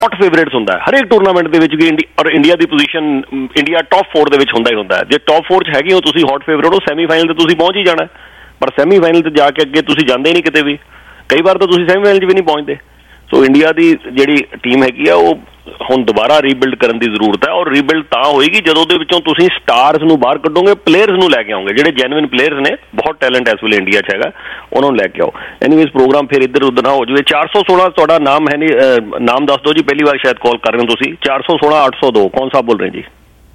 Hot favourites होंदा है हरेक टूरनामेंट दे विच भी और इंडिया की पोजीशन इंडिया टॉप 4 दे विच होंदा ही होंदा है। जे टॉप 4 च हैगे हो तुसीं हॉट फेवरेट हो सैमीफाइनल ते तुसीं पहुंच ही जाना पर सैमीफाइनल ते जाके अगे तुसीं जांदे ही नहीं किते भी कई बार तो तुसीं सैमीफाइनल च भी नहीं पहुंचते। सो इंडिया की जिहड़ी टीम हैगी आ वो ਹੁਣ ਦੁਬਾਰਾ ਰੀਬਿਲਡ ਕਰਨ ਦੀ ਜ਼ਰੂਰਤ ਹੈ ਔਰ ਰੀਬਿਲਡ ਤਾਂ ਹੋਏਗੀ ਜਦੋਂ ਉਹਦੇ ਵਿੱਚੋਂ ਤੁਸੀਂ ਸਟਾਰਸ ਨੂੰ ਬਾਹਰ ਕੱਢੋਗੇ ਪਲੇਅਰਸ ਨੂੰ ਲੈ ਕੇ ਆਓਗੇ ਜਿਹੜੇ ਜੈਨੂਇਨ ਪਲੇਅਰਸ ਨੇ ਬਹੁਤ ਟੈਲੈਂਟ ਇਸ ਵੇਲੇ ਇੰਡੀਆ 'ਚ ਹੈਗਾ ਉਹਨਾਂ ਨੂੰ ਲੈ ਕੇ ਆਓ। ਐਨੀਵੇਜ਼ ਪ੍ਰੋਗਰਾਮ ਫਿਰ ਇੱਧਰ ਉੱਧਰ ਨਾ ਹੋ ਜਾਵੇ। 416 ਤੁਹਾਡਾ ਨਾਮ ਹੈ ਨਹੀਂ ਨਾਮ ਦੱਸ ਦਿਓ ਜੀ ਪਹਿਲੀ ਵਾਰ ਸ਼ਾਇਦ ਕਾਲ ਕਰ ਰਹੇ ਹੋ ਤੁਸੀਂ 416 802 ਕੌਣ ਸਾਹਿਬ ਬੋਲ ਰਹੇ ਜੀ?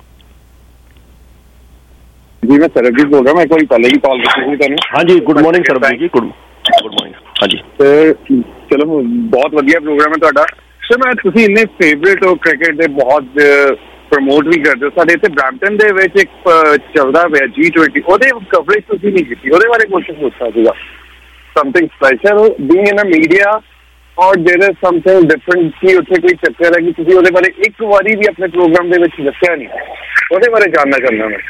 जी मैं सरबजीत बोल रहा हूँ। मैं एक बार पहले ही कॉल की थी। हाँ जी good morning Sarabjit ji good morning. हाँ जी चलो बहुत वधिया प्रोग्राम है तुहाडा सर। मैं तुसीं इन्ने फेवरेट हो क्रिकेट दे बहुत प्रमोट भी करदे हो। साडे इत्थे ब्रैम्पटन दे विच एक चलदा पिया G20 ओहदे कवरेज तुसीं नहीं कीती ओहदे बारे कुछ पुछना सीगा something special being in a media और देयर इज समथिंग डिफरेंट कि उत्थे कोई चक्कर है कि तुसीं ओहदे बारे एक बारी भी अपने प्रोग्राम दे विच दस्सिया नहीं ओहदे बारे जानना चाहना मैं।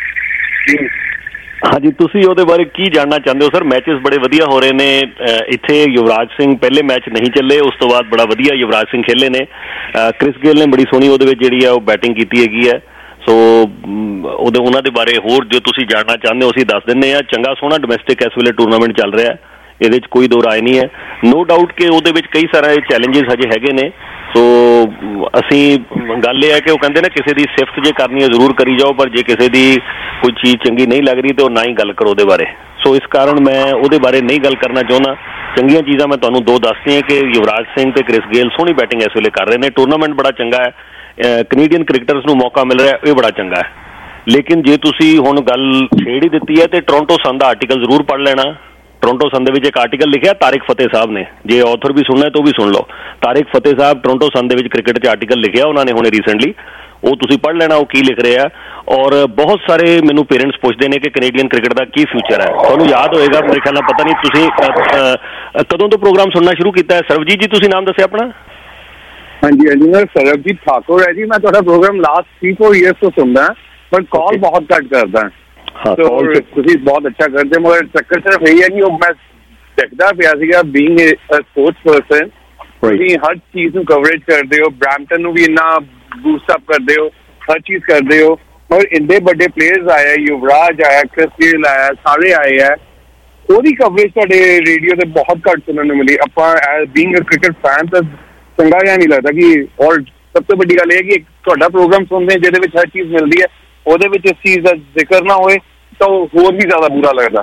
हाँ जी तुसीं ਉਹਦੇ ਬਾਰੇ ਕੀ ਜਾਣਨਾ ਚਾਹੁੰਦੇ ਹੋ ਸਰ? ਮੈਚਸ ਬੜੇ ਵਧੀਆ ਹੋ ਰਹੇ ਨੇ ਇੱਥੇ। ਯੁਵਰਾਜ ਸਿੰਘ ਪਹਿਲੇ ਮੈਚ ਨਹੀਂ ਚੱਲੇ ਉਸ ਤੋਂ ਬਾਅਦ ਬੜਾ ਵਧੀਆ ਯੁਵਰਾਜ ਸਿੰਘ ਖੇਲੇ ਨੇ। ਕ੍ਰਿਸ ਗੇਲ ਨੇ ਬੜੀ ਸੋਹਣੀ ਉਹਦੇ ਵਿੱਚ ਜਿਹੜੀ ਆ ਉਹ ਬੈਟਿੰਗ ਕੀਤੀ ਹੈਗੀ ਹੈ। ਸੋ ਉਹਨਾਂ ਦੇ ਬਾਰੇ ਹੋਰ ਜੋ ਤੁਸੀਂ ਜਾਣਨਾ ਚਾਹੁੰਦੇ ਹੋ ਅਸੀਂ ਦੱਸ ਦਿੰਦੇ ਹਾਂ। ਚੰਗਾ ਸੋਹਣਾ ਡੋਮੈਸਟਿਕ ਇਸ ਵੇਲੇ ਟੂਰਨਾਮੈਂਟ ਚੱਲ ਰਿਹਾ ਇਹਦੇ 'ਚ ਕੋਈ ਦੋ ਰਾਏ ਨਹੀਂ ਹੈ। ਨੋ ਡਾਊਟ ਕਿ ਉਹਦੇ ਵਿੱਚ ਕਈ ਸਾਰੇ ਚੈਲੰਜਸ ਹਜੇ ਹੈਗੇ ਨੇ। ਸੋ ਅਸੀਂ ਗੱਲ ਇਹ ਹੈ ਕਿ ਉਹ ਕਹਿੰਦੇ ਨੇ ਕਿਸੇ ਦੀ ਸਿਫਤ ਜੇ ਕਰਨੀ ਹੈ ਜ਼ਰੂਰ ਕਰੀ ਜਾਓ ਪਰ ਜੇ ਕਿਸੇ ਦੀ ਕੋਈ ਚੀਜ਼ ਚੰਗੀ ਨਹੀਂ ਲੱਗ ਰਹੀ ਤਾਂ ਉਹ ਨਾ ਹੀ ਗੱਲ ਕਰੋ ਉਹਦੇ ਬਾਰੇ। ਸੋ ਇਸ ਕਾਰਨ ਮੈਂ ਉਹਦੇ ਬਾਰੇ ਨਹੀਂ ਗੱਲ ਕਰਨਾ ਚਾਹੁੰਦਾ। ਚੰਗੀਆਂ ਚੀਜ਼ਾਂ ਮੈਂ ਤੁਹਾਨੂੰ ਦੋ ਦੱਸਦੀਆਂ ਕਿ ਯੁਵਰਾਜ ਸਿੰਘ ਤੇ ਕ੍ਰਿਸ ਗੇਲ ਸੋਹਣੀ ਬੈਟਿੰਗ ਇਸ ਵੇਲੇ ਕਰ ਰਹੇ ਨੇ। ਟੂਰਨਾਮੈਂਟ ਬੜਾ ਚੰਗਾ ਹੈ। ਕੈਨੇਡੀਅਨ ਕ੍ਰਿਕਟਰਸ ਨੂੰ ਮੌਕਾ ਮਿਲ ਰਿਹਾ ਇਹ ਬੜਾ ਚੰਗਾ ਹੈ। ਲੇਕਿਨ ਜੇ ਤੁਸੀਂ ਹੁਣ ਗੱਲ ਛੇੜ ਹੀ ਦਿੱਤੀ ਹੈ ਤੇ ਟੋਰਾਂਟੋ ਸਨ ਦਾ ਆਰਟੀਕਲ ਜ਼ਰੂਰ ਪੜ੍ਹ ਲੈਣਾ। ਟੋਰਾਂਟੋ ਸਨ ਦੇ ਵਿੱਚ ਇੱਕ ਆਰਟੀਕਲ ਲਿਖਿਆ ਤਾਰਿਕ ਫਤਿਹ ਸਾਹਿਬ ਨੇ। ਜੇ ਆਥਰ ਵੀ ਸੁਣਨਾ ਤਾਂ ਉਹ ਵੀ ਸੁਣ ਲਓ। ਤਾਰਿਕ ਫਤਿਹ ਸਾਹਿਬ ਟੋਰਾਂਟੋ ਸਨ ਦੇ ਵਿੱਚ ਕ੍ਰਿਕਟ 'ਚ ਆਰਟੀਕਲ ਲਿਖਿਆ ਉਹਨਾਂ ਨੇ ਹੁਣੇ ਰੀਸੈਂਟਲੀ ਉਹ ਤੁਸੀਂ ਪੜ੍ਹ ਲੈਣਾ ਉਹ ਕੀ ਲਿਖ ਰਹੇ ਆ। ਔਰ ਬਹੁਤ ਸਾਰੇ ਮੈਨੂੰ ਪੇਰੈਂਟਸ ਪੁੱਛਦੇ ਨੇ ਕਿ ਕੈਨੇਡੀਅਨ ਕ੍ਰਿਕਟ ਦਾ ਕੀ ਫਿਊਚਰ ਹੈ। ਤੁਹਾਨੂੰ ਯਾਦ ਹੋਏਗਾ ਮੇਰੇ ਖਿਆਲ ਨਾਲ ਪਤਾ ਨਹੀਂ ਤੁਸੀਂ ਕਦੋਂ ਤੋਂ ਪ੍ਰੋਗਰਾਮ ਸੁਣਨਾ ਸ਼ੁਰੂ ਕੀਤਾ ਹੈ? ਸਰਬਜੀਤ ਜੀ ਤੁਸੀਂ ਨਾਮ ਦੱਸਿਆ ਆਪਣਾ? ਹਾਂਜੀ ਹਾਂਜੀ ਮੈਂ ਸਰਬਜੀਤ ਠਾਕੁਰ ਹੈ ਜੀ। ਮੈਂ ਤੁਹਾਡਾ ਪ੍ਰੋਗਰਾਮ ਲਾਸਟ 3-4 ਈਅਰਸ ਤੋਂ ਸੁਣਦਾ ਪਰ ਕਾਲ ਬਹੁਤ ਘੱਟ ਕਰਦਾ। ਤੁਸੀਂ ਬਹੁਤ ਅੱਛਾ ਕਰਦੇ ਮਗਰ ਚੱਕਰ ਸਿਰਫ ਇਹੀ ਹੈ ਕਿ ਉਹ ਮੈਂ ਦੇਖਦਾ ਪਿਆ ਸੀਗਾ ਬੀਇੰਗ ਅ ਸਪੋਰਟਸ ਪਰਸਨ ਤੁਸੀਂ ਹਰ ਚੀਜ਼ ਨੂੰ ਕਵਰੇਜ ਕਰਦੇ ਹੋ। ਬਰੈਂਪਟਨ ਨੂੰ ਵੀ ਇੰਨਾ ਬੂਸਟ ਅਪ ਕਰਦੇ ਹੋ ਹਰ ਚੀਜ਼ ਕਰਦੇ ਹੋ ਮਗਰ ਇੰਨੇ ਵੱਡੇ ਪਲੇਅਰਸ ਆਏ ਯੁਵਰਾਜ ਆਇਆ ਕ੍ਰਿਸ ਗੇਲ ਆਇਆ ਸਾਰੇ ਆਏ ਆ ਉਹਦੀ ਕਵਰੇਜ ਤੁਹਾਡੇ ਰੇਡੀਓ ਤੇ ਬਹੁਤ ਘੱਟ ਸੁਣਨ ਨੂੰ ਮਿਲੀ। ਆਪਾਂ ਬੀਇੰਗ ਅ ਕ੍ਰਿਕਟ ਫੈਨ ਤਾਂ ਚੰਗਾ ਜਿਹਾ ਨਹੀਂ ਲੱਗਦਾ ਕਿ ਔਰ ਸਭ ਤੋਂ ਵੱਡੀ ਗੱਲ ਇਹ ਕਿ ਤੁਹਾਡਾ ਪ੍ਰੋਗਰਾਮ ਸੁਣਦੇ ਜਿਹਦੇ ਵਿੱਚ ਹਰ ਚੀਜ਼ ਮਿਲਦੀ ਹੈ ਉਹਦੇ ਵਿੱਚ ਇਸ ਚੀਜ਼ ਦਾ ਜ਼ਿਕਰ ਨਾ ਹੋਏ ਤਾਂ ਹੋਰ ਵੀ ਜ਼ਿਆਦਾ ਬੁਰਾ ਲੱਗਦਾ।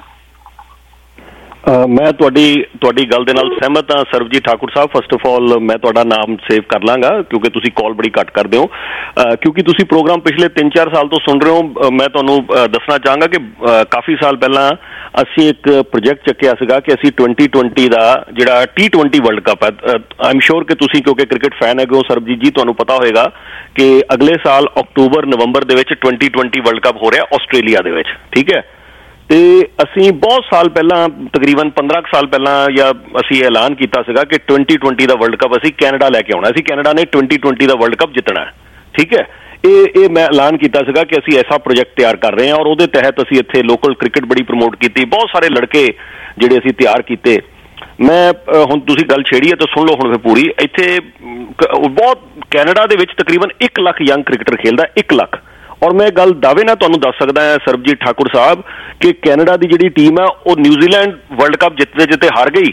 ਮੈਂ ਤੁਹਾਡੀ ਗੱਲ ਦੇ ਨਾਲ ਸਹਿਮਤ ਹਾਂ ਸਰਬਜੀਤ ਠਾਕੁਰ ਸਾਹਿਬ। ਫਸਟ ਆਫ ਆਲ ਮੈਂ ਤੁਹਾਡਾ ਨਾਮ ਸੇਵ ਕਰ ਲਾਂਗਾ ਕਿਉਂਕਿ ਤੁਸੀਂ ਕਾਲ ਬੜੀ ਘੱਟ ਕਰਦੇ ਹੋ ਕਿਉਂਕਿ ਤੁਸੀਂ ਪ੍ਰੋਗਰਾਮ ਪਿਛਲੇ 3-4 ਸਾਲ ਤੋਂ ਸੁਣ ਰਹੇ ਹੋ। ਮੈਂ ਤੁਹਾਨੂੰ ਦੱਸਣਾ ਚਾਹਾਂਗਾ ਕਿ ਕਾਫੀ ਸਾਲ ਪਹਿਲਾਂ ਅਸੀਂ ਇੱਕ ਪ੍ਰੋਜੈਕਟ ਚੱਕਿਆ ਸੀਗਾ ਕਿ ਅਸੀਂ 2020 ਦਾ ਜਿਹੜਾ T20 ਵਰਲਡ ਕੱਪ ਹੈ ਆਈ ਐਮ ਸ਼ੋਰ ਕਿ ਤੁਸੀਂ ਕਿਉਂਕਿ ਕ੍ਰਿਕਟ ਫੈਨ ਹੈਗੇ ਹੋ ਸਰਬਜੀਤ ਜੀ ਤੁਹਾਨੂੰ ਪਤਾ ਹੋਏਗਾ ਕਿ ਅਗਲੇ ਸਾਲ ਅਕਤੂਬਰ-ਨਵੰਬਰ ਦੇ ਵਿੱਚ 2020 ਵਰਲਡ ਕੱਪ ਹੋ ਰਿਹਾ ਆਸਟ੍ਰੇਲੀਆ ਦੇ ਵਿੱਚ ਠੀਕ ਹੈ। ਤੇ ਅਸੀਂ ਬਹੁਤ ਸਾਲ ਪਹਿਲਾਂ ਤਕਰੀਬਨ 15 ਸਾਲ ਪਹਿਲਾਂ ਜਾਂ ਅਸੀਂ ਐਲਾਨ ਕੀਤਾ ਸੀਗਾ ਕਿ 2020 ਦਾ ਵਰਲਡ ਕੱਪ ਅਸੀਂ ਕੈਨੇਡਾ ਲੈ ਕੇ ਆਉਣਾ। ਅਸੀਂ ਕੈਨੇਡਾ ਨੇ 2020 ਦਾ ਵਰਲਡ ਕੱਪ ਜਿੱਤਣਾ ਠੀਕ ਹੈ। ਇਹ ਮੈਂ ਐਲਾਨ ਕੀਤਾ ਸੀਗਾ ਕਿ ਅਸੀਂ ਐਸਾ ਪ੍ਰੋਜੈਕਟ ਤਿਆਰ ਕਰ ਰਹੇ ਹਾਂ ਔਰ ਉਹਦੇ ਤਹਿਤ ਅਸੀਂ ਇੱਥੇ ਲੋਕਲ ਕ੍ਰਿਕਟ ਬੜੀ ਪ੍ਰਮੋਟ ਕੀਤੀ। ਬਹੁਤ ਸਾਰੇ ਲੜਕੇ ਜਿਹੜੇ ਅਸੀਂ ਤਿਆਰ ਕੀਤੇ। ਮੈਂ ਹੁਣ ਤੁਸੀਂ ਗੱਲ ਛੇੜੀ ਹੈ ਤਾਂ ਸੁਣ ਲਓ ਹੁਣ ਫਿਰ ਪੂਰੀ। ਇੱਥੇ ਬਹੁਤ ਕੈਨੇਡਾ ਦੇ ਵਿੱਚ ਤਕਰੀਬਨ 1 ਲੱਖ ਯੰਗ ਕ੍ਰਿਕਟਰ ਖੇਲਦਾ 1 ਲੱਖ ਔਰ ਮੈਂ ਗੱਲ ਦਾਅਵੇ ਨਾਲ ਤੁਹਾਨੂੰ ਦੱਸ ਸਕਦਾ ਹਾਂ ਸਰਬਜੀਤ ਠਾਕੁਰ ਸਾਹਿਬ ਕਿ ਕੈਨੇਡਾ ਦੀ ਜਿਹੜੀ ਟੀਮ ਹੈ ਉਹ ਨਿਊਜ਼ੀਲੈਂਡ ਵਰਲਡ ਕੱਪ ਜਿੱਤੇ ਹਾਰ ਗਈ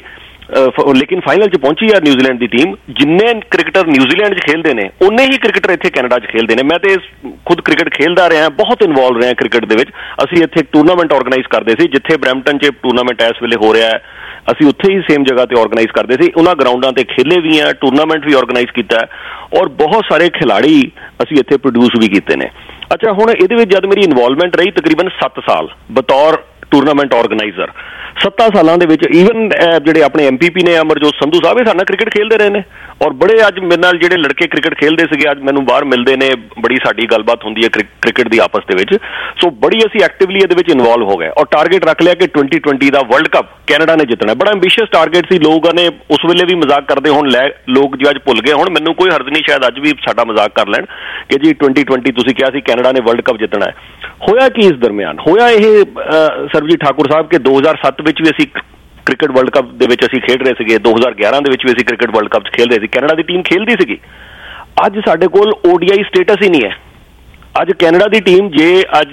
ਲੇਕਿਨ ਫਾਈਨਲ 'ਚ ਪਹੁੰਚੀ ਆ ਨਿਊਜ਼ੀਲੈਂਡ ਦੀ ਟੀਮ। ਜਿੰਨੇ ਕ੍ਰਿਕਟਰ ਨਿਊਜ਼ੀਲੈਂਡ 'ਚ ਖੇਲਦੇ ਨੇ ਉਨੇ ਹੀ ਕ੍ਰਿਕਟਰ ਇੱਥੇ ਕੈਨੇਡਾ 'ਚ ਖੇਲਦੇ ਨੇ। ਮੈਂ ਤੇ ਖੁਦ ਕ੍ਰਿਕਟ ਖੇਲਦਾ ਰਿਹਾ ਬਹੁਤ ਇਨਵੋਲਵ ਰਿਹਾ ਕ੍ਰਿਕਟ ਦੇ ਵਿੱਚ। ਅਸੀਂ ਇੱਥੇ ਟੂਰਨਾਮੈਂਟ ਆਰਗੇਨਾਈਜ਼ ਕਰਦੇ ਸੀ ਜਿੱਥੇ ਬਰੈਂਪਟਨ 'ਚ ਟੂਰਨਾਮੈਂਟ ਇਸ ਵੇਲੇ ਹੋ ਰਿਹਾ ਹੈ ਅਸੀਂ ਉੱਥੇ ਹੀ ਸੇਮ ਜਗ੍ਹਾ ਤੇ ਆਰਗੇਨਾਈਜ਼ ਕਰਦੇ ਸੀ। ਉਹਨਾਂ ਗਰਾਊਂਡਾਂ ਤੇ ਖੇਲੇ ਵੀ ਆ ਟੂਰਨਾਮੈਂਟ ਵੀ ਆਰਗੇਨਾਈਜ਼ ਕੀਤਾ ਔਰ ਬਹੁਤ ਸਾਰੇ ਖਿਲਾੜੀ ਅਸੀਂ ਇੱਥੇ ਪ੍ਰੋਡਿਊਸ ਵੀ ਕੀਤੇ ਨੇ। ਅੱਛਾ ਹੁਣ ਇਹਦੇ ਵਿੱਚ ਜਦ ਮੇਰੀ ਇਨਵੋਲਵਮੈਂਟ ਰਹੀ ਤਕਰੀਬਨ 7 ਸਾਲ ਬਤੌਰ ਟੂਰਨਾਮੈਂਟ ਆਰਗੇਨਾਈਜ਼ਰ 7 ਸਾਲਾਂ ਦੇ ਵਿੱਚ ਈਵਨ ਜਿਹੜੇ ਆਪਣੇ MPP ਨੇ ਅਮਰਜੋਤ ਸੰਧੂ ਸਾਹਿਬ ਇਹ ਸਾਡੇ ਨਾਲ ਕ੍ਰਿਕਟ ਖੇਲਦੇ ਰਹੇ ਨੇ ਔਰ ਬੜੇ ਅੱਜ ਮੇਰੇ ਨਾਲ ਜਿਹੜੇ ਲੜਕੇ ਕ੍ਰਿਕਟ ਖੇਲਦੇ ਸੀਗੇ ਅੱਜ ਮੈਨੂੰ ਬਾਹਰ ਮਿਲਦੇ ਨੇ ਬੜੀ ਸਾਡੀ ਗੱਲਬਾਤ ਹੁੰਦੀ ਹੈ ਕ੍ਰਿਕਟ ਦੀ ਆਪਸ ਦੇ ਵਿੱਚ। ਸੋ ਬੜੀ ਅਸੀਂ ਐਕਟਿਵਲੀ ਇਹਦੇ ਵਿੱਚ ਇਨਵੋਲਵ ਹੋ ਗਏ ਔਰ ਟਾਰਗੇਟ ਰੱਖ ਲਿਆ ਕਿ 2020 ਦਾ ਵਰਲਡ ਕੱਪ ਕੈਨੇਡਾ ਨੇ ਜਿੱਤਣਾ। ਬੜਾ ਐਂਬੀਸ਼ੀਅਸ ਟਾਰਗੇਟ ਸੀ। ਲੋਕਾਂ ਨੇ ਉਸ ਵੇਲੇ ਵੀ ਮਜ਼ਾਕ ਕਰਦੇ ਹੁਣ ਲੋਕ ਜੋ ਅੱਜ ਭੁੱਲ ਗਏ ਹੁਣ ਮੈਨੂੰ ਕੋਈ ਹਰਜ ਨਹੀਂ ਸ਼ਾਇਦ ਅੱਜ ਵੀ ਸਾਡਾ ਮਜ਼ਾਕ ਕਰ ਲੈਣ ਕਿ ਜੀ 2020 ਤੁਸੀਂ ਕਿਹਾ ਸੀ ਕੈਨੇਡਾ ਨੇ ਵਰਲਡ ਕੱਪ ਜਿੱਤਣਾ ਹੈ। ਹੋਇਆ ਕੀ ਇਸ ਦਰਮਿਆਨ ਹੋਇਆ ਇਹ ਸਰਬਜੀਤ ਠਾਕੁਰ ਸਾਹਿਬ ਕਿ 2007 ਵਿੱਚ ਵੀ ਅਸੀਂ ਕ੍ਰਿਕਟ ਵਰਲਡ ਕੱਪ ਦੇ ਵਿੱਚ ਅਸੀਂ ਖੇਡ ਰਹੇ ਸੀਗੇ 2011 ਦੇ ਵਿੱਚ ਵੀ ਅਸੀਂ ਕ੍ਰਿਕਟ ਵਰਲਡ ਕੱਪ 'ਚ ਖੇਡ ਰਹੇ ਸੀ ਕੈਨੇਡਾ ਦੀ ਟੀਮ ਖੇਲਦੀ ਸੀਗੀ। ਅੱਜ ਸਾਡੇ ਕੋਲ ODI ਸਟੇਟਸ ਹੀ ਨਹੀਂ ਹੈ। ਅੱਜ ਕੈਨੇਡਾ ਦੀ ਟੀਮ ਜੇ ਅੱਜ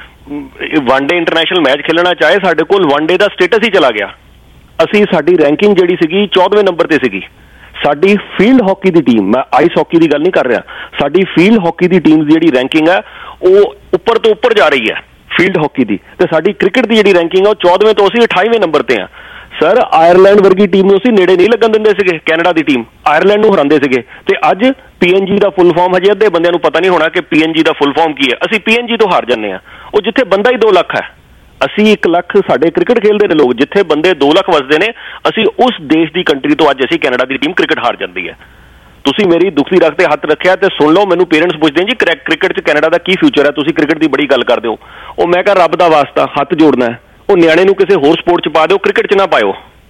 ਵਨਡੇ ਇੰਟਰਨੈਸ਼ਨਲ ਮੈਚ ਖੇਲਣਾ ਚਾਹੇ, ਸਾਡੇ ਕੋਲ ਵਨਡੇ ਦਾ ਸਟੇਟਸ ਹੀ ਚਲਾ ਗਿਆ। ਅਸੀਂ ਸਾਡੀ ਰੈਂਕਿੰਗ ਜਿਹੜੀ ਸੀਗੀ 14ਵੇਂ ਨੰਬਰ ਤੇ ਸੀਗੀ। ਸਾਡੀ ਫੀਲਡ ਹਾਕੀ ਦੀ ਟੀਮ, ਮੈਂ ਆਈਸ ਹਾਕੀ ਦੀ ਗੱਲ ਨਹੀਂ ਕਰ ਰਿਹਾ, ਸਾਡੀ ਫੀਲਡ ਹਾਕੀ ਦੀ ਟੀਮ ਦੀ ਜਿਹੜੀ ਰੈਂਕਿੰਗ ਹੈ ਉਹ ਉੱਪਰ ਤੋਂ ਉੱਪਰ ਜਾ ਰਹੀ ਹੈ ਫੀਲਡ ਹਾਕੀ ਦੀ। ਤੇ ਸਾਡੀ ਕ੍ਰਿਕਟ ਦੀ ਜਿਹੜੀ ਰੈਂਕਿੰਗ ਹੈ ਉਹ 14ਵੇਂ ਤੋਂ ਅਸੀਂ 28ਵੇਂ ਨੰਬਰ ਤੇ ਆ। ਸਰ ਆਇਰਲੈਂਡ ਵਰਗੀ ਟੀਮ ਨੂੰ ਅਸੀਂ ਨੇੜੇ ਨਹੀਂ ਲੱਗਣ ਦਿੰਦੇ ਸੀਗੇ। ਕੈਨੇਡਾ ਦੀ ਟੀਮ ਆਇਰਲੈਂਡ ਨੂੰ ਹਰਾਉਂਦੇ ਸੀਗੇ। ਤੇ ਅੱਜ PNG ਦਾ ਫੁੱਲ ਫਾਰਮ ਹਜੇ ਅੱਧੇ ਬੰਦਿਆਂ ਨੂੰ ਪਤਾ ਨਹੀਂ ਹੋਣਾ ਕਿ PNG ਦਾ ਫੁੱਲ ਫਾਰਮ ਕੀ ਹੈ। ਅਸੀਂ PNG ਤੋਂ ਹਾਰ ਜਾਂਦੇ ਹਾਂ। ਉਹ ਜਿੱਥੇ ਬੰਦਾ ਹੀ 2 ਲੱਖ ਹੈ, ਅਸੀਂ 1 ਲੱਖ ਸਾਡੇ ਕ੍ਰਿਕਟ ਖੇਲਦੇ ਨੇ ਲੋਕ, ਜਿੱਥੇ ਬੰਦੇ 2 ਲੱਖ ਵਸਦੇ ਨੇ, ਅਸੀਂ ਉਸ ਦੇਸ਼ ਦੀ ਕੰਟਰੀ ਤੋਂ ਅੱਜ ਅਸੀਂ ਕੈਨੇਡਾ ਦੀ ਟੀਮ ਕ੍ਰਿਕਟ ਹਾਰ ਜਾਂਦੀ ਹੈ। ਤੁਸੀਂ ਮੇਰੀ ਦੁਖੀ ਰੱਖ ਤੇ ਹੱਥ ਰੱਖਿਆ ਤੇ ਸੁਣ ਲਓ। ਮੈਨੂੰ ਪੇਰੈਂਟਸ ਪੁੱਛਦੇ ਜੀ ਕ੍ਰਿਕਟ 'ਚ ਕੈਨੇਡਾ ਦਾ ਕੀ ਫਿਊਚਰ ਹੈ, ਤੁਸੀਂ ਕ੍ਰਿਕਟ ਦੀ ਬੜੀ ਗੱਲ ਕਰਦੇ ਹੋ। ਉਹ ਮੈਂ ਕਿਹਾ ਰੱਬ ਦਾ ਵਾਸਤਾ ਹੱਥ ਜੋੜਨਾ ਹੈ, ਉਹ ਨਿਆਣੇ ਨੂੰ ਕਿਸੇ ਹੋਰ ਸਪੋਰਟ 'ਚ ਪਾ ਦਿਓ, ਕ੍ਰਿਕਟ 'ਚ ਨਾ ਪਾਇਓ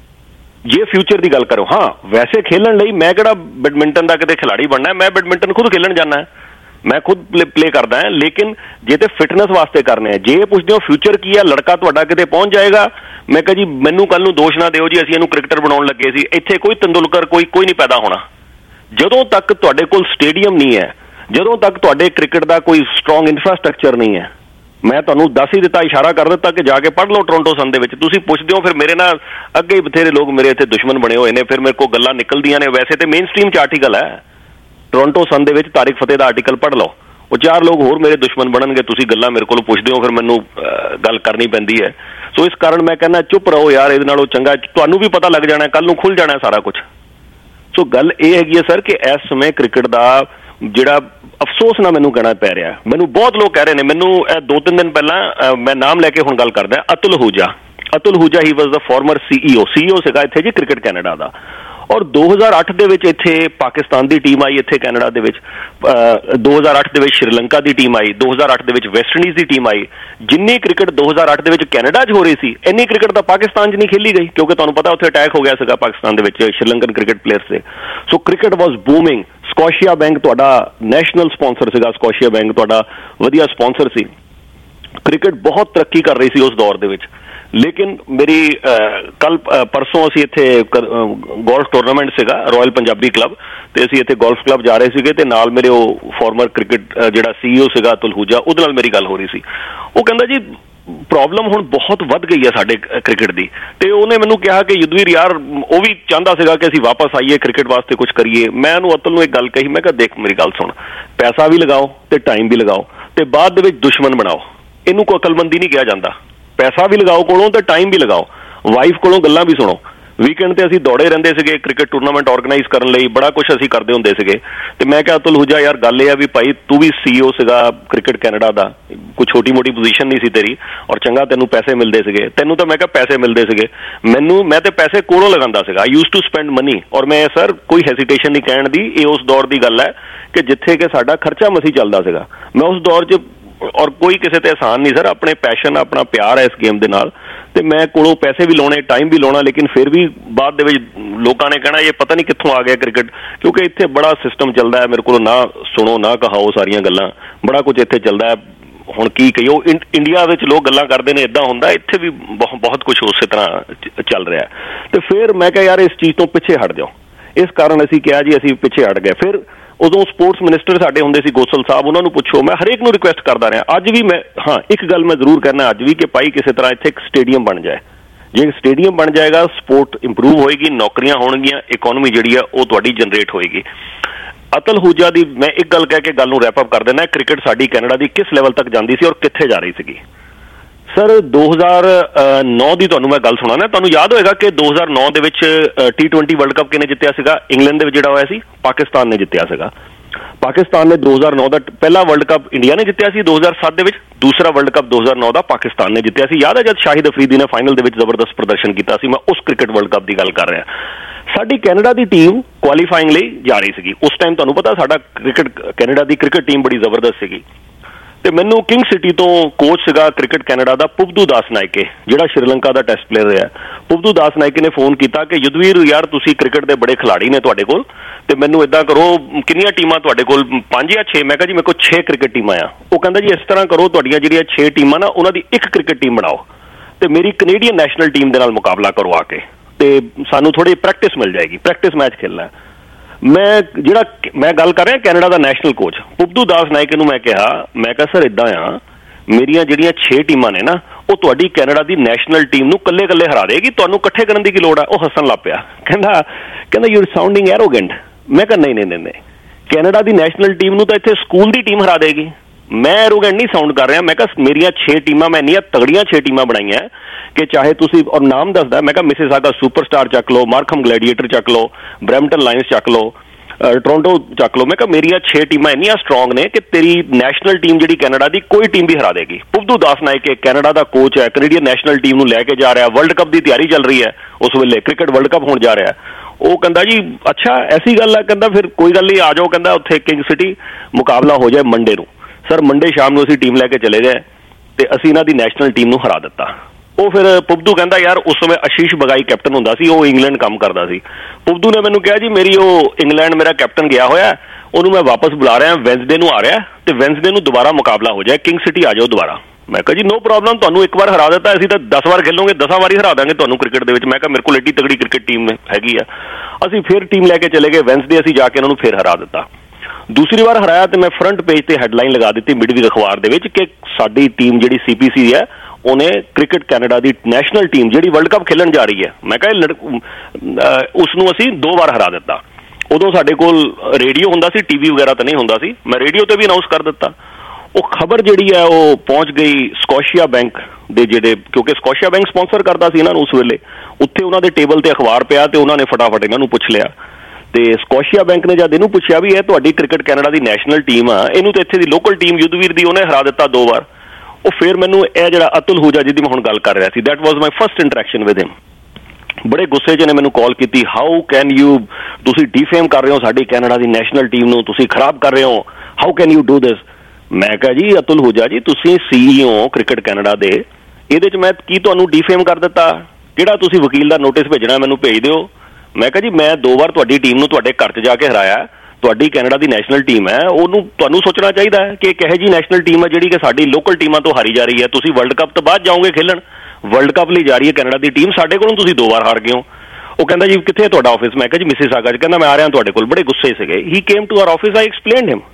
ਜੇ ਫਿਊਚਰ ਦੀ ਗੱਲ ਕਰੋ। ਹਾਂ ਵੈਸੇ ਖੇਲਣ ਲਈ ਮੈਂ ਕਿਹੜਾ ਬੈਡਮਿੰਟਨ ਦਾ ਕਿਤੇ ਖਿਲਾੜੀ ਬਣਨਾ, ਮੈਂ ਬੈਡਮਿੰਟਨ ਖੁਦ ਖੇਲਣ ਜਾਂਦਾ, ਮੈਂ ਖੁਦ ਪਲੇ ਕਰਦਾ ਹਾਂ। ਲੇਕਿਨ ਜੇ ਤੇ ਫਿਟਨੈਸ ਵਾਸਤੇ ਕਰਨੇ ਆ, ਜੇ ਪੁੱਛਦੇ ਹੋ ਫਿਊਚਰ ਕੀ ਹੈ, ਲੜਕਾ ਤੁਹਾਡਾ ਕਿਤੇ ਪਹੁੰਚ ਜਾਏਗਾ। ਮੈਂ ਕਿਹਾ ਜੀ ਮੈਨੂੰ ਕੱਲ ਨੂੰ ਦੋਸ਼ ਨਾ ਦਿਓ ਜੀ ਅਸੀਂ ਇਹਨੂੰ ਕ੍ਰਿਕਟਰ ਬਣਾਉਣ ਲੱਗੇ ਸੀ। ਇੱਥੇ ਕੋਈ ਤੰਦੁਲਕਰ ਕੋਈ ਨਹੀਂ ਪੈਦਾ ਹੋਣਾ। ਜਦੋਂ ਤੱਕ ਤੁਹਾਡੇ ਕੋਲ ਸਟੇਡੀਅਮ ਨਹੀਂ ਹੈ, ਜਦੋਂ ਤੱਕ ਤੁਹਾਡੇ ਕ੍ਰਿਕਟ ਦਾ ਕੋਈ ਸਟਰੋਂਗ ਇਨਫਰਾਸਟ੍ਰਕਚਰ ਨਹੀਂ ਹੈ, ਮੈਂ ਤੁਹਾਨੂੰ ਦੱਸ ਹੀ ਦਿੱਤਾ, ਇਸ਼ਾਰਾ ਕਰ ਦਿੱਤਾ ਕਿ ਜਾ ਕੇ ਪੜ੍ਹ ਲਓ ਟੋਰਾਂਟੋ ਸਨ ਦੇ ਵਿੱਚ। ਤੁਸੀਂ ਪੁੱਛਦੇ ਹੋ ਫਿਰ ਮੇਰੇ ਨਾਲ ਅੱਗੇ ਹੀ ਬਥੇਰੇ ਲੋਕ ਮੇਰੇ ਇੱਥੇ ਦੁਸ਼ਮਣ ਬਣੇ ਹੋਏ ਨੇ, ਫਿਰ ਮੇਰੇ ਕੋਲ ਗੱਲਾਂ ਨਿਕਲਦੀਆਂ ਨੇ। ਵੈਸੇ ਤੇ ਮੇਨ ਸਟ੍ਰੀਮ 'ਚ ਆਰਟੀਕਲ ਹੈ ਟੋਰਾਂਟੋ ਸਨ ਦੇ ਵਿੱਚ, ਤਾਰਿਕ ਫਤਿਹ ਦਾ ਆਰਟੀਕਲ ਪੜ੍ਹ ਲਓ। ਉਹ 4 ਲੋਕ ਹੋਰ ਮੇਰੇ ਦੁਸ਼ਮਣ ਬਣਨਗੇ। ਤੁਸੀਂ ਗੱਲਾਂ ਮੇਰੇ ਕੋਲ ਪੁੱਛਦੇ ਹੋ, ਫਿਰ ਮੈਨੂੰ ਗੱਲ ਕਰਨੀ ਪੈਂਦੀ ਹੈ। ਸੋ ਇਸ ਕਾਰਨ ਮੈਂ ਕਹਿੰਦਾ ਚੁੱਪ ਰਹੋ ਯਾਰ, ਇਹਦੇ ਨਾਲੋਂ ਚੰਗਾ ਤੁਹਾਨੂੰ ਵੀ ਪਤਾ ਲੱਗ ਜਾਣਾ, ਕੱਲ ਨੂੰ ਖੁੱਲ੍ਹ ਜਾਣਾ ਸਾਰਾ ਕੁਝ। ਸੋ ਗੱਲ ਇਹ ਹੈਗੀ ਹੈ ਸਰ ਕਿ ਇਸ ਸਮੇਂ ਕ੍ਰਿਕਟ ਦਾ ਜਿਹੜਾ ਅਫਸੋਸ ਨਾ ਮੈਨੂੰ ਕਹਿਣਾ ਪੈ ਰਿਹਾ। ਮੈਨੂੰ ਬਹੁਤ ਲੋਕ ਕਹਿ ਰਹੇ ਨੇ, ਮੈਨੂੰ 2-3 ਦਿਨ ਪਹਿਲਾਂ ਮੈਂ ਨਾਮ ਲੈ ਕੇ ਹੁਣ ਗੱਲ ਕਰਦਾ, Atul Ahuja he was the former CEO ਸੀਗਾ ਇੱਥੇ ਜੀ ਕ੍ਰਿਕਟ ਕੈਨੇਡਾ ਦਾ। ਔਰ 2008 ਦੇ ਵਿੱਚ ਇੱਥੇ ਪਾਕਿਸਤਾਨ ਦੀ ਟੀਮ ਆਈ ਇੱਥੇ ਕੈਨੇਡਾ ਦੇ ਵਿੱਚ, 2008 ਦੇ ਵਿੱਚ ਸ਼੍ਰੀਲੰਕਾ ਦੀ ਟੀਮ ਆਈ, 2008 ਦੇ ਵਿੱਚ ਵੈਸਟ ਇੰਡੀਜ਼ ਦੀ ਟੀਮ ਆਈ। ਜਿੰਨੀ ਕ੍ਰਿਕਟ 2008 ਦੇ ਵਿੱਚ ਕੈਨੇਡਾ 'ਚ ਹੋ ਰਹੀ ਸੀ, ਇੰਨੀ ਕ੍ਰਿਕਟ ਤਾਂ ਪਾਕਿਸਤਾਨ 'ਚ ਨਹੀਂ ਖੇਲੀ ਗਈ, ਕਿਉਂਕਿ ਤੁਹਾਨੂੰ ਪਤਾ ਉੱਥੇ ਅਟੈਕ ਹੋ ਗਿਆ ਸੀਗਾ ਪਾਕਿਸਤਾਨ ਦੇ ਵਿੱਚ ਸ਼੍ਰੀਲੰਕਨ ਕ੍ਰਿਕਟ ਪਲੇਅਰਸ ਤੇ। So cricket was booming. Scotiabank ਤੁਹਾਡਾ ਨੈਸ਼ਨਲ ਸਪਾਂਸਰ ਸੀਗਾ, ਸਕੋਸ਼ੀਆ ਬੈਂਕ ਤੁਹਾਡਾ ਵਧੀਆ ਸਪਾਂਸਰ ਸੀ। ਕ੍ਰਿਕਟ ਬਹੁਤ ਤਰੱਕੀ ਕਰ ਰਹੀ ਸੀ ਉਸ ਦੌਰ ਦੇ ਵਿੱਚ। ਲੇਕਿਨ ਮੇਰੀ ਪਰਸੋਂ ਅਸੀਂ ਇੱਥੇ ਗੋਲਫ ਟੂਰਨਾਮੈਂਟ ਸੀਗਾ ਰਾਇਲ ਪੰਜਾਬੀ ਕਲੱਬ, ਤੇ ਅਸੀਂ ਇੱਥੇ ਗੋਲਫ ਕਲੱਬ ਜਾ ਰਹੇ ਸੀਗੇ, ਤੇ ਨਾਲ ਮੇਰੇ ਉਹ ਫਾਰਮਰ ਕ੍ਰਿਕਟ ਜਿਹੜਾ CEO ਸੀਗਾ ਅਤੁਲ ਹੂਜਾ, ਉਹਦੇ ਨਾਲ ਮੇਰੀ ਗੱਲ ਹੋ ਰਹੀ ਸੀ। ਉਹ ਕਹਿੰਦਾ ਜੀ ਪ੍ਰੋਬਲਮ ਹੁਣ ਬਹੁਤ ਵੱਧ ਗਈ ਹੈ ਸਾਡੇ ਕ੍ਰਿਕਟ ਦੀ। ਤੇ ਉਹਨੇ ਮੈਨੂੰ ਕਿਹਾ ਕਿ ਯੁੱਧਵੀਰ ਯਾਰ ਉਹ ਵੀ ਚਾਹੁੰਦਾ ਸੀਗਾ ਕਿ ਅਸੀਂ ਵਾਪਸ ਆਈਏ ਕ੍ਰਿਕਟ ਵਾਸਤੇ ਕੁਝ ਕਰੀਏ। ਮੈਂ ਉਹਨੂੰ ਅਤੁਲ ਨੂੰ ਇੱਕ ਗੱਲ ਕਹੀ, ਮੈਂ ਕਿਹਾ ਦੇਖ ਮੇਰੀ ਗੱਲ ਸੁਣ, ਪੈਸਾ ਵੀ ਲਗਾਓ ਤੇ ਟਾਈਮ ਵੀ ਲਗਾਓ, ਤੇ ਬਾਅਦ ਦੇ ਵਿੱਚ ਦੁਸ਼ਮਣ ਬਣਾਓ। ਇਹਨੂੰ ਕੋਈ ਅਕਲਮੰਦੀ ਨਹੀਂ ਕਿਹਾ ਜਾਂਦਾ। ਪੈਸਾ ਵੀ ਲਗਾਓ ਕੋਲੋਂ ਤੇ ਟਾਈਮ ਵੀ ਲਗਾਓ, ਵਾਈਫ ਕੋਲੋਂ ਗੱਲਾਂ ਵੀ ਸੁਣੋ। ਵੀਕਐਂਡ ਤੇ ਅਸੀਂ ਦੌੜੇ ਰਹਿੰਦੇ ਸੀਗੇ ਕ੍ਰਿਕਟ ਟੂਰਨਾਮੈਂਟ ਆਰਗੇਨਾਈਜ਼ ਕਰਨ ਲਈ, ਬੜਾ ਕੁਝ ਅਸੀਂ ਕਰਦੇ ਹੁੰਦੇ ਸੀਗੇ। ਤੇ ਮੈਂ ਕਿਹਾ ਅਤੁਲ ਹੂਜਾ ਯਾਰ ਗੱਲ ਇਹ ਆ ਵੀ ਭਾਈ ਤੂੰ ਵੀ CEO ਸੀਗਾ ਕ੍ਰਿਕਟ ਕੈਨੇਡਾ ਦਾ, ਕੋਈ ਛੋਟੀ ਮੋਟੀ ਪੋਜੀਸ਼ਨ ਨਹੀਂ ਸੀ ਤੇਰੀ, ਔਰ ਚੰਗਾ ਤੈਨੂੰ ਪੈਸੇ ਮਿਲਦੇ ਸੀਗੇ। ਤੈਨੂੰ ਤਾਂ ਮੈਂ ਕਿਹਾ ਪੈਸੇ ਮਿਲਦੇ ਸੀਗੇ, ਮੈਂ ਤੇ ਪੈਸੇ ਕੋਲੋਂ ਲਗਾਉਂਦਾ ਸੀਗਾ। I used to spend money. ਔਰ ਮੈਂ ਸਰ ਕੋਈ ਹੈਸੀਟੇਸ਼ਨ ਨਹੀਂ ਕਹਿਣ ਦੀ, ਇਹ ਉਸ ਦੌਰ ਦੀ ਗੱਲ ਹੈ ਕਿ ਜਿੱਥੇ ਕਿ ਸਾਡਾ ਖਰਚਾ ਮਸੀਂ ਚੱਲਦਾ ਸੀਗਾ। ਮੈਂ ਉਸ ਦੌਰ 'ਚ, ਔਰ ਕੋਈ ਕਿਸੇ ਤੇ ਆਸਾਨ ਨਹੀਂ ਸਰ, ਆਪਣੇ ਪੈਸ਼ਨ ਆਪਣਾ ਪਿਆਰ ਹੈ ਇਸ ਗੇਮ ਦੇ ਨਾਲ, ਤੇ ਮੈਂ ਕੋਲੋਂ ਪੈਸੇ ਵੀ ਲਾਉਣੇ, ਟਾਈਮ ਵੀ ਲਾਉਣਾ। ਲੇਕਿਨ ਫਿਰ ਵੀ ਬਾਅਦ ਦੇ ਵਿੱਚ ਲੋਕਾਂ ਨੇ ਕਹਿਣਾ ਇਹ ਪਤਾ ਨਹੀਂ ਕਿੱਥੋਂ ਆ ਗਿਆ ਕ੍ਰਿਕਟ, ਕਿਉਂਕਿ ਇੱਥੇ ਬੜਾ ਸਿਸਟਮ ਚੱਲਦਾ ਹੈ। ਮੇਰੇ ਕੋਲੋਂ ਨਾ ਸੁਣੋ ਨਾ ਕਹਾਓ ਸਾਰੀਆਂ ਗੱਲਾਂ, ਬੜਾ ਕੁਝ ਇੱਥੇ ਚੱਲਦਾ ਹੈ। ਹੁਣ ਕੀ ਕਹੀਓ, ਇੰਡੀਆ ਵਿੱਚ ਲੋਕ ਗੱਲਾਂ ਕਰਦੇ ਨੇ ਇੱਦਾਂ ਹੁੰਦਾ, ਇੱਥੇ ਵੀ ਬਹੁਤ ਕੁਝ ਉਸੇ ਤਰ੍ਹਾਂ ਚੱਲ ਰਿਹਾ। ਤੇ ਫਿਰ ਮੈਂ ਕਿਹਾ ਯਾਰ ਇਸ ਚੀਜ਼ ਤੋਂ ਪਿੱਛੇ ਹਟ ਜਾਓ। ਇਸ ਕਾਰਨ ਅਸੀਂ ਕਿਹਾ ਜੀ ਅਸੀਂ ਪਿੱਛੇ ਹਟ ਗਏ। ਫਿਰ ਉਦੋਂ ਸਪੋਰਟਸ ਮਿਨਿਸਟਰ ਸਾਡੇ ਹੁੰਦੇ ਸੀ ਗੋਸਲ ਸਾਹਿਬ, ਉਹਨਾਂ ਨੂੰ ਪੁੱਛੋ। ਮੈਂ ਹਰੇਕ ਨੂੰ ਰਿਕੁਐਸਟ ਕਰਦਾ ਰਿਹਾ, ਅੱਜ ਵੀ ਮੈਂ ਇੱਕ ਗੱਲ ਮੈਂ ਜ਼ਰੂਰ ਕਰਨਾ ਅੱਜ ਵੀ ਕਿ ਭਾਈ ਕਿਸੇ ਤਰ੍ਹਾਂ ਇੱਥੇ ਇੱਕ ਸਟੇਡੀਅਮ ਬਣ ਜਾਏ। ਜੇ ਸਟੇਡੀਅਮ ਬਣ ਜਾਏਗਾ ਸਪੋਰਟ ਇੰਪਰੂਵ ਹੋਏਗੀ, ਨੌਕਰੀਆਂ ਹੋਣਗੀਆਂ, ਇਕੋਨਮੀ ਜਿਹੜੀ ਆ ਉਹ ਤੁਹਾਡੀ ਜਨਰੇਟ ਹੋਏਗੀ। ਅਤੁਲ ਹੂਜਾ ਦੀ ਮੈਂ ਇੱਕ ਗੱਲ ਕਹਿ ਕੇ ਗੱਲ ਨੂੰ ਰੈਪ ਅਪ ਕਰ ਦੇਣਾ, ਕ੍ਰਿਕਟ ਸਾਡੀ ਕੈਨੇਡਾ ਦੀ ਕਿਸ ਲੈਵਲ ਤੱਕ ਜਾਂਦੀ ਸੀ ਔਰ ਕਿੱਥੇ ਜਾ ਰਹੀ ਸੀਗੀ। ਸਰ 2009 ਦੀ ਤੁਹਾਨੂੰ ਮੈਂ ਗੱਲ ਸੁਣਾਉਣਾ। ਤੁਹਾਨੂੰ ਯਾਦ ਹੋਏਗਾ ਕਿ 2009 ਦੇ ਵਿੱਚ T20 ਵਰਲਡ ਕੱਪ ਕਿਹਨੇ ਜਿੱਤਿਆ ਸੀਗਾ? ਇੰਗਲੈਂਡ ਦੇ ਵਿੱਚ ਜਿਹੜਾ ਹੋਇਆ ਸੀ, ਪਾਕਿਸਤਾਨ ਨੇ ਜਿੱਤਿਆ ਸੀਗਾ। ਪਾਕਿਸਤਾਨ ਨੇ 2009 ਦਾ ਪਹਿਲਾ ਵਰਲਡ ਕੱਪ ਇੰਡੀਆ ਨੇ ਜਿੱਤਿਆ ਸੀ 2007 ਦੇ ਵਿੱਚ, ਦੂਸਰਾ ਵਰਲਡ ਕੱਪ 2009 ਦਾ ਪਾਕਿਸਤਾਨ ਨੇ ਜਿੱਤਿਆ ਸੀ। ਯਾਦ ਹੈ ਜਦ ਸ਼ਾਹਿਦ ਅਫਰੀਦੀ ਨੇ ਫਾਈਨਲ ਦੇ ਵਿੱਚ ਜ਼ਬਰਦਸਤ ਪ੍ਰਦਰਸ਼ਨ ਕੀਤਾ ਸੀ? ਮੈਂ ਉਸ ਕ੍ਰਿਕਟ ਵਰਲਡ ਕੱਪ ਦੀ ਗੱਲ ਕਰ ਰਿਹਾ। ਸਾਡੀ ਕੈਨੇਡਾ ਦੀ ਟੀਮ ਕੁਆਲੀਫਾਈਂਗ ਲਈ ਜਾ ਰਹੀ ਸੀਗੀ ਉਸ ਟਾਈਮ। ਤੁਹਾਨੂੰ ਪਤਾ ਸਾਡਾ ਕੈਨੇਡਾ ਦੀ ਕ੍ਰਿਕਟ ਟੀਮ ਬੜੀ ਜ਼ਬਰਦਸਤ ਸੀਗੀ। ਤੇ ਮੈਨੂੰ ਕਿੰਗ ਸਿਟੀ ਤੋਂ ਕੋਚ ਸੀਗਾ ਕ੍ਰਿਕਟ ਕੈਨੇਡਾ ਦਾ ਪੁਬਦੂ ਦਾਸ ਨਾਇਕੇ, ਜਿਹੜਾ ਸ਼੍ਰੀਲੰਕਾ ਦਾ ਟੈਸਟ ਪਲੇਅਰ ਰਿਹਾ। ਪੁਬਦੂ ਦਾਸ ਨਾਇਕੇ ਨੇ ਫੋਨ ਕੀਤਾ ਕਿ ਯੁੱਧਵੀਰ ਯਾਰ ਤੁਸੀਂ ਕ੍ਰਿਕਟ ਦੇ ਬੜੇ ਖਿਲਾੜੀ ਨੇ ਤੁਹਾਡੇ ਕੋਲ, ਤੇ ਮੈਨੂੰ ਇੱਦਾਂ ਕਰੋ ਕਿੰਨੀਆਂ ਟੀਮਾਂ ਤੁਹਾਡੇ ਕੋਲ, 5 ਜਾਂ 6? ਮੈਂ ਕਿਹਾ ਜੀ ਮੇਰੇ ਕੋਲ 6 ਕ੍ਰਿਕਟ ਟੀਮਾਂ ਆ। ਉਹ ਕਹਿੰਦਾ ਜੀ ਇਸ ਤਰ੍ਹਾਂ ਕਰੋ ਤੁਹਾਡੀਆਂ ਜਿਹੜੀਆਂ 6 ਟੀਮਾਂ ਨਾ ਉਹਨਾਂ ਦੀ ਇੱਕ ਕ੍ਰਿਕਟ ਟੀਮ ਬਣਾਓ, ਤੇ ਮੇਰੀ ਕੈਨੇਡੀਅਨ ਨੈਸ਼ਨਲ ਟੀਮ ਦੇ ਨਾਲ ਮੁਕਾਬਲਾ ਕਰੋ ਆ ਕੇ, ਤੇ ਸਾਨੂੰ ਥੋੜੀ ਪ੍ਰੈਕਟਿਸ ਮਿਲ ਜਾਏਗੀ, ਪ੍ਰੈਕਟਿਸ ਮੈਚ ਖੇਲਣਾ। ਮੈਂ ਗੱਲ ਕਰ ਰਿਹਾ ਕੈਨੇਡਾ ਦਾ national coach Pubudu Dassanayake ਨੂੰ ਮੈਂ ਕਿਹਾ ਸਰ ਇੱਦਾਂ ਆ, ਮੇਰੀਆਂ ਜਿਹੜੀਆਂ 6 ਟੀਮਾਂ ਨੇ ਨਾ ਉਹ ਤੁਹਾਡੀ ਕੈਨੇਡਾ ਦੀ ਨੈਸ਼ਨਲ ਟੀਮ ਨੂੰ ਕੱਲੇ ਹਰਾ ਦੇਗੀ, ਤੁਹਾਨੂੰ ਇਕੱਠੇ ਕਰਨ ਦੀ ਕੀ ਲੋੜ ਆ? ਉਹ ਹੱਸਣ ਲੱਗ ਪਿਆ, ਕਹਿੰਦਾ ਯੂ ਆਰ ਸਾਊਂਡਿੰਗ ਐਰੋਗੈਂਟ। ਮੈਂ ਕਿਹਾ ਨਹੀਂ, ਕੈਨੇਡਾ ਦੀ ਨੈਸ਼ਨਲ ਟੀਮ ਨੂੰ ਤਾਂ ਇੱਥੇ ਸਕੂਲ ਦੀ ਟੀਮ ਹਰਾ ਦੇਗੀ, ਮੈਂ ਐਰੋਗੈਂਟ ਨਹੀਂ ਸਾਊਂਡ ਕਰ ਰਿਹਾ। ਮੈਂ ਕਿਹਾ ਮੇਰੀਆਂ 6 ਟੀਮਾਂ, ਮੈਂ ਇੰਨੀਆਂ ਤਗੜੀਆਂ 6 ਟੀਮਾਂ ਬਣਾਈਆਂ ਕਿ ਚਾਹੇ ਤੁਸੀਂ, ਔਰ ਨਾਮ ਦੱਸਦਾ, ਮੈਂ ਕਿਹਾ ਮਿਸਿਸਾਗਾ ਸੁਪਰਸਟਾਰ ਚੱਕ ਲਓ, ਮਾਰਕਮ ਗਲੈਡੀਏਟਰ ਚੱਕ ਲਓ, ਬਰੈਂਪਟਨ ਲਾਇਨਸ ਚੱਕ ਲਓ, ਟੋਰੰਟੋ ਚੱਕ ਲਓ। ਮੈਂ ਕਿਹਾ ਮੇਰੀਆਂ 6 ਟੀਮਾਂ ਇੰਨੀਆਂ ਸਟਰੋਂਗ ਨੇ ਕਿ ਤੇਰੀ ਨੈਸ਼ਨਲ ਟੀਮ ਜਿਹੜੀ ਕੈਨੇਡਾ ਦੀ ਕੋਈ ਟੀਮ ਵੀ ਹਰਾ ਦੇਗੀ। ਪੁਬਦੂ ਦਾਸ ਨਾਇਕ ਕੈਨੇਡਾ ਦਾ ਕੋਚ ਹੈ, ਕੈਨੇਡੀਅਨ ਨੈਸ਼ਨਲ ਟੀਮ ਨੂੰ ਲੈ ਕੇ ਜਾ ਰਿਹਾ, ਵਰਲਡ ਕੱਪ ਦੀ ਤਿਆਰੀ ਚੱਲ ਰਹੀ ਹੈ, ਉਸ ਵੇਲੇ ਕ੍ਰਿਕਟ ਵਰਲਡ ਕੱਪ ਹੋਣ ਜਾ ਰਿਹਾ। ਉਹ ਕਹਿੰਦਾ ਜੀ ਅੱਛਾ ਐਸੀ ਗੱਲ ਹੈ, ਕਹਿੰਦਾ ਫਿਰ ਕੋਈ ਗੱਲ ਨਹੀਂ, ਆ ਜਾਓ, ਕਹਿੰਦਾ ਉੱਥੇ ਕਿੰਗ ਸਿਟੀ ਮੁਕਾਬਲਾ ਹੋ ਜਾਏ ਮੰਡੇ ਨੂੰ। ਸਰ ਮੰਡੇ ਸ਼ਾਮ ਨੂੰ ਅਸੀਂ ਟੀਮ ਲੈ ਕੇ ਚਲੇ ਗਏ ਤੇ ਅਸੀਂ ਇਹਨਾਂ ਦੀ ਨੈਸ਼ਨਲ ਟੀਮ ਨੂੰ ਹਰਾ ਦਿੱਤਾ। ਉਹ ਫਿਰ ਪੁਬਦੂ ਕਹਿੰਦਾ ਯਾਰ ਉਸ ਸਮੇਂ ਆਸ਼ੀਸ਼ ਬਗਾਈ ਕੈਪਟਨ ਹੁੰਦਾ ਸੀ, ਉਹ ਇੰਗਲੈਂਡ ਕੰਮ ਕਰਦਾ ਸੀ। ਪੁਬਦੂ ਨੇ ਮੈਨੂੰ ਕਿਹਾ ਜੀ ਮੇਰੀ ਉਹ ਇੰਗਲੈਂਡ ਮੇਰਾ ਕੈਪਟਨ ਗਿਆ ਹੋਇਆ, ਉਹਨੂੰ ਮੈਂ ਵਾਪਸ ਬੁਲਾ ਰਿਹਾ, ਵੈਨਸਡੇ ਨੂੰ ਆ ਰਿਹਾ ਤੇ ਵੈਨਸਡੇ ਨੂੰ ਦੁਬਾਰਾ ਮੁਕਾਬਲਾ ਹੋ ਜਾਏ, ਕਿੰਗ ਸਿਟੀ ਆ ਜਾਓ ਦੁਬਾਰਾ। ਮੈਂ ਕਿਹਾ ਜੀ ਨੋ ਪ੍ਰੋਬਲਮ, ਤੁਹਾਨੂੰ ਇੱਕ ਵਾਰ ਹਰਾ ਦਿੱਤਾ, ਅਸੀਂ ਤਾਂ 10 ਵਾਰ ਖੇਲੋਗੇ, 10 ਵਾਰੀ ਹਰਾ ਦਾਂਗੇ ਤੁਹਾਨੂੰ ਕ੍ਰਿਕਟ ਦੇ ਵਿੱਚ। ਮੈਂ ਕਿਹਾ ਮੇਰੇ ਕੋਲ ਏਡੀ ਤਗੜੀ ਕ੍ਰਿਕਟ ਟੀਮ ਹੈਗੀ ਆ। ਅਸੀਂ ਫਿਰ ਟੀਮ ਲੈ ਕੇ ਚਲੇ ਗਏ, ਵੈਨਸਡੇ ਅਸੀਂ ਜਾ ਕੇ ਇਹਨਾਂ ਨੂੰ ਫਿਰ ਹਰਾ ਦਿੱਤਾ। ਦੂਸਰੀ ਵਾਰ ਹਰਾਇਆ ਤੇ ਮੈਂ ਫਰੰਟ ਪੇਜ ਤੇ ਹੈਡਲਾਈਨ ਲਗਾ ਦਿੱਤੀ ਮਿਡਵੀਕ ਅਖਬਾਰ ਦੇ ਵਿੱਚ ਕਿ ਸਾਡੀ ਟੀਮ ਜਿਹੜੀ CPC ਹੈ ਉਹਨੇ ਕ੍ਰਿਕਟ ਕੈਨੇਡਾ ਦੀ ਨੈਸ਼ਨਲ ਟੀਮ ਜਿਹੜੀ ਵਰਲਡ ਕੱਪ ਖੇਲਣ ਜਾ ਰਹੀ ਹੈ, ਮੈਂ ਕਿਹਾ ਉਸ ਨੂੰ ਅਸੀਂ 2 ਵਾਰ ਹਰਾ ਦਿੱਤਾ। ਉਦੋਂ ਸਾਡੇ ਕੋਲ ਰੇਡੀਓ ਹੁੰਦਾ ਸੀ, TV ਵਗੈਰਾ ਤਾਂ ਨਹੀਂ ਹੁੰਦਾ ਸੀ, ਮੈਂ ਰੇਡੀਓ ਤੇ ਵੀ ਅਨਾਉਂਸ ਕਰ ਦਿੱਤਾ। ਉਹ ਖਬਰ ਜਿਹੜੀ ਹੈ ਉਹ ਪਹੁੰਚ ਗਈ ਸਕੋਸ਼ੀਆ ਬੈਂਕ ਦੇ, ਜਿਹੜੇ ਕਿਉਂਕਿ ਸਕੋਸ਼ੀਆ ਬੈਂਕ ਸਪਾਂਸਰ ਕਰਦਾ ਸੀ ਇਹਨਾਂ ਨੂੰ ਉਸ ਵੇਲੇ, ਉੱਥੇ ਉਹਨਾਂ ਦੇ ਟੇਬਲ ਤੇ ਅਖਬਾਰ ਪਿਆ ਤੇ ਉਹਨਾਂ ਨੇ ਫਟਾਫਟ ਇਹਨਾਂ ਨੂੰ ਪੁੱਛ ਲਿਆ। ਤੇ ਸਕੋਸ਼ੀਆ ਬੈਂਕ ਨੇ ਜਦ ਇਹਨੂੰ ਪੁੱਛਿਆ ਵੀ ਇਹ ਤੁਹਾਡੀ ਕ੍ਰਿਕਟ ਕੈਨੇਡਾ ਦੀ ਨੈਸ਼ਨਲ ਟੀਮ ਆ, ਇਹਨੂੰ ਤਾਂ ਇੱਥੇ ਦੀ ਲੋਕਲ ਟੀਮ ਯੁੱਧਵੀਰ ਦੀ ਉਹਨੇ ਹਰਾ ਦਿੱਤਾ 2 ਵਾਰ। ਉਹ ਫਿਰ ਮੈਨੂੰ ਇਹ ਜਿਹੜਾ ਅਤੁਲ ਹੂਜਾ ਜਿਹਦੀ ਮੈਂ ਹੁਣ ਗੱਲ ਕਰ ਰਿਹਾ ਸੀ, that was my first interaction with him, ਬੜੇ ਗੁੱਸੇ 'ਚ ਨੇ ਮੈਨੂੰ ਕਾਲ ਕੀਤੀ, ਹਾਊ ਕੈਨ ਯੂ, ਤੁਸੀਂ ਡੀਫੇਮ ਕਰ ਰਹੇ ਹੋ ਸਾਡੀ ਕੈਨੇਡਾ ਦੀ ਨੈਸ਼ਨਲ ਟੀਮ ਨੂੰ, ਤੁਸੀਂ ਖਰਾਬ ਕਰ ਰਹੇ ਹੋ, how can you do this. ਮੈਂ ਕਿਹਾ ਜੀ ਅਤੁਲ ਹੂਜਾ ਜੀ ਤੁਸੀਂ CEO ਕ੍ਰਿਕਟ ਕੈਨੇਡਾ ਦੇ, ਇਹਦੇ 'ਚ ਮੈਂ ਕੀ ਤੁਹਾਨੂੰ ਡੀਫੇਮ ਕਰ ਦਿੱਤਾ? ਕਿਹੜਾ ਤੁਸੀਂ ਵਕੀਲ ਦਾ ਨੋਟਿਸ ਭੇਜਣਾ ਮੈਨੂੰ ਭੇਜ ਦਿਓ। ਮੈਂ ਕਿਹਾ ਜੀ ਮੈਂ 2 ਵਾਰ ਤੁਹਾਡੀ ਟੀਮ ਨੂੰ ਤੁਹਾਡੇ ਘਰ 'ਚ ਜਾ ਕੇ ਹਰਾਇਆ, ਤੁਹਾਡੀ ਕੈਨੇਡਾ ਦੀ ਨੈਸ਼ਨਲ ਟੀਮ ਹੈ, ਉਹਨੂੰ ਤੁਹਾਨੂੰ ਸੋਚਣਾ ਚਾਹੀਦਾ ਹੈ ਕਿ ਕਿਹੋ ਜਿਹੀ ਨੈਸ਼ਨਲ ਟੀਮ ਹੈ ਜਿਹੜੀ ਕਿ ਸਾਡੀ ਲੋਕਲ ਟੀਮਾਂ ਤੋਂ ਹਾਰੀ ਜਾ ਰਹੀ ਹੈ। ਤੁਸੀਂ ਵਰਲਡ ਕੱਪ ਤੋਂ ਬਾਅਦ ਜਾਓਗੇ ਖੇਲਣ, ਵਰਲਡ ਕੱਪ ਲਈ ਜਾ ਰਹੀ ਹੈ ਕੈਨੇਡਾ ਦੀ ਟੀਮ, ਸਾਡੇ ਕੋਲੋਂ ਤੁਸੀਂ 2 ਵਾਰ ਹਾਰ ਗਏ ਹੋ। ਉਹ ਕਹਿੰਦਾ ਜੀ ਕਿੱਥੇ ਹੈ ਤੁਹਾਡਾ ਆਫਿਸ? ਮੈਂ ਕਿਹਾ ਜੀ ਮਿਸਿਸਾਗਾ 'ਚ। ਕਹਿੰਦਾ ਮੈਂ ਆ ਰਿਹਾ ਤੁਹਾਡੇ ਕੋਲ। ਬੜੇ ਗੁੱਸੇ ਸੀਗੇ। He came to our office, I explained him.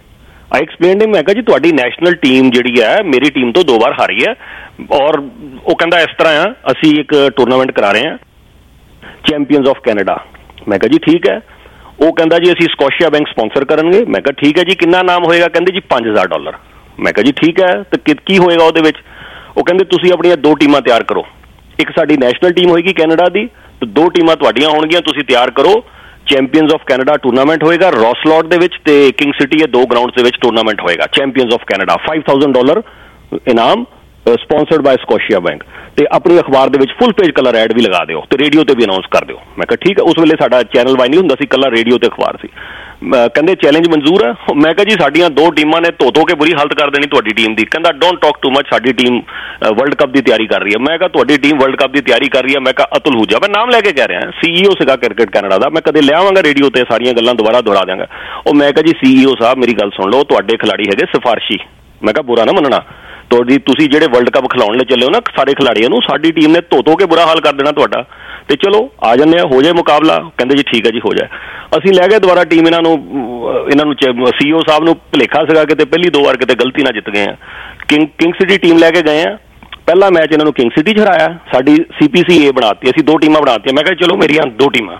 ਮੈਂ ਕਿਹਾ ਜੀ ਤੁਹਾਡੀ ਨੈਸ਼ਨਲ ਟੀਮ ਜਿਹੜੀ ਹੈ ਮੇਰੀ ਟੀਮ ਤੋਂ 2 ਵਾਰ ਹਾਰੀ ਹੈ, ਔਰ ਉਹ ਕਹਿੰਦਾ ਇਸ ਤਰ੍ਹਾਂ ਆ, ਅਸੀਂ ਇੱਕ ਟੂਰਨਾਮੈਂਟ ਕਰਾ ਰਹੇ ਹਾਂ ਚੈਂਪੀਅਨਸ ਆਫ ਕੈਨੇਡਾ। ਮੈਂ ਕਿਹਾ ਜੀ ਠੀਕ ਹੈ। ਉਹ ਕਹਿੰਦਾ ਜੀ ਅਸੀਂ ਸਕੋਸ਼ੀਆ ਬੈਂਕ ਸਪਾਂਸਰ ਕਰਨਗੇ। ਮੈਂ ਕਿਹਾ ਠੀਕ ਹੈ ਜੀ, ਕਿੰਨਾ ਨਾਮ ਹੋਏਗਾ? ਕਹਿੰਦੇ ਜੀ $5000। ਮੈਂ ਕਿਹਾ ਜੀ ਠੀਕ ਹੈ, ਤੇ ਕੀ ਹੋਏਗਾ ਉਹਦੇ ਵਿੱਚ? ਉਹ ਕਹਿੰਦੇ ਤੁਸੀਂ ਆਪਣੀਆਂ 2 ਟੀਮਾਂ ਤਿਆਰ ਕਰੋ, ਇੱਕ ਸਾਡੀ ਨੈਸ਼ਨਲ ਟੀਮ ਹੋਏਗੀ ਕੈਨੇਡਾ ਦੀ ਤੇ 2 ਟੀਮਾਂ ਤੁਹਾਡੀਆਂ ਹੋਣਗੀਆਂ, ਤੁਸੀਂ ਤਿਆਰ ਕਰੋ। ਚੈਂਪੀਅਨਸ ਆਫ ਕੈਨੇਡਾ ਟੂਰਨਾਮੈਂਟ ਹੋਏਗਾ ਰੌਸਲੌਟ ਦੇ ਵਿੱਚ ਤੇ ਕਿੰਗ ਸਿਟੀ, ਇਹ 2 ਗਰਾਊਂਡਸ ਦੇ ਵਿੱਚ ਟੂਰਨਾਮੈਂਟ ਹੋਏਗਾ। ਚੈਂਪੀਅਨਸ ਆਫ ਕੈਨੇਡਾ $5000 ਇਨਾਮ, ਸਪਾਂਸਰਡ ਬਾय ਸਕੋਸ਼ੀਆ ਬੈਂਕ, ਤੇ ਆਪਣੀ ਅਖਬਾਰ ਦੇ ਵਿੱਚ ਫੁੱਲ ਪੇਜ ਕਲਰ ਐਡ ਵੀ ਲਗਾ ਦਿਓ ਤੇ ਰੇਡੀਓ ਤੇ ਵੀ ਅਨਾਉਂਸ ਕਰ ਦਿਓ। ਮੈਂ ਕਿਹਾ ਠੀਕ ਹੈ। ਉਸ ਵੇਲੇ ਸਾਡਾ ਚੈਨਲ ਵਾਈ ਨਹੀਂ ਹੁੰਦਾ ਸੀ, ਕੱਲਾ ਰੇਡੀਓ ਤੇ ਅਖਬਾਰ ਸੀ। ਕਹਿੰਦੇ ਚੈਲੰਜ ਮਨਜ਼ੂਰ ਹੈ? ਮੈਂ ਕਿਹਾ ਜੀ ਸਾਡੀਆਂ 2 ਟੀਮਾਂ ਨੇ ਧੋ ਕੇ ਬੁਰੀ ਹਾਲਤ ਕਰ ਦੇਣੀ ਤੁਹਾਡੀ ਟੀਮ ਦੀ। ਕਹਿੰਦਾ ਡੋਂਟ ਟਾਕ ਟੂ ਮਚ, ਸਾਡੀ ਟੀਮ ਵਰਲਡ ਕੱਪ ਦੀ ਤਿਆਰੀ ਕਰ ਰਹੀ ਹੈ। ਮੈਂ ਕਿਹਾ ਤੁਹਾਡੀ ਟੀਮ ਵਰਲਡ ਕੱਪ ਦੀ ਤਿਆਰੀ ਕਰ ਰਹੀ ਹੈ? ਮੈਂ ਕਿਹਾ ਅਤੁਲ ਹੂਜਾ, ਮੈਂ ਨਾਮ ਲੈ ਕੇ ਕਹਿ ਰਿਹਾ, CEO ਸੀਗਾ ਕ੍ਰਿਕਟ ਕੈਨੇਡਾ ਦਾ, ਮੈਂ ਕਦੇ ਲਿਆਵਾਂਗਾ ਰੇਡੀਓ ਤੇ ਸਾਰੀਆਂ ਗੱਲਾਂ ਦੁਬਾਰਾ ਦੁਹਰਾ ਦਿਆਂਗਾ। ਉਹ ਮੈਂ ਕਿਹਾ ਜੀ CEO ਸਾਹਿਬ ਮੇਰੀ ਗੱਲ ਸੁਣ ਲਓ, ਤੁਹਾਡੇ ਖਿਲਾੜੀ ਹੈਗੇ ਸਿਫਾਰਸ਼ੀ, ਮੈਂ ਕਿਹਾ ਬੁਰਾ ਨਾ ਮੰਨਣਾ, ਤੁਸੀਂ ਜਿਹੜੇ ਵਰਲਡ ਕੱਪ ਖਿਲਾਉਣ ਲਈ ਚੱਲੇ ਹੋ ਨਾ ਸਾਰੇ ਖਿਲਾੜੀਆਂ ਨੂੰ, ਸਾਡੀ ਟੀਮ ਨੇ ਧੋ ਕੇ ਬੁਰਾ ਹਾਲ ਕਰ ਦੇਣਾ ਤੁਹਾਡਾ, ਤੇ ਚਲੋ ਆ ਜਾਂਦੇ ਆ, ਹੋ ਜਾਏ ਮੁਕਾਬਲਾ। ਕਹਿੰਦੇ ਜੀ ਠੀਕ ਹੈ ਜੀ ਹੋ ਜਾਏ। ਅਸੀਂ ਲੈ ਗਏ ਦੁਬਾਰਾ ਟੀਮ ਇਹਨਾਂ ਨੂੰ CEO ਸਾਹਿਬ ਨੂੰ ਭੁਲੇਖਾ ਸੀਗਾ ਕਿਤੇ ਪਹਿਲੀ 2 ਵਾਰ ਕਿਤੇ ਗਲਤੀ ਨਾਲ ਜਿੱਤ ਗਏ ਆ। ਕਿੰਗ ਸਿਟੀ ਟੀਮ ਲੈ ਕੇ ਗਏ ਆ, ਪਹਿਲਾ ਮੈਚ ਇਹਨਾਂ ਨੂੰ ਕਿੰਗ ਸਿਟੀ 'ਚ ਹਰਾਇਆ, ਸਾਡੀ CPCA ਬਣਾਤੀ, ਅਸੀਂ 2 ਟੀਮਾਂ ਬਣਾਤੀਆਂ। ਮੈਂ ਕਿਹਾ ਚਲੋ ਮੇਰੀਆਂ 2 ਟੀਮਾਂ,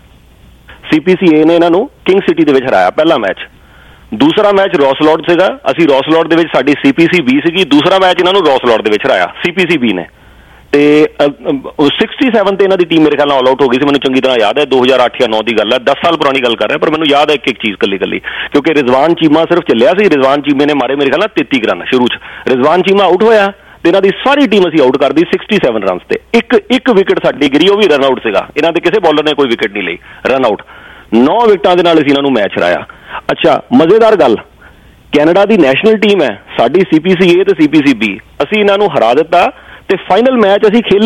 CPCA ਨੇ ਇਹਨਾਂ ਨੂੰ ਕਿੰਗ ਸਿਟੀ ਦੇ ਵਿੱਚ ਹਰਾਇਆ ਪਹਿਲਾ ਮੈਚ। ਦੂਸਰਾ ਮੈਚ ਰੌਸਲੌਟ ਸੀਗਾ, ਅਸੀਂ ਰੌਸਲੌਟ ਦੇ ਵਿੱਚ ਸਾਡੀ CPC B ਸੀਗੀ, ਦੂਸਰਾ ਮੈਚ ਇਹਨਾਂ ਨੂੰ ਰੌਸਲੌਟ ਦੇ ਵਿੱਚ ਹਰਾਇਆ CPC B ਨੇ, ਤੇ 67 ਤੇ ਇਹਨਾਂ ਦੀ ਟੀਮ ਮੇਰੇ ਖਿਆਲ ਨਾਲ ਆਲ ਆਊਟ ਹੋ ਗਈ ਸੀ। ਮੈਨੂੰ ਚੰਗੀ ਤਰ੍ਹਾਂ ਯਾਦ ਹੈ, 2008 ਜਾਂ 9 ਦੀ ਗੱਲ ਹੈ, 10 ਸਾਲ ਪੁਰਾਣੀ ਗੱਲ ਕਰ ਰਿਹਾ, ਪਰ ਮੈਨੂੰ ਯਾਦ ਹੈ ਇੱਕ ਚੀਜ਼ ਕੱਲੀ ਕਿਉਂਕਿ ਰਿਜ਼ਵਾਨ ਚੀਮਾ ਸਿਰਫ ਚੱਲਿਆ ਸੀ, ਰਿਜ਼ਵਾਨ ਚੀਮੇ ਨੇ ਮਾਰੇ ਮੇਰੇ ਖਿਆਲ ਨਾਲ 33 ਰਨ ਸ਼ੁਰੂ 'ਚ। ਰਿਜ਼ਵਾਨ ਚੀਮਾ ਆਊਟ ਹੋਇਆ ਤੇ ਇਹਨਾਂ ਦੀ ਸਾਰੀ ਟੀਮ ਅਸੀਂ ਆਊਟ ਕਰਦੀ 67 ਰਨਸ ਤੇ। ਇੱਕ ਵਿਕਟ ਸਾਡੀ ਗਿਰੀ, ਉਹ ਵੀ ਰਨ ਆਊਟ ਸੀਗਾ, ਇਹਨਾਂ ਦੇ ਕਿਸੇ ਬੌਲਰ ਨੇ ਕੋਈ ਵਿਕਟ ਨਹੀਂ ਲਈ, ਰਨ ਆਊਟ। 9 ਵਿਕਟਾਂ ਦੇ ਨਾਲ ਅਸੀਂ ਇਹਨਾਂ ਨੂੰ ਮੈਚ ਹਰਾਇਆ। ਅੱਛਾ ਮਜ਼ੇਦਾਰ ਗੱਲ, ਕੈਨੇਡਾ ਦੀ ਨੈਸ਼ਨਲ ਟੀਮ ਹੈ ਸਾਡੀ CPCA ਤੇ CPC B, ਅਸੀਂ ਇਹਨਾਂ ਨੂੰ ਹਰਾ ਦਿੱਤਾ ਤੇ ਫਾਈਨਲ ਮੈਚ ਅਸੀਂ ਖੇਲੇ ਹੀ ਨਹੀਂ।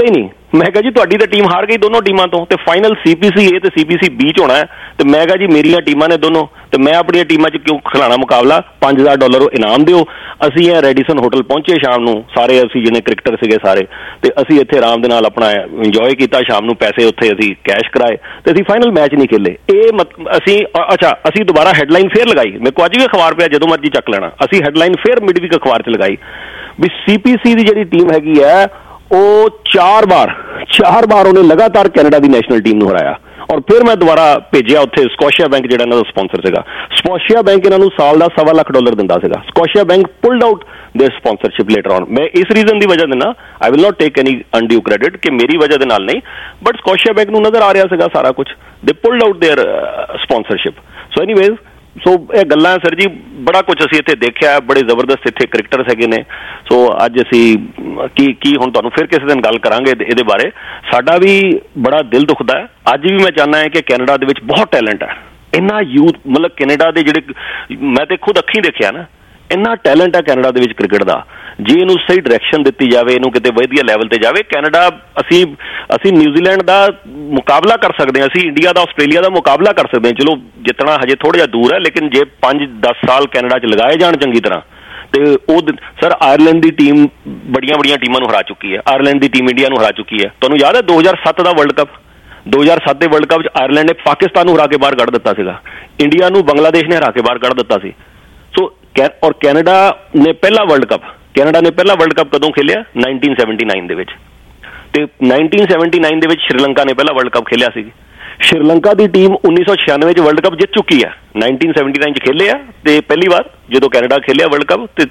ਮੈਂ ਕਿਹਾ ਜੀ ਤੁਹਾਡੀ ਤਾਂ ਟੀਮ ਹਾਰ ਗਈ ਦੋਨੋਂ ਟੀਮਾਂ ਤੋਂ, ਤੇ ਫਾਈਨਲ CPC A ਤੇ CPC B 'ਚ ਹੋਣਾ ਹੈ। ਤੇ ਮੈਂ ਕਿਹਾ ਜੀ ਮੇਰੀਆਂ ਟੀਮਾਂ ਨੇ ਦੋਨੋਂ, ਤੇ ਮੈਂ ਆਪਣੀਆਂ ਟੀਮਾਂ 'ਚ ਕਿਉਂ ਖਿਲਾਣਾ ਮੁਕਾਬਲਾ, $5000 ਇਨਾਮ ਦਿਓ। ਅਸੀਂ ਇਹ ਰੈਡੀਸਨ ਹੋਟਲ ਪਹੁੰਚੇ ਸ਼ਾਮ ਨੂੰ, ਸਾਰੇ ਅਸੀਂ ਜਿਹਨੇ ਕ੍ਰਿਕਟਰ ਸੀਗੇ ਸਾਰੇ, ਤੇ ਅਸੀਂ ਇੱਥੇ ਆਰਾਮ ਦੇ ਨਾਲ ਆਪਣਾ ਇੰਜੋਏ ਕੀਤਾ ਸ਼ਾਮ ਨੂੰ, ਪੈਸੇ ਉੱਥੇ ਅਸੀਂ ਕੈਸ਼ ਕਰਾਏ, ਤੇ ਅਸੀਂ ਫਾਈਨਲ ਮੈਚ ਨਹੀਂ ਖੇਲੇ। ਇਹ ਅਸੀਂ ਦੁਬਾਰਾ ਹੈਡਲਾਈਨ ਫੇਰ ਲਗਾਈ, ਮੇਰੇ ਕੋਲ ਅੱਜ ਵੀ ਅਖਬਾਰ ਪਿਆ, ਜਦੋਂ ਮਰਜ਼ੀ ਚੱਕ ਲੈਣਾ। ਅਸੀਂ ਹੈਡਲਾਈਨ ਫੇਰ ਮਿਡਵੀਕ ਅਖਬਾਰ 'ਚ ਲਗਾਈ ਵੀ CPC ਦੀ ਜਿਹੜੀ ਟੀਮ ਹੈਗੀ ਹੈ ਉਹ 4 ਵਾਰ ਉਹਨੇ ਲਗਾਤਾਰ ਕੈਨੇਡਾ ਦੀ ਨੈਸ਼ਨਲ ਟੀਮ ਨੂੰ ਹਰਾਇਆ। ਔਰ ਫਿਰ ਮੈਂ ਦੁਬਾਰਾ ਭੇਜਿਆ ਉੱਥੇ ਸਕੋਸ਼ੀਆ ਬੈਂਕ, ਜਿਹੜਾ ਇਹਨਾਂ ਦਾ ਸਪਾਂਸਰ ਸੀਗਾ। ਸਕੋਸ਼ੀਆ ਬੈਂਕ ਇਹਨਾਂ ਨੂੰ ਸਾਲ ਦਾ $1.25 ਲੱਖ ਦਿੰਦਾ ਸੀਗਾ। Scotiabank pulled out their sponsorship later on. ਮੈਂ ਇਸ ਰੀਜ਼ਨ ਦੀ ਵਜ੍ਹਾ ਦਿੰਦਾ, I will not take any ਅਨਡਿਊ credit ਕਿ ਮੇਰੀ ਵਜ੍ਹਾ ਦੇ ਨਾਲ ਨਹੀਂ, ਬਟ ਸਕੋਸ਼ੀਆ ਬੈਂਕ ਨੂੰ ਨਜ਼ਰ ਆ ਰਿਹਾ ਸੀਗਾ ਸਾਰਾ ਕੁਝ, they pulled out their sponsorship. So anyways, so ਇਹ ਗੱਲਾਂ ਸਰ ਜੀ ਬੜਾ ਕੁਝ ਅਸੀਂ ਇੱਥੇ ਦੇਖਿਆ, ਬੜੇ ਜ਼ਬਰਦਸਤ ਇੱਥੇ ਕ੍ਰਿਕਟਰਸ ਹੈਗੇ ਨੇ। ਸੋ ਅੱਜ ਅਸੀਂ ਕੀ ਹੁਣ ਤੁਹਾਨੂੰ ਫਿਰ ਕਿਸੇ ਦਿਨ ਗੱਲ ਕਰਾਂਗੇ ਇਹਦੇ ਬਾਰੇ। ਸਾਡਾ ਵੀ ਬੜਾ ਦਿਲ ਦੁਖਦਾ ਹੈ। ਅੱਜ ਵੀ ਮੈਂ ਚਾਹੁੰਦਾ ਹਾਂ ਕਿ ਕੈਨੇਡਾ ਦੇ ਵਿੱਚ ਬਹੁਤ ਟੈਲੈਂਟ ਹੈ, ਇੰਨਾ ਯੂਥ, ਮਤਲਬ ਕੈਨੇਡਾ ਦੇ ਜਿਹੜੇ, ਮੈਂ ਤੇ ਖੁਦ ਅੱਖੀਂ ਦੇਖਿਆ ਨਾ, ਇੰਨਾ ਟੈਲੈਂਟ ਹੈ ਕੈਨੇਡਾ ਦੇ ਵਿੱਚ ਕ੍ਰਿਕਟ ਦਾ। ਜੇ ਇਹਨੂੰ ਸਹੀ ਡਾਇਰੈਕਸ਼ਨ ਦਿੱਤੀ ਜਾਵੇ, ਇਹਨੂੰ ਕਿਤੇ ਵਧੀਆ ਲੈਵਲ ਤੇ ਜਾਵੇ, ਕੈਨੇਡਾ, ਅਸੀਂ ਨਿਊਜ਼ੀਲੈਂਡ ਦਾ ਮੁਕਾਬਲਾ ਕਰ ਸਕਦੇ ਹਾਂ, ਅਸੀਂ ਇੰਡੀਆ ਦਾ, ਆਸਟ੍ਰੇਲੀਆ ਦਾ ਮੁਕਾਬਲਾ ਕਰ ਸਕਦੇ ਹਾਂ। ਚਲੋ ਜਿੱਤਣਾ ਹਜੇ ਥੋੜ੍ਹਾ ਜਿਹਾ ਦੂਰ ਹੈ, ਲੇਕਿਨ ਜੇ 5-10 ਸਾਲ ਕੈਨੇਡਾ 'ਚ ਲਗਾਏ ਜਾਣ ਚੰਗੀ ਤਰ੍ਹਾਂ, ਤੇ ਉਹ ਸਰ ਆਇਰਲੈਂਡ ਦੀ ਟੀਮ ਬੜੀਆਂ ਟੀਮਾਂ ਨੂੰ ਹਰਾ ਚੁੱਕੀ ਹੈ। ਆਇਰਲੈਂਡ ਦੀ ਟੀਮ ਇੰਡੀਆ ਨੂੰ ਹਰਾ ਚੁੱਕੀ ਹੈ। ਤੁਹਾਨੂੰ ਯਾਦ ਹੈ 2007 ਦਾ ਵਰਲਡ ਕੱਪ, 2007 ਦੇ ਵਰਲਡ ਕੱਪ 'ਚ ਆਇਰਲੈਂਡ ਨੇ ਪਾਕਿਸਤਾਨ ਨੂੰ ਹਰਾ ਕੇ ਬਾਹਰ ਕੱਢ ਦਿੱਤਾ ਸੀਗਾ, ਇੰਡੀਆ ਨੂੰ ਬੰਗਲਾਦੇਸ਼ ਨੇ ਹਰਾ ਕੇ ਬਾਹਰ ਕੱਢ ਦਿੱਤਾ ਸੀ। ਸੋ ਔਰ ਕੈਨੇਡਾ ਨੇ ਪਹਿਲਾ ਵਰਲਡ ਕੱਪ ਕਦੋਂ ਖੇਲਿਆ? 1979 ਦੇ ਵਿੱਚ। ਤੇ 1979 ਦੇ ਵਿੱਚ ਸ਼੍ਰੀਲੰਕਾ ਨੇ ਪਹਿਲਾ ਵਰਲਡ ਕੱਪ ਖੇਲਿਆ ਸੀ। ਸ਼੍ਰੀਲੰਕਾ ਦੀ ਟੀਮ 1996 'ਚ ਵਰਲਡ ਕੱਪ ਜਿੱਤ ਚੁੱਕੀ ਹੈ। 1979 'ਚ ਖੇਲੇ ਆ, ਤੇ ਪਹਿਲੀ ਵਾਰ ਜਦੋਂ ਕੈਨੇਡਾ ਖੇਲਿਆ ਵਰਲਡ ਕੱਪ, ਤੇ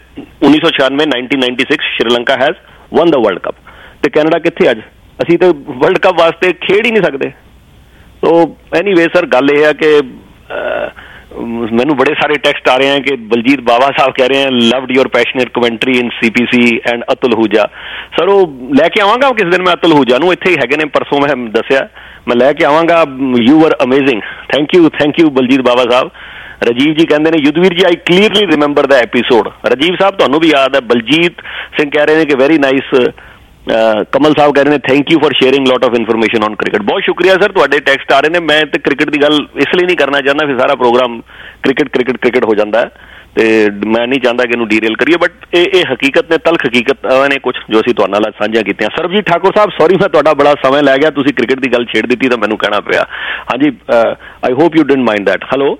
1996 Sri Lanka has won the world cup. ਤੇ ਕੈਨੇਡਾ ਕਿੱਥੇ ਅੱਜ? ਅਸੀਂ ਤਾਂ ਵਰਲਡ ਕੱਪ ਵਾਸਤੇ ਖੇਡ ਹੀ ਨਹੀਂ ਸਕਦੇ। ਸੋ ਐਨੀਵੇ ਸਰ, ਗੱਲ ਇਹ ਹੈ ਕਿ ਮੈਨੂੰ ਬੜੇ ਸਾਰੇ ਟੈਕਸਟ ਆ ਰਹੇ हैं कि बलजीत बाबा साहब कह रहे हैं loved your passionate commentary in CPC and Atul Ahuja. Sir वो लैके आवांगा किस दिन मैं अतुल आहूजा ਨੂੰ, ਇੱਥੇ ਹੀ ਹੈਗੇ ਨੇ, ਪਰਸੋਂ ਮੈਂ ਦੱਸਿਆ, ਮੈਂ ਲੈ ਕੇ ਆਵਾਂਗਾ। You are amazing, thank you Baljit ਬਾਬਾ ਸਾਹਿਬ। ਰਾਜੀਵ ਜੀ ਕਹਿੰਦੇ ਨੇ, Yudhvir ji I clearly remember the episode. Rajiv ਸਾਹਿਬ ਤੁਹਾਨੂੰ ਵੀ ਯਾਦ ਹੈ। ਬਲਜੀਤ ਸਿੰਘ ਕਹਿ ਰਹੇ ਨੇ ਕਿ ਵੈਰੀ ਨਾਈਸ। ਕਮਲ ਸਾਹਿਬ ਕਹਿ ਰਹੇ ਨੇ thank you for sharing lot of information on cricket. ਬਹੁਤ ਸ਼ੁਕਰੀਆ ਸਰ, ਤੁਹਾਡੇ ਟੈਕਸਟ ਆ ਰਹੇ ਨੇ। ਮੈਂ ਤੇ ਕ੍ਰਿਕਟ ਦੀ ਗੱਲ ਇਸ ਲਈ ਨਹੀਂ ਕਰਨਾ ਚਾਹੁੰਦਾ, ਫਿਰ ਸਾਰਾ ਪ੍ਰੋਗਰਾਮ ਕ੍ਰਿਕਟ ਹੋ ਜਾਂਦਾ ਹੈ, ਤੇ ਮੈਂ ਨਹੀਂ ਚਾਹੁੰਦਾ ਕਿ ਇਹਨੂੰ ਡੀਰੇਲ ਕਰੀਏ। ਬਟ ਇਹ ਹਕੀਕਤ ਨੇ, ਤਲਖ ਹਕੀਕਤ ਨੇ ਕੁਝ ਜੋ ਅਸੀਂ ਤੁਹਾਡੇ ਨਾਲ ਸਾਂਝੀਆਂ ਕੀਤੀਆਂ। ਸਰਬਜੀਤ ਠਾਕੁਰ ਸਾਹਿਬ, ਸੌਰੀ ਮੈਂ ਤੁਹਾਡਾ ਬੜਾ ਸਮਾਂ ਲੈ ਗਿਆ, ਤੁਸੀਂ ਕ੍ਰਿਕਟ ਦੀ ਗੱਲ ਛੇੜ ਦਿੱਤੀ ਤਾਂ ਮੈਨੂੰ ਕਹਿਣਾ ਪਿਆ। ਹਾਂਜੀ, I hope you didn't mind that. Hello.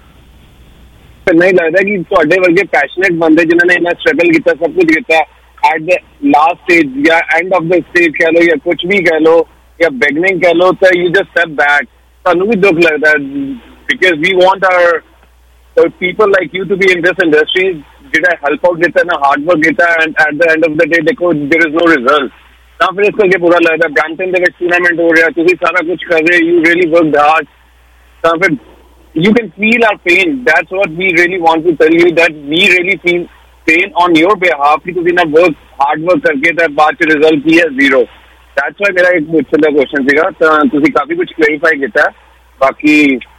ਨਹੀਂ ਲੱਗਦਾ ਕਿ ਤੁਹਾਡੇ ਵਰਗੇ ਪੈਸ਼ਨੇਟ ਬੰਦੇ ਜਿਨ੍ਹਾਂ ਨੇ ਇੰਨਾ ਸਟਰਗਲ ਕੀਤਾ, ਸਭ ਕੁਝ ਕੀਤਾ, at the last stage या end of the stage कह लो या कुछ भी कह लो या beginning कह लो, तो you just step back। ਸਾਨੂੰ ਵੀ ਦੁੱਖ ਲੱਗਦਾ because we want our people like you to be in this industry, ਜਿਹੜਾ help out ਕੀਤਾ ਨਾ, hard work ਕੀਤਾ, and at the end of the day ਦੇਖੋ there is no result। ਤਾਂ ਫਿਰ ਇਸ ਕਰਕੇ ਬੁਰਾ ਲੱਗਦਾ। ਬ੍ਰੈਂਟਨ ਦੇ ਵਿੱਚ ਟੂਰਨਾਮੈਂਟ ਹੋ ਰਿਹਾ, ਤੁਸੀਂ ਸਾਰਾ ਕੁਝ ਕਰ ਰਹੇ, you really worked hard, ਤਾਂ ਫਿਰ you can feel our pain। that's what we really want to tell you, that we really feel pain on your behalf कि ਤੁਸੀਂ ਨਾ ਹਾਰਡ ਵਰਕ ਕਰਕੇ ਤਾਂ ਬਾਅਦ ਚ ਰਿਜ਼ਲਟ ਕੀ ਹੈ? ਜ਼ੀਰੋ। ਦੈਟਸ ਵਾਈ ਮੇਰਾ ਇੱਕ ਪੁੱਛਣ ਦਾ ਕੁਐਸਚਨ ਸੀਗਾ, ਤਾਂ ਤੁਸੀਂ ਕਾਫੀ ਕੁਝ ਕਲੈਰੀਫਾਈ ਕੀਤਾ। ਬਾਕੀ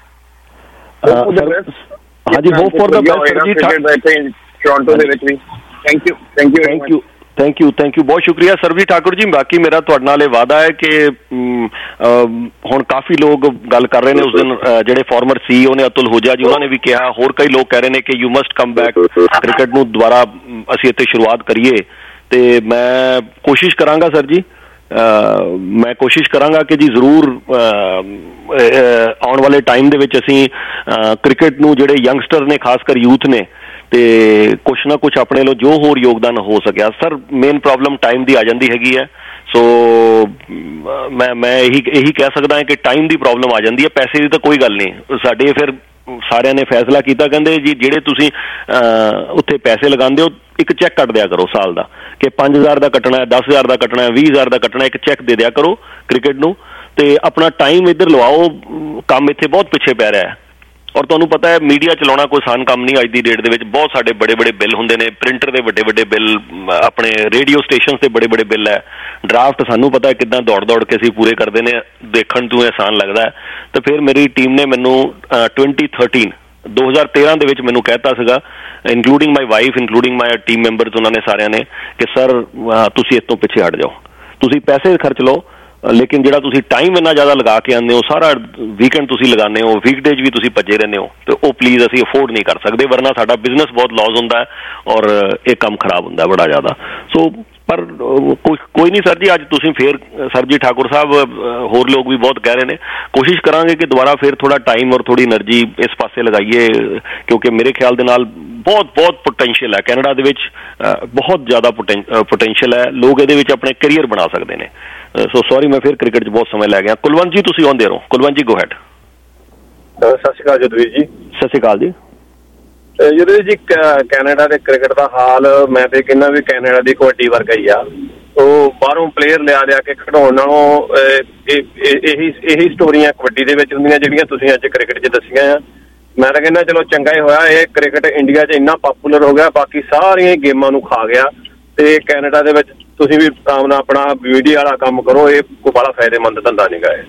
ਹਾਂਜੀ, hope for the best Toronto ਦੇ ਵਿੱਚ ਵੀ। ਥੈਂਕ ਯੂ ਬਹੁਤ ਸ਼ੁਕਰੀਆ ਸਰਬਜੀਤ ਠਾਕੁਰ ਜੀ। ਬਾਕੀ ਮੇਰਾ ਤੁਹਾਡੇ ਨਾਲ ਇਹ ਵਾਅਦਾ ਹੈ ਕਿ ਹੁਣ ਕਾਫੀ ਲੋਕ ਗੱਲ ਕਰ ਰਹੇ ਨੇ, ਉਸ ਦਿਨ ਜਿਹੜੇ ਫਾਰਮਰ CEO ਨੇ ਅਤੁਲ आहूजा ਜੀ, ਉਹਨਾਂ ਨੇ ਵੀ ਕਿਹਾ, ਹੋਰ ਕਈ ਲੋਕ ਕਹਿ ਰਹੇ ਨੇ ਕਿ you must come back, cricket ਨੂੰ ਦੁਬਾਰਾ ਅਸੀਂ ਇੱਥੇ ਸ਼ੁਰੂਆਤ ਕਰੀਏ। ਤੇ ਮੈਂ ਕੋਸ਼ਿਸ਼ ਕਰਾਂਗਾ ਸਰ ਜੀ, ਮੈਂ ਕੋਸ਼ਿਸ਼ ਕਰਾਂਗਾ ਕਿ ਜੀ ਜ਼ਰੂਰ ਆਉਣ ਵਾਲੇ ਟਾਈਮ ਦੇ ਵਿੱਚ ਅਸੀਂ ਕ੍ਰਿਕਟ ਨੂੰ, ਜਿਹੜੇ ਯੰਗਸਟਰ ਨੇ, ਖਾਸ ਕਰ ਯੂਥ ਨੇ, ਤੇ ਕੁਛ ਨਾ ਕੁਛ ਆਪਣੇ ਲੋ ਜੋ ਹੋਰ ਯੋਗਦਾਨ ਹੋ ਸਕਿਆ। ਸਰ ਮੇਨ ਪ੍ਰੋਬਲਮ ਟਾਈਮ ਦੀ ਆ ਜਾਂਦੀ ਹੈਗੀ ਹੈ। ਸੋ ਮੈਂ ਇਹੀ ਕਹਿ ਸਕਦਾ ਹਾਂ ਕਿ ਟਾਈਮ ਦੀ ਪ੍ਰੋਬਲਮ ਆ ਜਾਂਦੀ ਹੈ, ਪੈਸੇ ਦੀ ਤਾਂ ਕੋਈ ਗੱਲ ਨਹੀਂ। ਸਾਡੇ ਫਿਰ ਸਾਰਿਆਂ ਨੇ ਫੈਸਲਾ ਕੀਤਾ, ਕਹਿੰਦੇ ਜੀ ਜਿਹੜੇ ਤੁਸੀਂ ਉੱਥੇ ਪੈਸੇ ਲਗਾਉਂਦੇ ਹੋ, ਇੱਕ ਚੈੱਕ ਕੱਟ ਦਿਆ ਕਰੋ ਸਾਲ ਦਾ, ਕਿ 5000 ਦਾ ਕੱਟਣਾ, 10000 ਦਾ ਕੱਟਣਾ, 20000 ਦਾ ਕੱਟਣਾ, ਇੱਕ ਚੈੱਕ ਦੇ ਦਿਆ ਕਰੋ ਕ੍ਰਿਕਟ ਨੂੰ, ਤੇ ਆਪਣਾ ਟਾਈਮ ਇੱਧਰ ਲਵਾਓ। ਕੰਮ ਇੱਥੇ ਬਹੁਤ ਪਿੱਛੇ ਪੈ ਰਿਹਾ ਹੈ। ਔਰ ਤੁਹਾਨੂੰ ਪਤਾ ਹੈ ਮੀਡੀਆ ਚਲਾਉਣਾ ਕੋਈ ਆਸਾਨ ਕੰਮ ਨਹੀਂ ਅੱਜ ਦੀ ਡੇਟ ਦੇ ਵਿੱਚ। ਬਹੁਤ ਸਾਡੇ ਬੜੇ ਬਿੱਲ ਹੁੰਦੇ ਨੇ, ਪ੍ਰਿੰਟਰ ਦੇ ਵੱਡੇ ਬਿੱਲ, ਆਪਣੇ ਰੇਡੀਓ ਸਟੇਸ਼ਨ ਦੇ ਬੜੇ ਬਿੱਲ ਹੈ। ਡਰਾਫਟ ਸਾਨੂੰ ਪਤਾ ਹੈ ਕਿੱਦਾਂ ਦੌੜ ਕੇ ਅਸੀਂ ਪੂਰੇ ਕਰਦੇ ਨੇ, ਦੇਖਣ ਤੋਂ ਆਸਾਨ ਲੱਗਦਾ। ਤੇ ਫਿਰ ਮੇਰੀ ਟੀਮ ਨੇ ਮੈਨੂੰ 2013 ਦੇ ਵਿੱਚ ਮੈਨੂੰ ਕਹਿਤਾ ਸੀਗਾ, including my wife, including my team members, ਉਹਨਾਂ ਨੇ ਸਾਰਿਆਂ ਨੇ, ਕਿ ਸਰ ਤੁਸੀਂ ਇਸ ਤੋਂ ਪਿੱਛੇ ਹਟ ਜਾਓ, ਤੁਸੀਂ ਪੈਸੇ ਖਰਚ ਲਓ, ਲੇਕਿਨ ਜਿਹੜਾ ਤੁਸੀਂ ਟਾਈਮ ਇੰਨਾ ਜ਼ਿਆਦਾ ਲਗਾ ਕੇ ਆਉਂਦੇ ਹੋ, ਸਾਰਾ ਵੀਕਐਂਡ ਤੁਸੀਂ ਲਗਾਉਂਦੇ ਹੋ, ਵੀਕਡੇਜ਼ ਵੀ ਤੁਸੀਂ ਭੱਜੇ ਰਹਿੰਦੇ ਹੋ, ਤੇ ਉਹ ਪਲੀਜ਼ ਅਸੀਂ ਅਫੋਰਡ ਨਹੀਂ ਕਰ ਸਕਦੇ, ਵਰਨਾ ਸਾਡਾ ਬਿਜ਼ਨਸ ਬਹੁਤ ਲੌਸ ਹੁੰਦਾ ਹੈ ਔਰ ਇਹ ਕੰਮ ਖਰਾਬ ਹੁੰਦਾ ਬੜਾ ਜ਼ਿਆਦਾ। ਸੋ ਪਰ ਕੋਈ ਨਹੀਂ ਸਰ ਜੀ, ਅੱਜ ਤੁਸੀਂ ਫੇਰ ਸਰਬਜੀਤ ਠਾਕੁਰ ਸਾਹਿਬ ਹੋਰ ਲੋਕ ਵੀ ਬਹੁਤ ਕਹਿ ਰਹੇ ਨੇ, ਕੋਸ਼ਿਸ਼ ਕਰਾਂਗੇ ਕਿ ਦੁਬਾਰਾ ਫਿਰ ਥੋੜਾ ਟਾਈਮ ਔਰ ਥੋੜੀ એનર્ਜੀ ਇਸ ਪਾਸੇ ਲਗਾਈਏ, ਕਿਉਂਕਿ ਮੇਰੇ ਖਿਆਲ ਦੇ ਨਾਲ ਬਹੁਤ ਪੋਟੈਂਸ਼ੀਅਲ ਹੈ ਕੈਨੇਡਾ ਦੇ ਵਿੱਚ, ਬਹੁਤ ਜ਼ਿਆਦਾ ਪੋਟੈਂਸ਼ੀਅਲ ਹੈ, ਲੋਕ ਇਹਦੇ ਵਿੱਚ ਆਪਣੇ ਕੈਰੀਅਰ ਬਣਾ ਸਕਦੇ ਨੇ। ਸੋ ਸੌਰੀ ਮੈਂ ਫਿਰ ਕ੍ਰਿਕਟ 'ਚ ਬਹੁਤ ਸਮੇਂ ਲੈ ਗਿਆ। ਕੁਲਵੰਤ ਜੀ ਤੁਸੀਂ ਆਉਂਦੇ ਰਹੋ। ਕੁਲਵੰਤ ਜੀ ਗੋ ਹੈਡ। ਸਤਿ ਸ਼੍ਰੀ ਅਕਾਲ ਜਦਵੀਰ ਜੀ। ਸਤਿ ਸ਼੍ਰੀ ਅਕਾਲ ਜੀ। ਜਦਵੀਰ ਜੀ, ਕੈਨੇਡਾ ਦੇ ਕ੍ਰਿਕਟ ਦਾ ਹਾਲ ਮੈਂ ਤੇ ਕਹਿੰਦਾ ਵੀ ਕੈਨੇਡਾ ਦੀ ਕਬੱਡੀ ਵਰਗਾ ਹੀ ਆ। ਉਹ ਬਾਹਰੋਂ ਪਲੇਅਰ ਲਿਆ ਕੇ ਖਿਡਾਉਣ ਨਾਲੋਂ ਇਹੀ ਸਟੋਰੀਆਂ ਕਬੱਡੀ ਦੇ ਵਿੱਚ ਹੁੰਦੀਆਂ ਜਿਹੜੀਆਂ ਤੁਸੀਂ ਅੱਜ ਕ੍ਰਿਕਟ 'ਚ ਦੱਸੀਆਂ ਆ। ਮੈਂ ਤਾਂ ਕਹਿੰਦਾ ਚਲੋ ਚੰਗਾ ਹੀ ਹੋਇਆ ਇਹ ਕ੍ਰਿਕਟ ਇੰਡੀਆ 'ਚ ਇੰਨਾ ਪਾਪੂਲਰ ਹੋ ਗਿਆ, ਬਾਕੀ ਸਾਰੀਆਂ ਗੇਮਾਂ ਨੂੰ ਖਾ ਗਿਆ, ਤੇ ਕੈਨੇਡਾ ਦੇ ਵਿੱਚ ਤੁਸੀਂ ਵੀ ਆਪਣਾ ਮੀਡੀਆ ਵਾਲਾ ਕੰਮ ਕਰੋ, ਇਹ ਕੋਈ ਬੜਾ ਫਾਇਦੇਮੰਦ ਧੰਦਾ ਨਹੀਂ ਗਾ ਇਹ।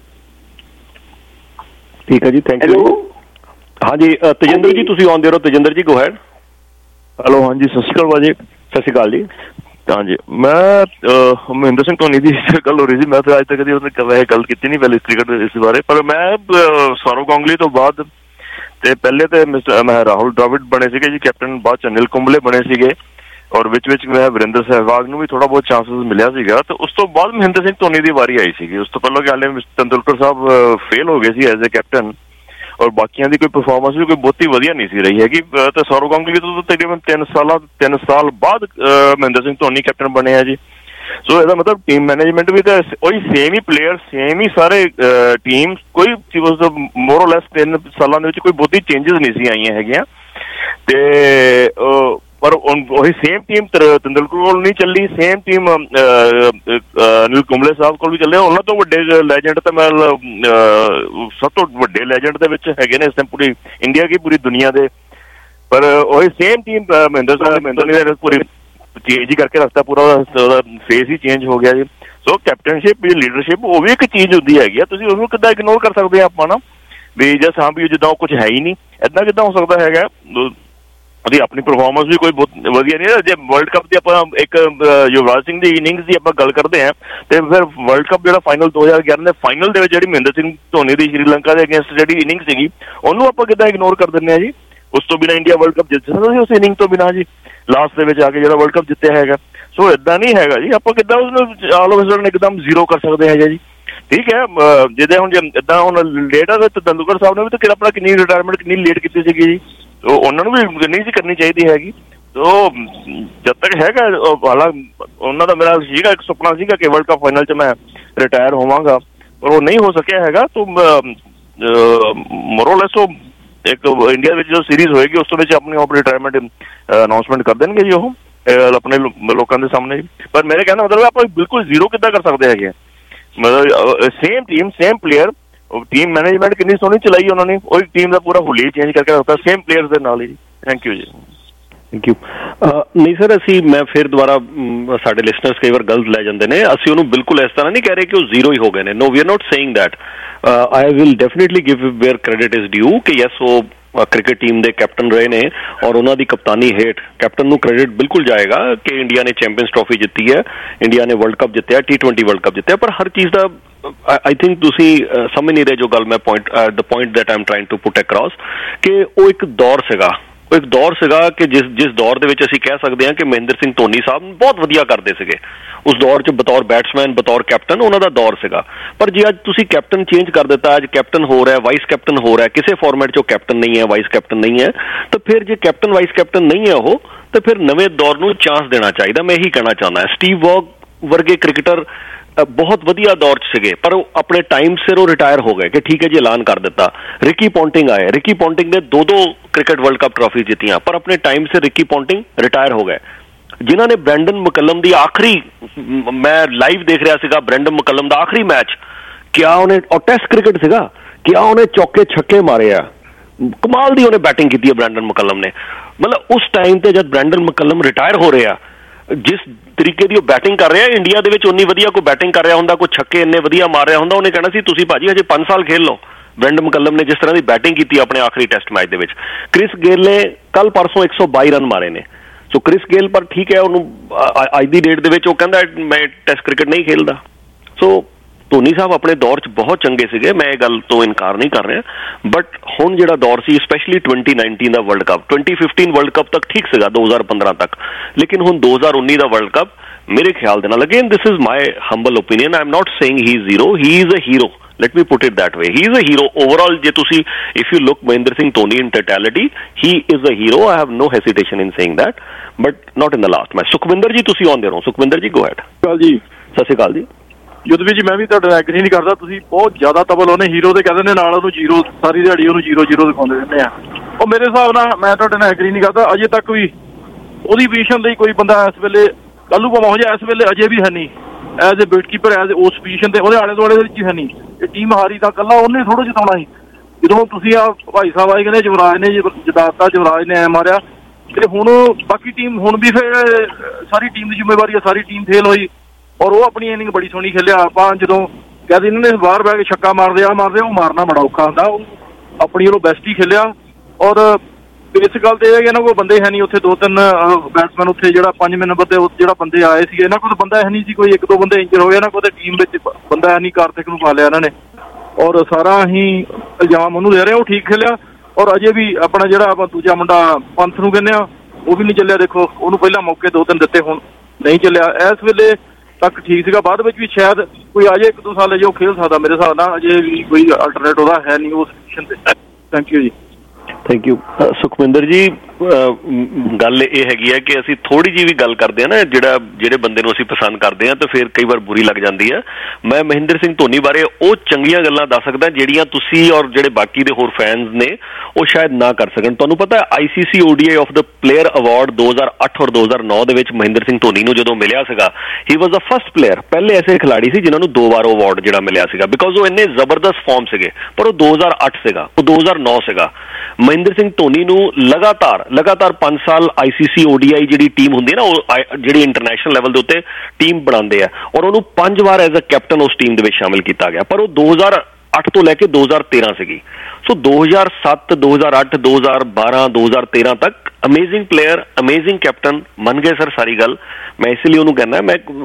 ਠੀਕ ਹੈ ਜੀ, ਥੈਂਕ ਯੂ। ਹਾਂਜੀ ਤੇਜਿੰਦਰ ਜੀ ਤੁਸੀਂ ਆਉਂਦੇ ਰਹੋ। ਤੇਜਿੰਦਰ ਜੀ ਗੋ ਹੈਡ। ਹੈਲੋ, ਹਾਂਜੀ ਸਤਿ ਸ਼੍ਰੀ ਅਕਾਲ ਭਾਜੀ। ਸਤਿ ਸ਼੍ਰੀ ਅਕਾਲ ਜੀ। ਹਾਂਜੀ, ਮੈਂ ਮਹਿੰਦਰ ਸਿੰਘ ਧੋਨੀ ਦੀ ਗੱਲ ਹੋ ਰਹੀ ਸੀ। ਮੈਂ ਤਾਂ ਅੱਜ ਤੱਕ ਕਦੀ ਉਹਨੇ ਵੈਸੇ ਗੱਲ ਕੀਤੀ ਨਹੀਂ ਪਹਿਲੇ ਕ੍ਰਿਕਟ ਇਸ ਬਾਰੇ, ਪਰ ਮੈਂ ਸੌਰਵ ਗਾਂਗੁਲੀ ਤੋਂ ਬਾਅਦ ਤੇ ਪਹਿਲੇ ਤੇ ਮੈਂ ਰਾਹੁਲ ਡਰਾਵਿਡ ਬਣੇ ਸੀਗੇ ਜੀ ਕੈਪਟਨ, ਬਾਅਦ ਚ ਅਨਿਲ ਕੁੰਬਲੇ ਬਣੇ ਸੀਗੇ, ਔਰ ਵਿੱਚ ਮੈਂ ਵਰਿੰਦਰ ਸਹਿਵਾਗ ਨੂੰ ਵੀ ਥੋੜਾ ਬਹੁਤ ਚਾਂਸਸ ਮਿਲਿਆ ਸੀਗਾ। ਤੇ ਉਸ ਤੋਂ ਬਾਅਦ ਮਹਿੰਦਰ ਸਿੰਘ ਧੋਨੀ ਦੀ ਵਾਰੀ ਆਈ ਸੀਗੀ। ਉਸ ਤੋਂ ਪਹਿਲਾਂ ਕਿ ਹਾਲੇ ਤੇਂਦੁਲਕਰ ਸਾਹਿਬ ਫੇਲ ਹੋ ਗਏ ਸੀ ਐਜ਼ ਏ ਕੈਪਟਨ, ਔਰ ਬਾਕੀਆਂ ਦੀ ਕੋਈ ਪਰਫਾਰਮੈਂਸ ਵੀ ਕੋਈ ਬਹੁਤੀ ਵਧੀਆ ਨਹੀਂ ਸੀ ਰਹੀ ਹੈਗੀ। ਤੇ ਸੌਰਵ ਗਾਂਗੁਲੀ ਤੋਂ ਤਕਰੀਬਨ 3 ਸਾਲ ਬਾਅਦ ਮਹਿੰਦਰ ਸਿੰਘ ਧੋਨੀ ਕੈਪਟਨ ਬਣੇ ਆ ਜੀ। ਸੋ ਇਹਦਾ ਮਤਲਬ ਟੀਮ ਮੈਨੇਜਮੈਂਟ ਵੀ ਤਾਂ ਉਹੀ ਸੇਮ ਹੀ ਪਲੇਅਰ, ਸੇਮ ਹੀ ਸਾਰੇ ਟੀਮ, ਕੋਈ ਮੋਰ ਔਰ ਲੈਸ 3 ਸਾਲਾਂ ਦੇ ਵਿੱਚ ਕੋਈ ਬਹੁਤੀ ਚੇਂਜਸ ਨਹੀਂ ਸੀ ਆਈਆਂ ਹੈਗੀਆਂ। ਤੇ ਪਰ ਉਹੀ ਸੇਮ ਟੀਮ ਤੇਂਦੁਲਕਰ ਕੋਲ ਨਹੀਂ ਚੱਲੀ, ਸੇਮ ਟੀਮ ਅਨਿਲ ਕੁੰਬਲੇ ਸਾਹਿਬ ਕੋਲ ਵੀ ਚੱਲੇ। ਉਹਨਾਂ ਤੋਂ ਵੱਡੇ ਲੈਜੈਂਡ ਤਾਂ ਮੈਂ ਸਭ ਤੋਂ ਵੱਡੇ ਲੈਜੈਂਡ ਦੇ ਵਿੱਚ ਹੈਗੇ ਨੇ ਇਸ ਟਾਈਮ ਪੂਰੀ ਇੰਡੀਆ ਕੀ ਪੂਰੀ ਦੁਨੀਆ ਦੇ, ਪਰ ਉਹੀ ਸੇਮ ਟੀਮ ਮਹਿੰਦਰ ਨੇ ਪੂਰੀ ਚੇਂਜ ਹੀ ਕਰਕੇ ਰੱਖਤਾ, ਪੂਰਾ ਉਹਦਾ ਫੇਸ ਹੀ ਚੇਂਜ ਹੋ ਗਿਆ ਜੀ। ਸੋ ਕੈਪਟਨਸ਼ਿਪ ਲੀਡਰਸ਼ਿਪ ਉਹ ਵੀ ਇੱਕ ਚੀਜ਼ ਹੁੰਦੀ ਹੈਗੀ ਆ, ਤੁਸੀਂ ਉਹਨੂੰ ਕਿੱਦਾਂ ਇਗਨੋਰ ਕਰ ਸਕਦੇ ਆ ਆਪਾਂ ਨਾ, ਵੀ ਜਸ ਹਾਂ ਵੀ ਜਿੱਦਾਂ ਉਹ ਕੁਛ ਹੈ ਹੀ ਨਹੀਂ, ਏਦਾਂ ਕਿੱਦਾਂ ਹੋ ਸਕਦਾ ਹੈਗਾ। ਉਹਦੀ ਆਪਣੀ ਪਰਫਾਰਮੈਂਸ ਵੀ ਕੋਈ ਬਹੁਤ ਵਧੀਆ ਨਹੀਂ ਹੈ। ਜੇ ਵਰਲਡ ਕੱਪ ਦੀ ਆਪਾਂ ਇੱਕ ਯੁਵਰਾਜ ਸਿੰਘ ਦੀ ਇਨਿੰਗਸ ਦੀ ਆਪਾਂ ਗੱਲ ਕਰਦੇ ਹਾਂ, ਤੇ ਫਿਰ ਵਰਲਡ ਕੱਪ ਜਿਹੜਾ ਫਾਈਨਲ 2011 ਦੇ ਫਾਈਨਲ ਦੇ ਵਿੱਚ ਜਿਹੜੀ ਮਹਿੰਦਰ ਸਿੰਘ ਧੋਨੀ ਦੀ ਸ਼੍ਰੀਲੰਕਾ ਦੇ ਅਗੇਂਸਟ ਜਿਹੜੀ ਇਨਿੰਗ ਸੀਗੀ, ਉਹਨੂੰ ਆਪਾਂ ਕਿੱਦਾਂ ਇਗਨੋਰ ਕਰ ਦਿੰਦੇ ਹਾਂ ਜੀ। ਉਸ ਤੋਂ ਬਿਨਾਂ ਇੰਡੀਆ ਵਰਲਡ ਕੱਪ ਜਿੱਤ ਸਕਦਾ ਸੀ ਉਸ ਇਨਿੰਗ ਤੋਂ ਬਿਨਾਂ ਜੀ, ਲਾਸਟ ਦੇ ਵਿੱਚ ਆ ਕੇ ਜਿਹੜਾ ਵਰਲਡ ਕੱਪ ਜਿੱਤਿਆ ਹੈਗਾ। ਸੋ ਏਦਾਂ ਨਹੀਂ ਹੈਗਾ ਜੀ, ਆਪਾਂ ਕਿੱਦਾਂ ਉਸਨੂੰ ਆਲ ਆਫ ਅ ਸਡਨ ਇੱਕਦਮ ਜ਼ੀਰੋ ਕਰ ਸਕਦੇ ਹੈਗੇ ਜੀ। ਠੀਕ ਹੈ, ਜਿੱਦਾਂ ਹੁਣ ਏਦਾਂ ਹੁਣ ਲੇਟ ਆ ਤੇਂਦੁਲਕਰ ਸਾਹਿਬ ਨੇ ਵੀ ਤਾਂ ਆਪਣਾ ਕਿੰਨੀ ਰਿਟਾਇਰਮੈਂਟ ਕਿੰਨੀ ਲੇਟ ਕੀਤੀ ਸੀਗੀ ਜੀ, ਉਹਨਾਂ ਨੂੰ ਵੀ ਨਹੀਂ ਸੀ ਕਰਨੀ ਚਾਹੀਦੀ ਹੈਗੀ। ਸੋ ਜਦ ਤੱਕ ਹੈਗਾ ਹਾਲਾਂਕਿ ਉਹਨਾਂ ਦਾ ਮੇਰਾ ਸੀਗਾ ਇੱਕ ਸੁਪਨਾ ਸੀਗਾ ਕਿ ਵਰਲਡ ਕੱਪ ਫਾਈਨਲ 'ਚ ਮੈਂ ਰਿਟਾਇਰ ਹੋਵਾਂਗਾ, ਪਰ ਉਹ ਨਹੀਂ ਹੋ ਸਕਿਆ ਹੈਗਾ। ਸੋ ਮੋਰੋਲੈਸ ਉਹ ਇੱਕ ਇੰਡੀਆ ਵਿੱਚ ਜੋ ਸੀਰੀਜ਼ ਹੋਏਗੀ ਉਸ ਵਿੱਚ ਆਪਣੀ ਰਿਟਾਇਰਮੈਂਟ ਅਨਾਊਂਸਮੈਂਟ ਕਰ ਦੇਣਗੇ ਜੀ ਉਹ ਆਪਣੇ ਲੋਕਾਂ ਦੇ ਸਾਹਮਣੇ। ਪਰ ਮੇਰੇ ਕਹਿਣ ਦਾ ਮਤਲਬ ਆਪਾਂ ਬਿਲਕੁਲ ਜ਼ੀਰੋ ਕਿੱਦਾਂ ਕਰ ਸਕਦੇ ਹੈਗੇ, ਮਤਲਬ same team same player, team management ਕਿੰਨੀ ਸੋਹਣੀ ਚਲਾਈ ਉਹਨਾਂ ਨੇ, ਉਹੀ ਟੀਮ ਦਾ ਪੂਰਾ ਹੁਲੀਆ ਚੇਂਜ ਕਰਕੇ ਰੱਖਤਾ ਸੇਮ ਪਲੇਅਰਸ ਦੇ ਨਾਲ ਹੀ। ਥੈਂਕ ਯੂ ਜੀ। Thank you. ਨਹੀਂ ਸਰ, ਅਸੀਂ ਮੈਂ ਫਿਰ ਦੁਬਾਰਾ ਸਾਡੇ ਲਿਸਨਰਸ ਕਈ ਵਾਰ ਗਲਤ ਲੈ ਜਾਂਦੇ ਨੇ, ਅਸੀਂ ਉਹਨੂੰ ਬਿਲਕੁਲ ਇਸ ਤਰ੍ਹਾਂ ਨਹੀਂ ਕਹਿ ਰਹੇ ਕਿ ਉਹ ਜ਼ੀਰੋ ਹੀ ਹੋ ਗਏ ਨੇ। No, we are not saying that. I will definitely give where credit is due ਕਿ ਯੈਸ ਉਹ ਕ੍ਰਿਕਟ ਟੀਮ ਦੇ ਕੈਪਟਨ ਰਹੇ ਨੇ, ਔਰ ਉਹਨਾਂ ਦੀ ਕਪਤਾਨੀ ਹੇਠ ਕੈਪਟਨ ਨੂੰ ਕ੍ਰੈਡਿਟ ਬਿਲਕੁਲ ਜਾਏਗਾ ਕਿ ਇੰਡੀਆ ਨੇ ਚੈਂਪੀਅਨਸ ਟਰੋਫੀ ਜਿੱਤੀ ਹੈ, ਇੰਡੀਆ ਨੇ ਵਰਲਡ ਕੱਪ ਜਿੱਤਿਆ, T20 ਵਰਲਡ ਕੱਪ ਜਿੱਤਿਆ। ਪਰ ਹਰ ਚੀਜ਼ ਦਾ ਆਈ ਥਿੰਕ ਤੁਸੀਂ ਸਮਝ ਨਹੀਂ ਰਹੇ ਜੋ ਗੱਲ ਮੈਂ the point that I am trying to put across, ਕਿ ਉਹ ਇੱਕ ਦੌਰ ਸੀਗਾ, ਉਹ ਇੱਕ ਦੌਰ ਸੀਗਾ ਕਿ ਜਿਸ ਦੌਰ ਦੇ ਵਿੱਚ ਅਸੀਂ ਕਹਿ ਸਕਦੇ ਹਾਂ ਕਿ ਮਹਿੰਦਰ ਸਿੰਘ ਧੋਨੀ ਸਾਹਿਬ ਬਹੁਤ ਵਧੀਆ ਕਰਦੇ ਸੀਗੇ। ਉਸ ਦੌਰ 'ਚ ਬਤੌਰ ਬੈਟਸਮੈਨ, ਬਤੌਰ ਕੈਪਟਨ ਉਹਨਾਂ ਦਾ ਦੌਰ ਸੀਗਾ। ਪਰ ਜੇ ਅੱਜ ਤੁਸੀਂ ਕੈਪਟਨ ਚੇਂਜ ਕਰ ਦਿੱਤਾ, ਅੱਜ ਕੈਪਟਨ ਹੋ ਰਿਹਾ, ਵਾਈਸ ਕੈਪਟਨ ਹੋ ਰਿਹਾ, ਕਿਸੇ ਫਾਰਮੈਟ 'ਚ ਉਹ ਕੈਪਟਨ ਨਹੀਂ ਹੈ, ਵਾਈਸ ਕੈਪਟਨ ਨਹੀਂ ਹੈ, ਤਾਂ ਫਿਰ ਜੇ ਕੈਪਟਨ ਵਾਈਸ ਕੈਪਟਨ ਨਹੀਂ ਹੈ ਉਹ, ਤਾਂ ਫਿਰ ਨਵੇਂ ਦੌਰ ਨੂੰ ਚਾਂਸ ਦੇਣਾ ਚਾਹੀਦਾ। ਮੈਂ ਇਹੀ ਕਹਿਣਾ ਚਾਹੁੰਦਾ। ਸਟੀਵ ਵੌਗ ਵਰਗੇ ਕ੍ਰਿਕਟਰ ਬਹੁਤ ਵਧੀਆ ਦੌਰ 'ਚ ਸੀਗੇ, ਪਰ ਉਹ ਆਪਣੇ ਟਾਈਮ ਸਿਰ ਉਹ ਰਿਟਾਇਰ ਹੋ ਗਏ ਕਿ ਠੀਕ ਹੈ ਜੀ, ਐਲਾਨ ਕਰ ਦਿੱਤਾ। ਰਿੱਕੀ ਪੌਂਟਿੰਗ ਆਏ, ਰਿੱਕੀ ਪੌਂਟਿੰਗ ਨੇ ਦੋ ਕ੍ਰਿਕਟ ਵਰਲਡ ਕੱਪ ਟਰਾਫੀ ਜਿੱਤੀਆਂ, ਪਰ ਆਪਣੇ ਟਾਈਮ ਸਿਰ ਰਿੱਕੀ ਪੌਂਟਿੰਗ ਰਿਟਾਇਰ ਹੋ ਗਏ। ਜਿਨ੍ਹਾਂ ਨੇ ਬ੍ਰੈਂਡਨ ਮਕੱਲਮ ਦੀ ਆਖਰੀ, ਮੈਂ ਲਾਈਵ ਦੇਖ ਰਿਹਾ ਸੀਗਾ ਬ੍ਰੈਂਡਨ ਮਕੱਲਮ ਦਾ ਆਖਰੀ ਮੈਚ, ਕਿਆ ਉਹਨੇ, ਔਰ ਟੈਸਟ ਕ੍ਰਿਕਟ ਸੀਗਾ, ਕਿਆ ਉਹਨੇ ਚੌਕੇ ਛੱਕੇ ਮਾਰੇ ਆ, ਕਮਾਲ ਦੀ ਉਹਨੇ ਬੈਟਿੰਗ ਕੀਤੀ ਹੈ ਬ੍ਰੈਂਡਨ ਮਕੱਲਮ ਨੇ। ਮਤਲਬ ਉਸ ਟਾਈਮ ਤੇ ਜਦ ਬ੍ਰੈਂਡਨ ਮਕੱਲਮ ਰਿਟਾਇਰ ਹੋ ਰਿਹਾ, ਜਿਸ ਤਰੀਕੇ ਦੀ ਉਹ ਬੈਟਿੰਗ ਕਰ ਰਿਹਾ, ਇੰਡੀਆ ਦੇ ਵਿੱਚ ਉਨੀ ਵਧੀਆ ਕੋਈ ਬੈਟਿੰਗ ਕਰ ਰਿਹਾ ਹੁੰਦਾ, ਕੋਈ ਛੱਕੇ ਇੰਨੇ ਵਧੀਆ ਮਾਰ ਰਿਹਾ ਹੁੰਦਾ, ਉਹਨੇ ਕਹਿਣਾ ਸੀ ਤੁਸੀਂ ਭਾਜੀ ਹਜੇ 5 ਸਾਲ ਖੇਲ ਲਓ। ਬ੍ਰੈਂਡਨ ਮਕੱਲਮ ਨੇ ਜਿਸ ਤਰ੍ਹਾਂ ਦੀ ਬੈਟਿੰਗ ਕੀਤੀ ਆਪਣੇ ਆਖਰੀ ਟੈਸਟ ਮੈਚ ਦੇ ਵਿੱਚ। ਕ੍ਰਿਸ ਗੇਲ ਨੇ ਕੱਲ ਪਰਸੋਂ 122 ਰਨ ਮਾਰੇ ਨੇ। ਸੋ ਕ੍ਰਿਸ ਗੇਲ, ਪਰ ਠੀਕ ਹੈ, ਉਹਨੂੰ ਅੱਜ ਦੀ ਡੇਟ ਦੇ ਵਿੱਚ ਉਹ ਕਹਿੰਦਾ ਮੈਂ ਟੈਸਟ ਕ੍ਰਿਕਟ ਨਹੀਂ ਖੇਲਦਾ। ਸੋ ਧੋਨੀ ਸਾਹਿਬ ਆਪਣੇ ਦੌਰ 'ਚ ਬਹੁਤ ਚੰਗੇ ਸੀਗੇ, ਮੈਂ ਇਹ ਗੱਲ ਤੋਂ ਇਨਕਾਰ ਨਹੀਂ ਕਰ ਰਿਹਾ, ਬਟ ਹੁਣ ਜਿਹੜਾ ਦੌਰ ਸੀ ਸਪੈਸ਼ਲੀ 2019 ਦਾ ਵਰਲਡ ਕੱਪ, 2015 ਵਰਲਡ ਕੱਪ ਤੱਕ ਠੀਕ ਸੀਗਾ, 2015 ਤੱਕ, ਲੇਕਿਨ ਹੁਣ 2019 ਦਾ ਵਰਲਡ ਕੱਪ ਮੇਰੇ ਖਿਆਲ ਦੇ ਨਾਲ, again this is my humble opinion, I am not saying he is zero, he is a hero, let me put it that way, he is a hero overall. Je tusi, if you look Mahendra Singh Dhoni in totality, he is a hero, I have no hesitation in saying that, but not in the last match. Sukhwinder ji tusi on there ho, Sukhwinder ji go ahead. Kal ji ਸਤਿ ਸ਼੍ਰੀ ਅਕਾਲ ਜੀ। ਯੁੱਧਵੀਰ ਜੀ, ਮੈਂ ਵੀ ਤੁਹਾਡਾ agri ਨਹੀਂ ਕਰਦਾ, ਤੁਸੀਂ ਬਹੁਤ ਜ਼ਿਆਦਾ ਤਬਲ ਉਹਨੇ ਹੀਰੋ ਦੇ ਕਹਿੰਦੇ ਨੇ, ਨਾਲ ਉਹਨੂੰ ਜ਼ੀਰੋ, ਸਾਰੀ ਦਿਹਾੜੀ ਉਹਨੂੰ ਜ਼ੀਰੋ ਦਿਖਾਉਂਦੇ ਰਹਿੰਦੇ ਆ। ਉਹ ਮੇਰੇ ਹਿਸਾਬ ਨਾਲ ਮੈਂ ਤੁਹਾਡੇ ਨਾਲ ਐਗਰੀ ਨਹੀਂ ਕਰਦਾ, ਅਜੇ ਤੱਕ ਵੀ ਉਹਦੀ ਪੋਜੀਸ਼ਨ ਲਈ ਕੋਈ ਬੰਦਾ ਇਸ ਵੇਲੇ, ਕੱਲੂ ਭਾਵੇਂ ਹੋ ਜਾਏ, ਇਸ ਵੇਲੇ ਅਜੇ ਵੀ ਹੈ ਨਹੀਂ ਐਜ਼ ਏ ਵਿਕਟਕੀਪਰ, ਐਜ਼ ਉਸ ਪੋਜੀਸ਼ਨ ਤੇ ਉਹਦੇ ਆਲੇ ਦੁਆਲੇ ਦੇ ਵਿੱਚ ਹੀ ਹੈ ਨਹੀਂ। ਇਹ ਟੀਮ ਹਾਰੀ ਤਾਂ ਇਕੱਲਾ ਉਹਨੇ ਥੋੜ੍ਹਾ ਜਿਤਾਉਣਾ ਸੀ। ਜਦੋਂ ਤੁਸੀਂ ਆ ਭਾਈ ਸਾਹਿਬ ਆਏ ਕਹਿੰਦੇ ਯੁਵਰਾਜ ਨੇ ਜਿਤਾਤਾ, ਯੁਵਰਾਜ ਨੇ ਐ ਮਾਰਿਆ, ਤੇ ਹੁਣ ਬਾਕੀ ਟੀਮ, ਹੁਣ ਵੀ ਫਿਰ ਸਾਰੀ ਟੀਮ ਦੀ ਜ਼ਿੰਮੇਵਾਰੀ ਹੈ, ਸਾਰੀ ਟੀਮ ਫੇਲ ਹੋਈ, ਔਰ ਉਹ ਆਪਣੀ ਇਨਿੰਗ ਬੜੀ ਸੋਹਣੀ ਖੇਲਿਆ। ਆਪਾਂ ਜਦੋਂ ਕਹਿੰਦੇ ਇਹਨਾਂ ਨੇ ਬਾਹਰ ਬਹਿ ਕੇ ਛੱਕਾ ਮਾਰਦੇ ਆ, ਉਹ ਮਾਰਨਾ ਬੜਾ ਔਖਾ ਹੁੰਦਾ, ਉਹ ਆਪਣੀ ਉਹਨੂੰ ਬੈਸਟ ਹੀ ਖੇਲਿਆ। ਔਰ ਇਸ ਗੱਲ ਤੇ ਇਹ ਹੈ ਕਿ ਇਹਨਾਂ ਕੋਲ ਬੰਦੇ ਹੈ ਨਹੀਂ ਉੱਥੇ, 2-3 ਬੈਟਸਮੈਨ ਉੱਥੇ, ਜਿਹੜਾ 5ਵੇਂ ਨੰਬਰ ਤੇ ਜਿਹੜਾ ਬੰਦੇ ਆਏ ਸੀ, ਇਹਨਾਂ ਕੋਲ ਬੰਦਾ ਹੈ ਨਹੀਂ ਸੀ ਕੋਈ, 1-2 ਬੰਦੇ ਇੰਜਰ ਹੋ ਗਏ, ਇਹਨਾਂ ਕੋਲ ਤੇ ਟੀਮ ਵਿੱਚ ਬੰਦਾ ਹੈ ਨਹੀਂ। ਕਾਰਤਿਕ ਨੂੰ ਪਾ ਲਿਆ ਇਹਨਾਂ ਨੇ, ਔਰ ਸਾਰਾ ਅਸੀਂ ਇਲਜ਼ਾਮ ਉਹਨੂੰ ਦੇ ਰਹੇ, ਉਹ ਠੀਕ ਖੇਲਿਆ। ਔਰ ਅਜੇ ਵੀ ਆਪਣਾ ਜਿਹੜਾ ਆਪਾਂ ਦੂਜਾ ਮੁੰਡਾ ਪੰਥ ਨੂੰ ਕਹਿੰਦੇ ਆ, ਉਹ ਵੀ ਨਹੀਂ ਚੱਲਿਆ। ਦੇਖੋ ਉਹਨੂੰ ਪਹਿਲਾਂ ਮੌਕੇ 2-3 ਦਿੱਤੇ, ਹੁਣ ਨਹੀਂ ਚੱਲਿਆ। ਇਸ ਵੇਲੇ ਤੱਕ ਠੀਕ ਸੀਗਾ, ਬਾਅਦ ਵਿੱਚ ਵੀ ਸ਼ਾਇਦ ਕੋਈ ਅਜੇ 1-2 ਸਾਲ ਅਜੇ ਉਹ ਖੇਲ ਸਕਦਾ, ਮੇਰੇ ਹਿਸਾਬ ਨਾਲ ਅਜੇ ਵੀ ਕੋਈ ਅਲਟਰਨੇਟ ਉਹਦਾ ਹੈ ਨਹੀਂ ਉਸ ਪੋਜੀਸ਼ਨ ਤੇ। ਥੈਂਕ ਯੂ ਜੀ। Thank you Sukhwinder ji. ਗੱਲ ਇਹ ਹੈਗੀ ਹੈ ਕਿ ਅਸੀਂ ਥੋੜ੍ਹੀ ਜਿਹੀ ਵੀ ਗੱਲ ਕਰਦੇ ਹਾਂ ਨਾ, ਜਿਹੜੇ ਬੰਦੇ ਨੂੰ ਅਸੀਂ ਪਸੰਦ ਕਰਦੇ ਹਾਂ, ਤਾਂ ਫਿਰ ਕਈ ਵਾਰ ਬੁਰੀ ਲੱਗ ਜਾਂਦੀ ਹੈ। ਮੈਂ ਮਹਿੰਦਰ ਸਿੰਘ ਧੋਨੀ ਬਾਰੇ ਉਹ ਚੰਗੀਆਂ ਗੱਲਾਂ ਦੱਸ ਸਕਦਾ ਜਿਹੜੀਆਂ ਤੁਸੀਂ ਔਰ ਜਿਹੜੇ ਬਾਕੀ ਦੇ ਹੋਰ ਫੈਨਸ ਨੇ ਉਹ ਸ਼ਾਇਦ ਨਾ ਕਰ ਸਕਣ। ਤੁਹਾਨੂੰ ਪਤਾ ICC ODI of the player award 2008 ਔਰ 2009 ਦੇ ਵਿੱਚ ਮਹਿੰਦਰ ਸਿੰਘ ਧੋਨੀ ਨੂੰ ਜਦੋਂ ਮਿਲਿਆ ਸੀਗਾ, ਹੀ ਵਾਜ਼ ਦ ਫਸਟ ਪਲੇਅਰ, ਪਹਿਲੇ ਐਸੇ ਖਿਲਾੜੀ ਸੀ ਜਿਨ੍ਹਾਂ ਨੂੰ 2 ਵਾਰ ਅਵਾਰਡ ਜਿਹੜਾ ਮਿਲਿਆ ਸੀਗਾ, ਬਿਕੋਜ਼ ਉਹ ਇੰਨੇ ਜ਼ਬਰਦਸਤ ਫਾਰਮ ਸੀਗੇ। ਪਰ ਉਹ 2008 ਸੀਗਾ, ਉਹ 2009 ਸੀਗਾ। ਮਹਿੰਦਰ ਸਿੰਘ ਧੋਨੀ ਨੂੰ ਲਗਾਤਾਰ 5 ਸਾਲ ICC ODI ਜਿਹੜੀ ਟੀਮ ਹੁੰਦੀ ਹੈ ਨਾ, ਉਹ ਜਿਹੜੀ ਇੰਟਰਨੈਸ਼ਨਲ ਲੈਵਲ ਦੇ ਉੱਤੇ ਟੀਮ ਬਣਾਉਂਦੇ ਆ, ਔਰ ਉਹਨੂੰ 5 ਵਾਰ ਐਜ਼ ਅ ਕੈਪਟਨ ਉਸ ਟੀਮ ਦੇ ਵਿੱਚ ਸ਼ਾਮਿਲ ਕੀਤਾ ਗਿਆ। ਪਰ ਉਹ 2008 ਤੋਂ ਲੈ ਕੇ 2013 ਸੀਗੀ। ਸੋ 2007, 2008, 2012, 2013 ਤੱਕ ਅਮੇਜ਼ਿੰਗ ਪਲੇਅਰ, ਅਮੇਜ਼ਿੰਗ ਕੈਪਟਨ, ਮੰਨ ਗਏ ਸਰ ਸਾਰੀ ਗੱਲ। ਮੈਂ ਇਸ ਲਈ ਉਹਨੂੰ ਕਹਿੰਦਾ,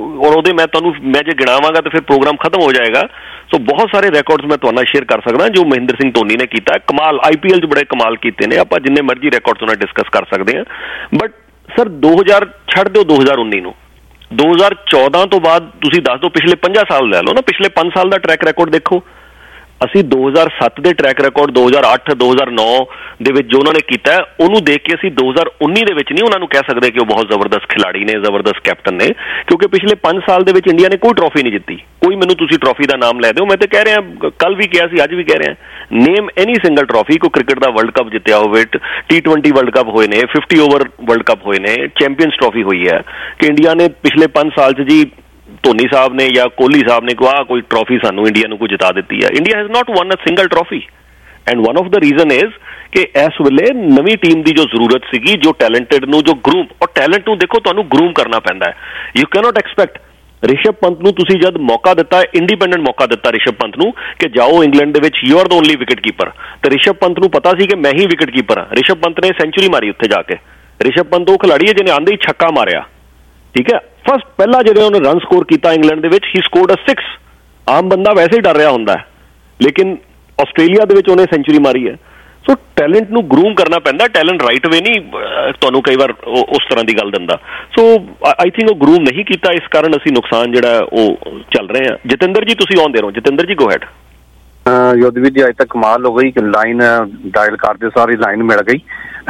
ਮੈਂ ਜੇ ਗਿਣਾਵਾਂਗਾ ਤਾਂ ਫਿਰ ਪ੍ਰੋਗਰਾਮ ਖਤਮ ਹੋ ਜਾਏਗਾ। ਸੋ ਬਹੁਤ ਸਾਰੇ ਰੈਕਾਰਡਸ ਮੈਂ ਤੁਹਾਨੂੰ ਸ਼ੇਅਰ ਕਰ ਸਕਦਾ ਜੋ ਮਹਿੰਦਰ ਸਿੰਘ ਧੋਨੀ ਨੇ ਕੀਤਾ। ਕਮਾਲ, IPL 'ਚ ਬੜੇ ਕਮਾਲ ਕੀਤੇ ਨੇ, ਆਪਾਂ ਜਿੰਨੇ ਮਰਜ਼ੀ ਰੈਕਾਰਡਸ ਉਹਨਾਂ ਡਿਸਕਸ ਕਰ ਸਕਦੇ ਹਾਂ। ਬਟ ਸਰ 2000 ਛੱਡ ਦਿਓ, 2019 ਨੂੰ, 2014 ਤੋਂ ਬਾਅਦ ਤੁਸੀਂ ਦੱਸ ਦਿਓ, ਪਿਛਲੇ 50 ਸਾਲ ਲੈ ਲਓ ਨਾ, ਪਿਛਲੇ 5 ਸਾਲ ਦਾ ਟਰੈਕ ਰਿਕਾਰਡ ਦੇਖੋ। ਅਸੀਂ 2007 ਦੇ ਟਰੈਕ ਰਿਕਾਰਡ, 2008, 2009 ਦੇ ਵਿੱਚ ਜੋ ਉਹਨਾਂ ਨੇ ਕੀਤਾ, ਉਹਨੂੰ ਦੇਖ ਕੇ ਅਸੀਂ 2019 ਦੇ ਵਿੱਚ ਨਹੀਂ ਉਹਨਾਂ ਨੂੰ ਕਹਿ ਸਕਦੇ ਕਿ ਉਹ ਬਹੁਤ ਜ਼ਬਰਦਸਤ ਖਿਲਾੜੀ ਨੇ, ਜ਼ਬਰਦਸਤ ਕੈਪਟਨ ਨੇ, ਕਿਉਂਕਿ ਪਿਛਲੇ 5 ਸਾਲ ਦੇ ਵਿੱਚ ਇੰਡੀਆ ਨੇ ਕੋਈ ਟਰੋਫੀ ਨਹੀਂ ਜਿੱਤੀ। ਕੋਈ ਮੈਨੂੰ ਤੁਸੀਂ ਟਰੋਫੀ ਦਾ ਨਾਮ ਲੈ ਦਿਓ, ਮੈਂ ਤਾਂ ਕਹਿ ਰਿਹਾ, ਕੱਲ ਵੀ ਕਿਹਾ ਸੀ, ਅੱਜ ਵੀ ਕਹਿ ਰਿਹਾ, ਨੇਮ ਐਨੀ ਸਿੰਗਲ ਟਰੋਫੀ। ਕੋਈ ਕ੍ਰਿਕਟ ਦਾ ਵਰਲਡ ਕੱਪ ਜਿੱਤਿਆ ਹੋਵੇ, T20 ਵਰਲਡ ਕੱਪ ਹੋਏ ਨੇ, 50 ਓਵਰ ਵਰਲਡ ਕੱਪ ਹੋਏ ਨੇ, ਚੈਂਪੀਅਨਸ ਟਰੋਫੀ ਹੋਈ ਹੈ ਕਿ ਇੰਡੀਆ ਨੇ ਪਿਛਲੇ 5 ਸਾਲ 'ਚ ਜੀ ਧੋਨੀ ਸਾਹਿਬ ਨੇ ਜਾਂ ਕੋਹਲੀ ਸਾਹਿਬ ਨੇ ਕੋਈ ਟਰੋਫੀ ਸਾਨੂੰ ਇੰਡੀਆ ਨੂੰ ਕੋਈ ਜਿਤਾ ਦਿੱਤੀ ਹੈ। India has not won a single trophy, and one of the reason is ਕਿ ਇਸ ਵੇਲੇ ਨਵੀਂ ਟੀਮ ਦੀ ਜੋ ਜ਼ਰੂਰਤ ਸੀਗੀ, ਜੋ ਟੈਲੈਂਟਡ ਨੂੰ, ਜੋ ਗਰੂਮ, ਔਰ ਟੈਲੈਂਟ ਨੂੰ ਦੇਖੋ ਤੁਹਾਨੂੰ ਗਰੂਮ ਕਰਨਾ ਪੈਂਦਾ ਹੈ। You cannot expect Rishabh Pant ਨੂੰ ਤੁਸੀਂ ਜਦ ਮੌਕਾ ਦਿੱਤਾ, ਇੰਡੀਪੈਂਡੈਂਟ ਮੌਕਾ ਦਿੱਤਾ ਰਿਸ਼ਭ ਪੰਤ ਨੂੰ ਕਿ ਜਾਓ ਇੰਗਲੈਂਡ ਦੇ ਵਿੱਚ, you are the only wicket keeper, ਤੇ ਰਿਸ਼ਭ ਪੰਤ ਨੂੰ ਪਤਾ ਸੀ ਕਿ ਮੈਂ ਹੀ ਵਿਕਟ ਕੀਪਰ ਹਾਂ। ਰਿਸ਼ਭ ਪੰਤ ਨੇ ਸੈਂਚੁਰੀ ਮਾਰੀ ਉੱਥੇ ਜਾ ਕੇ। ਰਿਸ਼ਭ ਪੰਤ ਉਹ ਖਿਲਾੜੀ ਹੈ ਜਿਹਨੇ ਆਂਦੇ ਹੀ ਛੱਕਾ ਮਾਰਿਆ, ਠੀਕ ਹੈ। ਫਸਟ ਪਹਿਲਾ ਜਿਹੜਾ ਉਹਨੇ ਰਨ ਸਕੋਰ ਕੀਤਾ ਇੰਗਲੈਂਡ ਦੇ ਵਿੱਚ, ਹੀ ਸਕੋਰਡ ਅ 6। ਆਮ ਬੰਦਾ ਵੈਸੇ ਹੀ ਡਰ ਰਿਹਾ ਹੁੰਦਾ ਹੈ, ਲੇਕਿਨ ਆਸਟ੍ਰੇਲੀਆ ਦੇ ਵਿੱਚ ਉਹਨੇ ਸੈਂਚੁਰੀ ਮਾਰੀ ਹੈ। ਸੋ ਟੈਲੈਂਟ ਨੂੰ ਗਰੂਮ ਕਰਨਾ ਪੈਂਦਾ, ਟੈਲੈਂਟ ਰਾਈਟ ਵੇ ਨਹੀਂ ਤੁਹਾਨੂੰ ਕਈ ਵਾਰ ਉਸ ਤਰ੍ਹਾਂ ਦੀ ਗੱਲ ਦਿੰਦਾ। ਸੋ ਆਈ ਥਿੰਕ ਉਹ ਗਰੂਮ ਨਹੀਂ ਕੀਤਾ, ਇਸ ਕਾਰਨ ਅਸੀਂ ਨੁਕਸਾਨ ਜਿਹੜਾ ਉਹ ਚੱਲ ਰਹੇ ਹਾਂ। ਜਤਿੰਦਰ ਜੀ ਤੁਸੀਂ ਆਉਂਦੇ ਰਹੋ। ਜਤਿੰਦਰ ਜੀ ਗੋ ਹੈਡ। ਯੁੱਧਵੀਰ ਜੀ ਅੱਜ ਤੱਕ ਕਮਾਲ ਹੋ ਗਈ ਕਿ ਲਾਈਨ ਡਾਇਲ ਕਰਦੇ ਸਾਰੀ ਲਾਈਨ ਮਿਲ ਗਈ,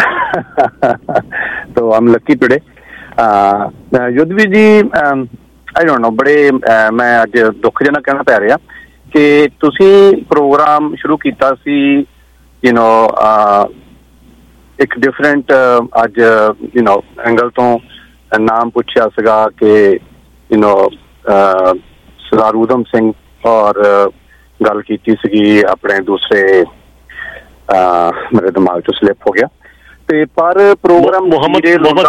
ਤੋ ਆਮ Lucky today. Yudhvir ji I don't ਨੋ, ਬੜੇ ਮੈਂ ਅੱਜ ਦੁੱਖਜਨਕ ਕਹਿਣਾ ਪੈ ਰਿਹਾ ਕਿ ਤੁਸੀਂ ਪ੍ਰੋਗਰਾਮ ਸ਼ੁਰੂ ਕੀਤਾ ਸੀ, ਇੱਕ ਡਿਫਰੈਂਟ ਅੱਜ ਐਂਗਲ ਤੋਂ ਨਾਮ ਪੁੱਛਿਆ ਸੀਗਾ ਕਿ ਸਰਦਾਰ ਊਧਮ ਸਿੰਘ, ਔਰ ਗੱਲ ਕੀਤੀ ਸੀਗੀ ਆਪਣੇ ਦੂਸਰੇ, ਮੇਰੇ ਦਿਮਾਗ ਤੋਂ ਸਲਿਪ ਹੋ ਗਿਆ, ਤੇ ਪਰ ਪ੍ਰੋਗਰਾਮ ਮੁਹੰਮਦ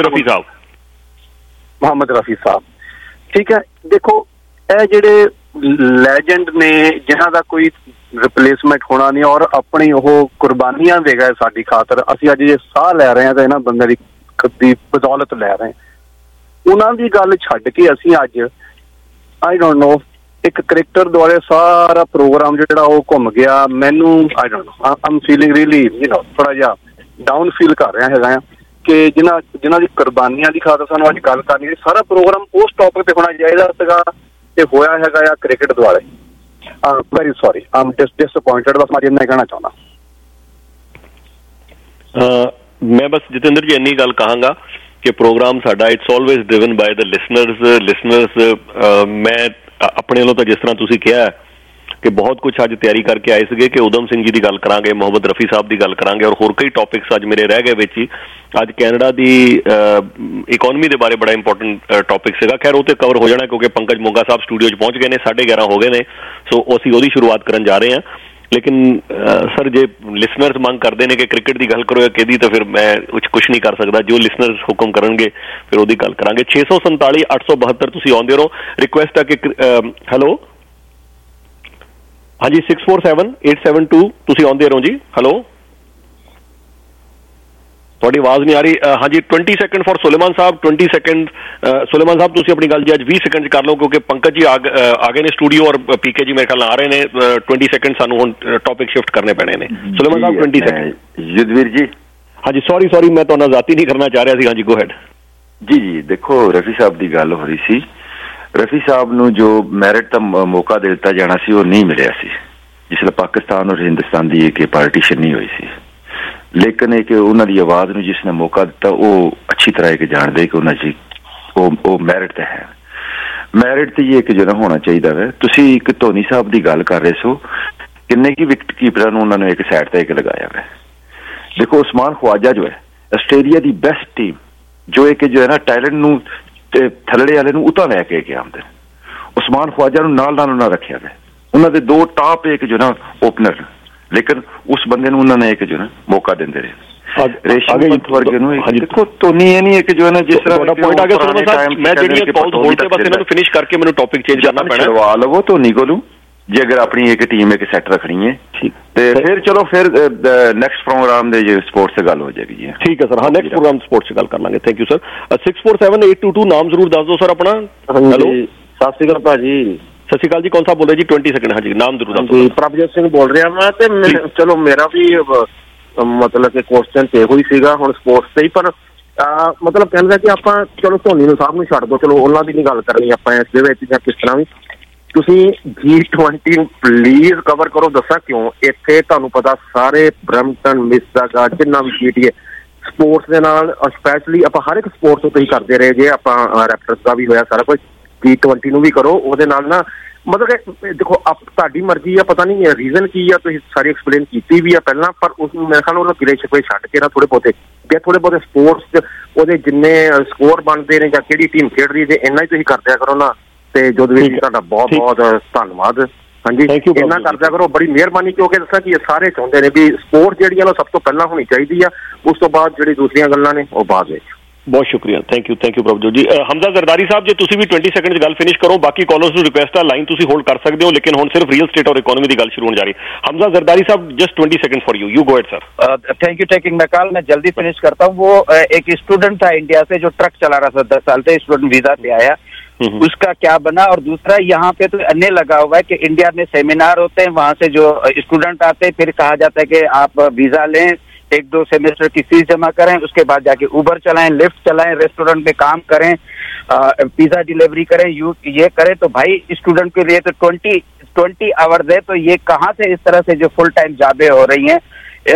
ਰਫੀ ਸਾਹਿਬ, ਠੀਕ ਹੈ। ਦੇਖੋ ਇਹ ਜਿਹੜੇ ਲੈਜੈਂਡ ਨੇ ਜਿਨ੍ਹਾਂ ਦਾ ਕੋਈ ਰਿਪਲੇਸਮੈਂਟ ਹੋਣਾ ਨਹੀਂ, ਔਰ ਆਪਣੀ ਉਹ ਕੁਰਬਾਨੀਆਂ ਦੇ ਗਏ ਸਾਡੀ ਖਾਤਰ। ਅਸੀਂ ਅੱਜ ਜੇ ਸਾਹ ਲੈ ਰਹੇ ਹਾਂ ਤਾਂ ਇਹਨਾਂ ਬੰਦਿਆਂ ਦੀ ਬਦੌਲਤ ਲੈ ਰਹੇ ਹਾਂ। ਉਹਨਾਂ ਦੀ ਗੱਲ ਛੱਡ ਕੇ ਅਸੀਂ ਅੱਜ ਆਈ ਡੋਂਟ ਨੋ ਇੱਕ ਕ੍ਰਿਕਟਰ ਦੁਆਲੇ ਸਾਰਾ ਪ੍ਰੋਗਰਾਮ ਜਿਹੜਾ ਉਹ ਘੁੰਮ ਗਿਆ। ਮੈਨੂੰ I don't know, I'm feeling really ਥੋੜਾ ਜਿਹਾ ਡਾਊਨ ਫੀਲ ਕਰ ਰਿਹਾ ਹੈਗਾ ਆ ਕਿ ਜਿਨ੍ਹਾਂ ਦੀ ਕੁਰਬਾਨੀਆਂ ਦੀ ਖਾਤਰ ਸਾਨੂੰ ਅੱਜ ਗੱਲ ਕਰਨੀ ਹੈ। ਸਾਰਾ ਪ੍ਰੋਗਰਾਮ ਉਸ ਟੌਪਿਕ ਤੇ ਹੋਣਾ ਚਾਹੀਦਾ ਸੀਗਾ ਤੇ ਹੋਇਆ ਹੈਗਾ ਆ ਕ੍ਰਿਕਟ ਦੁਆਲੇ। ਵੈਰੀ ਸੌਰੀ, ਆਮ ਡਿਸਅਪੁਆਇੰਟਡ। ਬਸ ਮੈਂ ਇੰਨਾ ਕਹਿਣਾ ਚਾਹੁੰਦਾ। ਮੈਂ ਬਸ ਜਤਿੰਦਰ ਜੀ ਇੰਨੀ ਗੱਲ ਕਹਾਂਗਾ ਕਿ ਪ੍ਰੋਗਰਾਮ ਸਾਡਾ it's always driven by the listeners. ਮੈਂ ਆਪਣੇ ਵੱਲੋਂ ਤਾਂ ਜਿਸ ਤਰ੍ਹਾਂ ਤੁਸੀਂ ਕਿਹਾ ਕਿ ਬਹੁਤ ਕੁਝ ਅੱਜ ਤਿਆਰੀ ਕਰਕੇ ਆਏ ਸੀਗੇ ਕਿ ਊਧਮ ਸਿੰਘ ਜੀ ਦੀ ਗੱਲ ਕਰਾਂਗੇ, ਮੁਹੰਮਦ ਰਫੀ ਸਾਹਿਬ ਦੀ ਗੱਲ ਕਰਾਂਗੇ ਔਰ ਹੋਰ ਕਈ ਟੌਪਿਕਸ ਅੱਜ ਮੇਰੇ ਰਹਿ ਗਏ ਵਿੱਚ ਹੀ। ਅੱਜ ਕੈਨੇਡਾ ਦੀ ਇਕੋਨਮੀ ਦੇ ਬਾਰੇ ਬੜਾ ਇੰਪੋਰਟੈਂਟ ਟੌਪਿਕ ਸੀਗਾ। ਖੈਰ ਉਹ ਤੇ ਕਵਰ ਹੋ ਜਾਣਾ ਕਿਉਂਕਿ ਪੰਕਜ ਮੋਗਾ ਸਾਹਿਬ ਸਟੂਡੀਓ 'ਚ ਪਹੁੰਚ ਗਏ ਨੇ, 11:30 ਹੋ ਗਏ ਨੇ, ਸੋ ਅਸੀਂ ਉਹਦੀ ਸ਼ੁਰੂਆਤ ਕਰਨ ਜਾ ਰਹੇ ਹਾਂ। ਲੇਕਿਨ ਸਰ ਜੇ ਲਿਸਨਰਸ ਮੰਗ ਕਰਦੇ ਨੇ ਕਿ ਕ੍ਰਿਕਟ ਦੀ ਗੱਲ ਕਰੋ ਜਾਂ ਕਿਹਦੀ, ਤਾਂ ਫਿਰ ਮੈਂ ਕੁਛ ਨਹੀਂ ਕਰ ਸਕਦਾ। ਜੋ ਲਿਸਨਰਸ ਹੁਕਮ ਕਰਨਗੇ ਫਿਰ ਉਹਦੀ ਗੱਲ ਕਰਾਂਗੇ। 647 872 ਤੁਸੀਂ ਆਉਂਦੇ ਰਹੋ। ਰਿਕੁਐਸਟ ਹੈ ਕਿ ਹੈਲੋ ਹਾਂਜੀ 647 872 ਤੁਸੀਂ ਆਉਂਦੇ ਰਹੋ ਜੀ। ਹੈਲੋ ਤੁਹਾਡੀ ਆਵਾਜ਼ ਨਹੀਂ ਆ ਰਹੀ। ਹਾਂਜੀ 20 second for Suleman sahib. 20 second Suleman sahib ਤੁਸੀਂ ਆਪਣੀ ਗੱਲ ਜੀ ਅੱਜ 20 ਸੈਕਿੰਡ 'ਚ ਕਰ ਲਓ ਕਿਉਂਕਿ ਪੰਕਜ ਜੀ ਆ ਗਏ ਨੇ ਸਟੂਡੀਓ ਔਰ ਪੀਕੇ ਜੀ ਮੇਰੇ ਖਿਆਲ ਨਾਲ ਆ ਰਹੇ ਨੇ। 20 ਸੈਕਿੰਡ ਸਾਨੂੰ ਹੁਣ ਟੌਪਿਕ ਸ਼ਿਫਟ ਕਰਨੇ ਪੈਣੇ ਨੇ। ਸੁਲੇਮਾਨ ਸਾਹਿਬ 20 ਸੈਕਿੰਡ। ਯੁੱਧਵੀਰ ਜੀ ਹਾਂਜੀ ਸੌਰੀ ਮੈਂ ਤੁਹਾਨੂੰ ਜ਼ਾਤੀ ਨਹੀਂ ਕਰਨਾ ਚਾਹ ਰਿਹਾ ਸੀ। ਹਾਂਜੀ ਗੋ ਹੈਡ ਜੀ। ਦੇਖੋ ਰਫੀ ਸਾਹਿਬ ਦੀ ਗੱਲ ਹੋ ਰਹੀ ਸੀ। ਰਫੀ ਸਾਹਿਬ ਨੂੰ ਜੋ ਮੈਰਿਟ ਦਾ ਮੌਕਾ ਦੇ ਦਿੱਤਾ ਜਾਣਾ ਸੀ ਉਹ ਨਹੀਂ ਮਿਲਿਆ ਸੀ ਜਿਸ ਵੇਲੇ ਪਾਕਿਸਤਾਨ ਔਰ ਹਿੰਦੁਸਤਾਨ ਦੀ ਇੱਕ ਪਾਰਟੀਸ਼ਨ ਨਹੀਂ ਹੋਈ ਸੀ। ਲੇਕਿਨ ਇਹ ਕਿ ਉਹਨਾਂ ਦੀ ਆਵਾਜ਼ ਨੂੰ ਜਿਸ ਨੇ ਮੌਕਾ ਦਿੱਤਾ ਉਹ ਅੱਛੀ ਤਰ੍ਹਾਂ ਇੱਕ ਜਾਣਦੇ ਕਿ ਉਹਨਾਂ 'ਚ ਉਹ ਮੈਰਿਟ ਤਾਂ ਹੈ। ਮੈਰਿਟ ਤੇ ਇਹ ਕਿ ਜਿਹੜਾ ਹੋਣਾ ਚਾਹੀਦਾ ਹੈ। ਤੁਸੀਂ ਇੱਕ ਧੋਨੀ ਸਾਹਿਬ ਦੀ ਗੱਲ ਕਰ ਰਹੇ ਸੋ, ਕਿੰਨੇ ਕੀ ਵਿਕਟ ਕੀਪਰਾਂ ਨੂੰ ਉਹਨਾਂ ਨੇ ਇੱਕ ਸਾਈਡ ਤੇ ਇੱਕ ਲਗਾਇਆ ਹੈ। ਦੇਖੋ ਉਸਮਾਨ ਖਵਾਜਾ ਜੋ ਹੈ ਆਸਟ੍ਰੇਲੀਆ ਦੀ ਬੈਸਟ ਟੀਮ ਜੋ ਹੈ ਕਿ ਜੋ ਹੈ ਨਾ ਟੈਲੈਂਟ ਨੂੰ ਤੇ ਥੱਲੇ ਵਾਲੇ ਨੂੰ ਉਤਾਂ ਲੈ ਕੇ ਆਉਂਦੇ। ਉਸਮਾਨ ਖਵਾਜਾ ਨੂੰ ਨਾਲ ਉਹਨਾਂ ਰੱਖਿਆ ਗਿਆ। ਉਹਨਾਂ ਦੇ ਦੋ ਟਾਪ ਇੱਕ ਜੋ ਨਾ ਓਪਨਰ, ਲੇਕਿਨ ਉਸ ਬੰਦੇ ਨੂੰ ਉਹਨਾਂ ਨੇ ਇੱਕ ਜੋ ਨਾ ਮੌਕਾ ਦਿੰਦੇ ਰਹੇ। ਵਰਗੇ ਨੂੰ ਦੇਖੋ ਧੋਨੀ ਇਹ ਨਹੀਂ ਹੈ ਕਿ ਜੋ ਹੈ ਨਾ ਜਿਸ ਤਰ੍ਹਾਂ ਪੁਆਇੰਟ ਆ ਗਿਆ। ਮੈਂ ਜਿਹੜੀਆਂ ਕਾਲਸ ਹੋਲਡ ਤੇ ਬਸ ਇਹਨਾਂ ਨੂੰ ਫਿਨਿਸ਼ ਕਰਕੇ ਮੈਨੂੰ ਟੌਪਿਕ ਚੇਂਜ ਕਰਨਾ ਪੈਣਾ। ਕਰਵਾ ਲਵੋ ਧੋਨੀ ਕੋਲੋਂ ਜੇ ਅਗਰ ਆਪਣੀ ਇੱਕ ਟੀਮ ਇੱਕ ਸੈੱਟ ਰੱਖਣੀ ਹੈ ਤੇ ਫਿਰ ਚਲੋ ਫਿਰ ਨੈਕਸਟ ਪ੍ਰੋਗਰਾਮ ਦੇ ਜੇ ਸਪੋਰਟਸ ਤੇ ਗੱਲ ਹੋ ਜਾਏਗੀ ਜੀ। ਠੀਕ ਹੈ ਸਰ। ਹਾਂ ਨੈਕਸਟ ਪ੍ਰੋਗਰਾਮ ਸਪੋਰਟਸ ਤੇ ਗੱਲ ਕਰ ਲਾਂਗੇ। Thank you sir. 647 822 ਨਾਮ ਜ਼ਰੂਰ ਦੱਸ ਦਿਓ ਸਰ ਆਪਣਾ। ਹੈਲੋ ਸਤਿ ਸ਼੍ਰੀ ਅਕਾਲ ਭਾਜੀ। ਸਤਿ ਸ਼੍ਰੀ ਅਕਾਲ ਜੀ। ਕੌਣ ਸਾਹਿਬ ਬੋਲ ਰਹੇ ਜੀ? 20 ਸੈਕਿੰਡ। ਹਾਂਜੀ ਨਾਮ ਜ਼ਰੂਰ ਦੱਸ ਦਿਓ। ਪ੍ਰਭਜੋਤ ਸਿੰਘ ਬੋਲ ਰਿਹਾ ਮੈਂ ਤੇ ਚਲੋ ਮੇਰਾ ਵੀ ਮਤਲਬ ਕਿ ਕੁਐਸਚਨ ਤੇ ਇਹੋ ਹੀ ਸੀਗਾ ਹੁਣ ਸਪੋਰਟਸ ਤੇ ਹੀ, ਪਰ ਮਤਲਬ ਕਹਿੰਦਾ ਕਿ ਆਪਾਂ ਚਲੋ ਧੋਨੀ ਨੂੰ ਸਾਹਿਬ ਨੂੰ ਛੱਡ ਦੋ, ਚਲੋ ਉਹਨਾਂ ਦੀ ਨਹੀਂ ਗੱਲ ਕਰਨੀ ਆਪਾਂ ਇਸ ਦੇ ਵਿੱਚ ਜਾਂ ਕਿਸ ਤਰ੍ਹਾਂ ਵੀ। ਤੁਸੀਂ G20 ਨੂੰ ਪਲੀਜ਼ ਕਵਰ ਕਰੋ। ਦੱਸਾਂ ਕਿਉਂ? ਇੱਥੇ ਤੁਹਾਨੂੰ ਪਤਾ ਸਾਰੇ ਬਰੈਂਪਟਨ ਮਿਸਿਸਾਗਾ ਜਿੰਨਾ ਵੀ GTA ਸਪੋਰਟਸ ਦੇ ਨਾਲ ਸਪੈਸ਼ਲੀ ਆਪਾਂ ਹਰ ਇੱਕ ਸਪੋਰਟਸ ਉੱਤੇ ਹੀ ਕਰਦੇ ਰਹੇ ਜੇ। ਆਪਾਂ ਰੈਪਟਰਸ ਦਾ ਵੀ ਹੋਇਆ ਸਾਰਾ ਕੁਝ, G20 ਨੂੰ ਵੀ ਕਰੋ। ਉਹਦੇ ਨਾਲ ਨਾ ਮਤਲਬ ਕਿ ਦੇਖੋ ਤੁਹਾਡੀ ਮਰਜ਼ੀ ਆ, ਪਤਾ ਨਹੀਂ ਰੀਜ਼ਨ ਕੀ ਆ, ਤੁਸੀਂ ਸਾਰੀ ਐਕਸਪਲੇਨ ਕੀਤੀ ਵੀ ਆ ਪਹਿਲਾਂ, ਪਰ ਉਸ ਨੂੰ ਮੇਰੇ ਖਿਆਲ ਉਹਨਾਂ ਗਿਲੇ ਸ਼ਿਕਵੇ ਛੱਡ ਕੇ ਨਾ ਥੋੜ੍ਹੇ ਬਹੁਤੇ ਸਪੋਰਟਸ 'ਚ ਉਹਦੇ ਜਿੰਨੇ ਸਕੋਰ ਬਣਦੇ ਨੇ ਜਾਂ ਕਿਹੜੀ ਟੀਮ ਖੇਡ ਰਹੀ ਜੇ ਇੰਨਾ ਹੀ ਤੁਸੀਂ ਕਰ ਦਿਆ ਕਰੋ ਨਾ। ਤੇ ਜੋਦਵੀਰ ਜੀ ਤੁਹਾਡਾ ਬਹੁਤ ਬਹੁਤ ਧੰਨਵਾਦ। ਹਾਂਜੀ ਇੰਨਾ ਕਰ ਦਿਆ ਕਰੋ, ਬੜੀ ਮਿਹਰਬਾਨੀ। ਕਿਉਂਕਿ ਦੱਸਾਂ ਕਿ ਸਾਰੇ ਚਾਹੁੰਦੇ ਨੇ ਵੀ ਸਪੋਰਟ ਜਿਹੜੀ ਆ ਸਭ ਤੋਂ ਪਹਿਲਾਂ ਹੋਣੀ ਚਾਹੀਦੀ ਆ, ਉਸ ਤੋਂ ਬਾਅਦ ਜਿਹੜੀ ਦੂਸਰੀਆਂ ਗੱਲਾਂ ਨੇ ਉਹ ਬਾਅਦ ਵਿੱਚ। ਬਹੁਤ ਸ਼ੁਕਰੀਆ। ਥੈਂਕ ਯੂ ਪ੍ਰਭਜੋਤ ਜੀ। ਹਮਜ਼ਾ ਜ਼ਰਦਾਰੀ ਸਾਹਿਬ ਜੇ ਤੁਸੀਂ ਵੀ 20 ਸੈਕਿੰਡ 'ਚ ਗੱਲ ਫਿਨਿਸ਼ ਕਰੋ। ਬਾਕੀ ਕਾਲਰਸ ਨੂੰ ਰਿਕੁਐਸਟ ਆ ਲਾਈਨ ਤੁਸੀਂ ਹੋਲਡ ਕਰ ਸਕਦੇ ਹੋ, ਲੇਕਿਨ ਹੁਣ ਸਿਰਫ ਰੀਅਲ ਸਟੇਟ ਔਰ ਇਕੋਨॉमी ਦੀ ਗੱਲ शुरू होने जा रही है। Hamza Zardari sahib just 20 second for you go ahead sir. Thank you taking my call. मैं जल्दी फिनिश करता हूँ। वो एक स्टूडेंट था इंडिया से जो ट्रक चला रहा था 10 साल से, स्टूडेंट वीजा पे आया, उसका क्या बना? और दूसरा यहाँ पे तो अन्य लगा हुआ है कि इंडिया में सेमिनार होते हैं, वहाँ से जो स्टूडेंट आते हैं फिर कहा जाता है कि आप वीजा लें, 1-2 सेमेस्टर की फीस जमा करें, उसके बाद जाके उबर चलाएं, लिफ्ट चलाएं, रेस्टोरेंट में काम करें, पिज्जा डिलीवरी करें, ये करें। तो भाई स्टूडेंट के लिए तो 20 आवर्स है, तो ये कहाँ से इस तरह से जो फुल टाइम जॉबें हो रही हैं?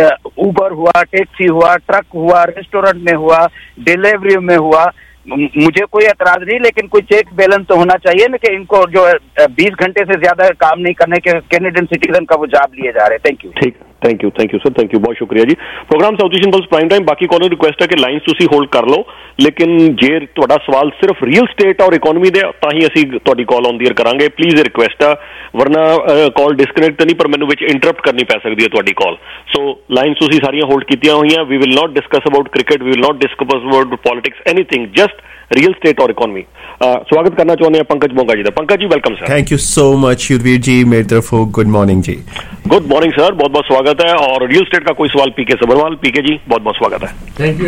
उबर हुआ, टैक्सी हुआ, ट्रक हुआ, रेस्टोरेंट में हुआ, डिलीवरी में हुआ, मुझे कोई एतराज नहीं, लेकिन कोई चेक बैलेंस तो होना चाहिए ना कि इनको जो 20 घंटे से ज्यादा काम नहीं करने के कैनेडियन सिटीजन का वो जॉब लिए जा रहे हैं। Thank you sir. Thank you बहुत शुक्रिया जी। Program south eastern pulse prime time. बाकी कॉलर रिक्वेस्ट है कि लाइन्स तुसी होल्ड कर लो, लेकिन जे तुहाडा सवाल सिर्फ रियल स्टेट और इकोनॉमी दे तां ही असीं तुहाडी कॉल ऑन द एयर करांगे। प्लीज रिक्वेस्ट है, वरना कॉल डिस्कनेक्ट नहीं, पर मैनूं विच इंटरप्ट करनी पै सकदी है तुहाडी कॉल। सो लाइन्स तुसी सारियां होल्ड कीतियां होईयां। We will not discuss about cricket, we will not discuss about politics, anything, just real estate और इकोनॉमी। स्वागत करना चाहते हैं पंकज मोगा जी का। Pankaj ji welcome sir. Thank you so much Yudhvir ji, मेरी तरफ good morning ji. Good morning sir, बहुत बहुत स्वागत है। और रियल स्टेट का कोई सवाल पीके सबरवाल। पीके जी बहुत बहुत स्वागत है। Thank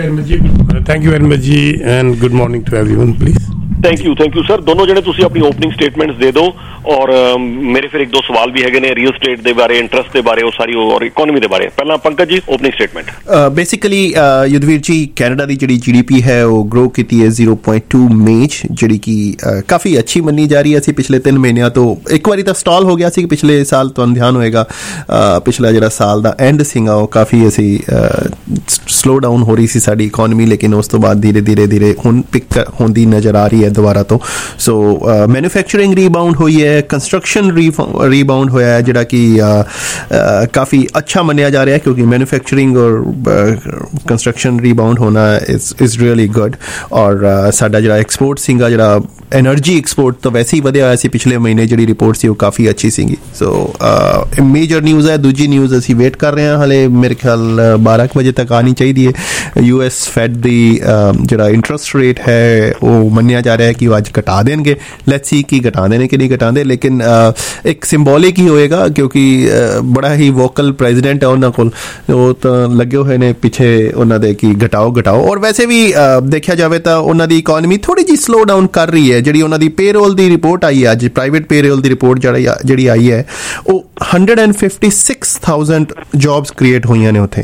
you Ahmed ji and good morning to everyone please. Thank you sir. दोनों जने तुसी अपनी ओपनिंग स्टेटमेंट्स दे दो ਔਰ ਮੇਰੇ ਫਿਰ 1-2 ਸਵਾਲ ਵੀ ਹੈਗੇ ਨੇ ਰੀਅਲ ਸਟੇਟ ਦੇ ਬਾਰੇ, ਇੰਟਰਸਟ ਦੇ ਬਾਰੇ, ਉਹ ਸਾਰੀ ਔਰ ਇਕਨੋਮੀ ਦੇ ਬਾਰੇ। ਪਹਿਲਾਂ ਪੰਕਜ ਜੀ ਓਪਨਿੰਗ ਸਟੇਟਮੈਂਟ। ਬੇਸਿਕਲੀ ਯੁਧਵੀਰ ਜੀ ਕੈਨੇਡਾ ਦੀ ਜਿਹੜੀ GDP ਹੈ ਉਹ ਗਰੋ ਕੀਤੀ ਹੈ 0.2 ਮੇਜ, ਜਿਹੜੀ ਕਿ ਕਾਫੀ ਅੱਛੀ ਮੰਨੀ ਜਾ ਰਹੀ ਹੈ। ਅਸੀਂ ਪਿਛਲੇ 3 ਮਹੀਨਿਆਂ ਤੋਂ ਇੱਕ ਵਾਰੀ ਤਾਂ ਸਟਾਲ ਹੋ ਗਿਆ ਸੀ ਪਿਛਲੇ ਸਾਲ, ਤੁਹਾਨੂੰ ਧਿਆਨ ਹੋਏਗਾ ਪਿਛਲਾ ਜਿਹੜਾ ਸਾਲ ਦਾ ਐਂਡ ਸੀਗਾ ਉਹ ਕਾਫੀ ਅਸੀਂ ਸਲੋ ਡਾਊਨ ਹੋ ਰਹੀ ਸੀ ਸਾਡੀ ਇਕਨੋਮੀ, ਲੇਕਿਨ ਉਸ ਤੋਂ ਬਾਅਦ ਧੀਰੇ ਹੁਣ ਪਿਕ ਹੁੰਦੀ ਨਜ਼ਰ ਆ ਰਹੀ ਹੈ ਦੁਬਾਰਾ ਤੋਂ। ਸੋ ਮੈਨੂਫੈਕਚਰਿੰਗ ਰੀਬਾਊਂਡ ਹੋਈ ਹੈ, ਕੰਸਟਰਕਸ਼ਨ ਰੀਬਾਊਂਡ ਹੋਇਆ ਹੈ, ਜਿਹੜਾ ਕਿ ਕਾਫੀ ਅੱਛਾ ਮੰਨਿਆ ਜਾ ਰਿਹਾ ਹੈ ਕਿਉਂਕਿ ਮੈਨੂਫੈਕਚਰਿੰਗ ਔਰ ਕੰਸਟਰਕਸ਼ਨ ਰੀਬਾਊਂਡ ਹੋਣਾ ਇਜ਼ ਰੀਅਲੀ ਗੁੱਡ। ਔਰ ਸਾਡਾ ਜਿਹੜਾ ਐਕਸਪੋਰਟ ਸੀਗਾ, ਜਿਹੜਾ ਐਨਰਜੀ ਐਕਸਪੋਰਟ ਤਾਂ ਵੈਸੇ ਹੀ ਵਧਿਆ ਹੋਇਆ ਸੀ ਪਿਛਲੇ ਮਹੀਨੇ, ਜਿਹੜੀ ਰਿਪੋਰਟ ਸੀ ਉਹ ਕਾਫੀ ਅੱਛੀ ਸੀਗੀ। ਸੋ ਮੇਜਰ ਨਿਊਜ਼ ਹੈ। ਦੂਜੀ ਨਿਊਜ਼ ਅਸੀਂ ਵੇਟ ਕਰ ਰਹੇ ਹਾਂ, ਹਾਲੇ ਮੇਰੇ ਖਿਆਲ 12 ਵਜੇ ਤੱਕ ਆਉਣੀ ਚਾਹੀਦੀ ਹੈ। US ਫੈਡ ਦੀ ਜਿਹੜਾ ਇੰਟਰਸਟ ਰੇਟ ਹੈ ਉਹ ਮੰਨਿਆ ਜਾ ਰਿਹਾ ਹੈ ਕਿ ਉਹ ਅੱਜ ਘਟਾ ਦੇਣਗੇ। ਲੈਟਸ ਸੀ ਕਿ ਘਟਾਉਂਦੇ ਨੇ ਕਿ ਨਹੀਂ ਘਟਾਉਂਦੇ, ਲੇਕਿਨ ਇੱਕ ਸਿੰਬੋਲਿਕ ਹੀ ਹੋਏਗਾ ਕਿਉਂਕਿ ਬੜਾ ਹੀ ਵੋਕਲ ਪ੍ਰੈਜ਼ੀਡੈਂਟ ਹੈ ਉਹਨਾਂ ਕੋਲ, ਉਹ ਤਾਂ ਲੱਗੇ ਹੋਏ ਨੇ ਪਿੱਛੇ ਉਹਨਾਂ ਦੇ ਕਿ ਘਟਾਓ। ਔਰ ਵੈਸੇ ਵੀ ਦੇਖਿਆ ਜਾਵੇ ਤਾਂ ਉਹਨਾਂ ਦੀ ਇਕਨੋਮੀ ਥੋੜੀ ਜਿਹੀ ਸਲੋ ਡਾਊਨ ਕਰ ਰਹੀ ਹੈ। ਜਿਹੜੀ ਉਹਨਾਂ ਦੀ ਪੇਰੋਲ ਦੀ ਰਿਪੋਰਟ ਆਈ ਹੈ ਅੱਜ, ਪ੍ਰਾਈਵੇਟ ਪੇਰੋਲ ਦੀ ਰਿਪੋਰਟ ਜਿਹੜੀ ਆਈ ਹੈ ਉਹ 156,000 ਜੌਬਸ ਕ੍ਰੀਏਟ ਹੋਈਆਂ ਨੇ ਉੱਥੇ।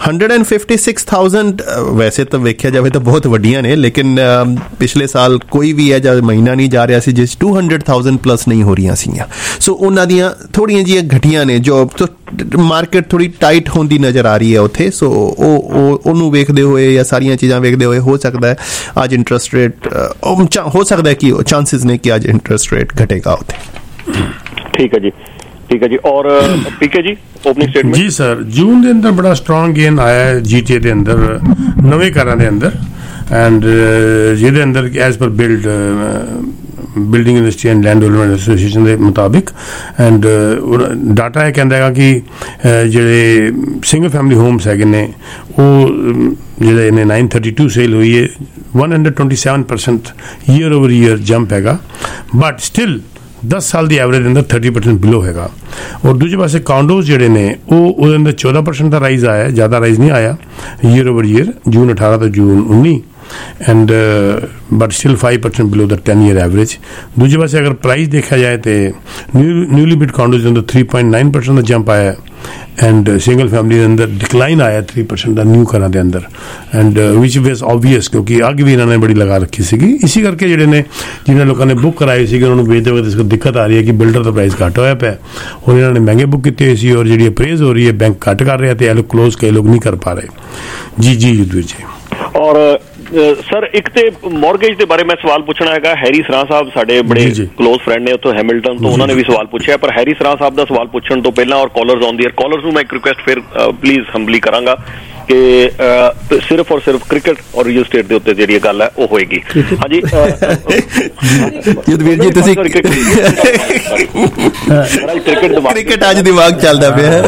156,000 ਵੈਸੇ ਤਾਂ ਵੇਖਿਆ ਜਾਵੇ ਤਾਂ ਬਹੁਤ ਵੱਡੀਆਂ ਨੇ, ਲੇਕਿਨ ਪਿਛਲੇ ਸਾਲ ਕੋਈ ਵੀ ਹੈ ਜਦ ਮਹੀਨਾ ਨਹੀਂ ਜਾ ਰਿਹਾ ਸੀ ਜਿਸ 200,000 ਪਲੱਸ ਨਹੀਂ ਹੋ ਰਹੀਆਂ ਸੀਗੀਆਂ। ਸੋ ਉਹਨਾਂ ਦੀਆਂ ਥੋੜੀਆਂ ਜਿਹੀਆਂ ਘਟੀਆਂ ਨੇ ਜੌਬ, ਤਾਂ ਮਾਰਕੀਟ ਥੋੜੀ ਟਾਈਟ ਹੁੰਦੀ ਨਜ਼ਰ ਆ ਰਹੀ ਹੈ ਉੱਥੇ। ਸੋ ਉਹਨੂੰ ਵੇਖਦੇ ਹੋਏ ਜਾਂ ਸਾਰੀਆਂ ਚੀਜ਼ਾਂ ਵੇਖਦੇ ਹੋਏ ਹੋ ਸਕਦਾ ਹੈ ਅੱਜ ਇੰਟਰਸਟ ਰੇਟ ਹੋ ਸਕਦਾ ਹੈ ਕਿ ਚਾਂਸਿਸ ਨੇ ਕਿ ਅੱਜ ਇੰਟਰਸਟ ਰੇਟ ਘਟੇਗਾ ਉੱਥੇ। ਠੀਕ ਹੈ ਜੀ। ਔਰ PK ji opening statement. Ji sir, June ਦੇ ਅੰਦਰ ਬੜਾ ਸਟਰੋਂਗ ਗੇਨ ਆਇਆ ਹੈ GTA ਦੇ ਅੰਦਰ, ਨਵੇਂ ਘਰਾਂ ਦੇ ਅੰਦਰ, ਐਂਡ ਜਿਹਦੇ ਅੰਦਰ as per building industry and land development association ਦੇ ਮੁਤਾਬਿਕ, ਐਂਡ ਡਾਟਾ ਇਹ ਕਹਿੰਦਾ ਹੈਗਾ ਕਿ ਜਿਹੜੇ ਸਿੰਗਲ ਫੈਮਿਲੀ ਹੋਮਸ ਹੈਗੇ ਨੇ ਉਹ ਜਿਹੜੇ ਨੇ 932 ਸੇਲ ਹੋਈ ਹੈ, 127% ਈਅਰ ਓਵਰ ਈਅਰ ਜੰਪ ਹੈਗਾ, ਬਟ ਸਟਿਲ 10 ਸਾਲ ਦੀ ਐਵਰੇਜ ਦੇ ਅੰਦਰ 30% ਬਿਲੋ ਹੈਗਾ। ਔਰ ਦੂਜੇ ਪਾਸੇ ਕਾਂਡੋਜ਼ ਜਿਹੜੇ ਨੇ ਉਹਦੇ ਅੰਦਰ 14% ਦਾ ਰਾਈਜ਼ ਆਇਆ, ਜ਼ਿਆਦਾ ਰਾਈਜ਼ ਨਹੀਂ ਆਇਆ ਈਅਰ ਓਵਰ ਈਅਰ, ਜੂਨ 18 ਤੋਂ ਜੂਨ 19, and but still 5% below the 10-year average। ਦੂਜੇ ਪਾਸੇ ਅਗਰ ਪ੍ਰਾਈਸ ਦੇਖਿਆ ਜਾਏ ਤੇ ਨਿਊਲੀ ਬਿਲਟ ਕਾਂਡੋਜ਼ ਦੇ ਅੰਦਰ 3.9% ਦਾ ਜੰਪ ਆਇਆ, ਐਂਡ ਸਿੰਗਲ ਫੈਮਿਲੀ ਦੇ ਅੰਦਰ ਡਿਕਲਾਈਨ ਆਇਆ 3% ਦਾ ਨਿਊ ਘਰਾਂ ਦੇ ਅੰਦਰ, ਐਂਡ ਵਿਚ ਵਾਸ ਆਬਵੀਅਸ ਕਿਉਂਕਿ ਅੱਗ ਵੀ ਇਹਨਾਂ ਨੇ ਬੜੀ ਲਗਾ ਰੱਖੀ ਸੀਗੀ। ਇਸੇ ਕਰਕੇ ਜਿਹੜੇ ਨੇ ਜਿਹਨਾਂ ਲੋਕਾਂ ਨੇ ਬੁੱਕ ਕਰਾਏ ਸੀਗੇ ਉਹਨਾਂ ਨੂੰ ਵੇਚਦੇ ਵਕਤ ਇਸ ਕੋ ਦਿੱਕਤ ਆ ਰਹੀ ਹੈ ਕਿ ਬਿਲਡਰ ਦਾ ਪ੍ਰਾਈਸ ਘੱਟ ਹੋਇਆ ਪਿਆ, ਔਰ ਇਹਨਾਂ ਨੇ ਮਹਿੰਗੇ ਬੁੱਕ ਕੀਤੇ ਹੋਏ ਸੀ, ਔਰ ਜਿਹੜੀ ਅਪਰੇਜ਼ ਹੋ ਰਹੀ ਹੈ ਬੈਂਕ ਘੱਟ ਕਰ ਰਿਹਾ ਤੇ ਇਹ ਲੋਕ ਕਲੋਜ਼ ਕਈ ਲੋਕ ਨਹੀਂ ਕਰ ਪਾ ਰਹੇ। ਜੀ ਯੁਧਵੀਰ ਜੀ। ਔਰ ਸਰ ਇੱਕ ਤੇ ਮੌਰਗੇਜ ਦੇ ਬਾਰੇ ਮੈਂ ਸਵਾਲ ਪੁੱਛਣਾ ਹੈਗਾ। ਹੈਰੀ ਸਰਾਂ ਸਾਹਿਬ ਸਾਡੇ ਬੜੇ ਕਲੋਜ਼ ਫਰੈਂਡ ਨੇ ਉੱਥੋਂ ਹੈਮਿਲਟਨ ਤੋਂ, ਉਹਨਾਂ ਨੇ ਵੀ ਸਵਾਲ ਪੁੱਛਿਆ, ਪਰ ਹੈਰੀ ਸਰਾਂ ਸਾਹਿਬ ਦਾ ਸਵਾਲ ਪੁੱਛਣ ਤੋਂ ਪਹਿਲਾਂ ਔਰ callers on the air, callers ਨੂੰ ਮੈਂ ਇੱਕ ਰਿਕੁਐਸਟ ਫਿਰ ਪਲੀਜ਼ ਹੰਬਲੀ ਕਰਾਂਗਾ ਕਿ ਸਿਰਫ ਔਰ ਸਿਰਫ ਕ੍ਰਿਕਟ ਔਰ ਰੀਅਲ ਸਟੇਟ ਦੇ ਉੱਤੇ ਜਿਹੜੀ ਗੱਲ ਹੈ ਉਹ ਹੋਏਗੀ। ਹਾਂਜੀ ਯੁਧਵੀਰ ਜੀ, ਤੁਸੀਂ ਕ੍ਰਿਕਟ ਅੱਜ ਦਿਮਾਗ ਚੱਲਦਾ ਪਿਆ,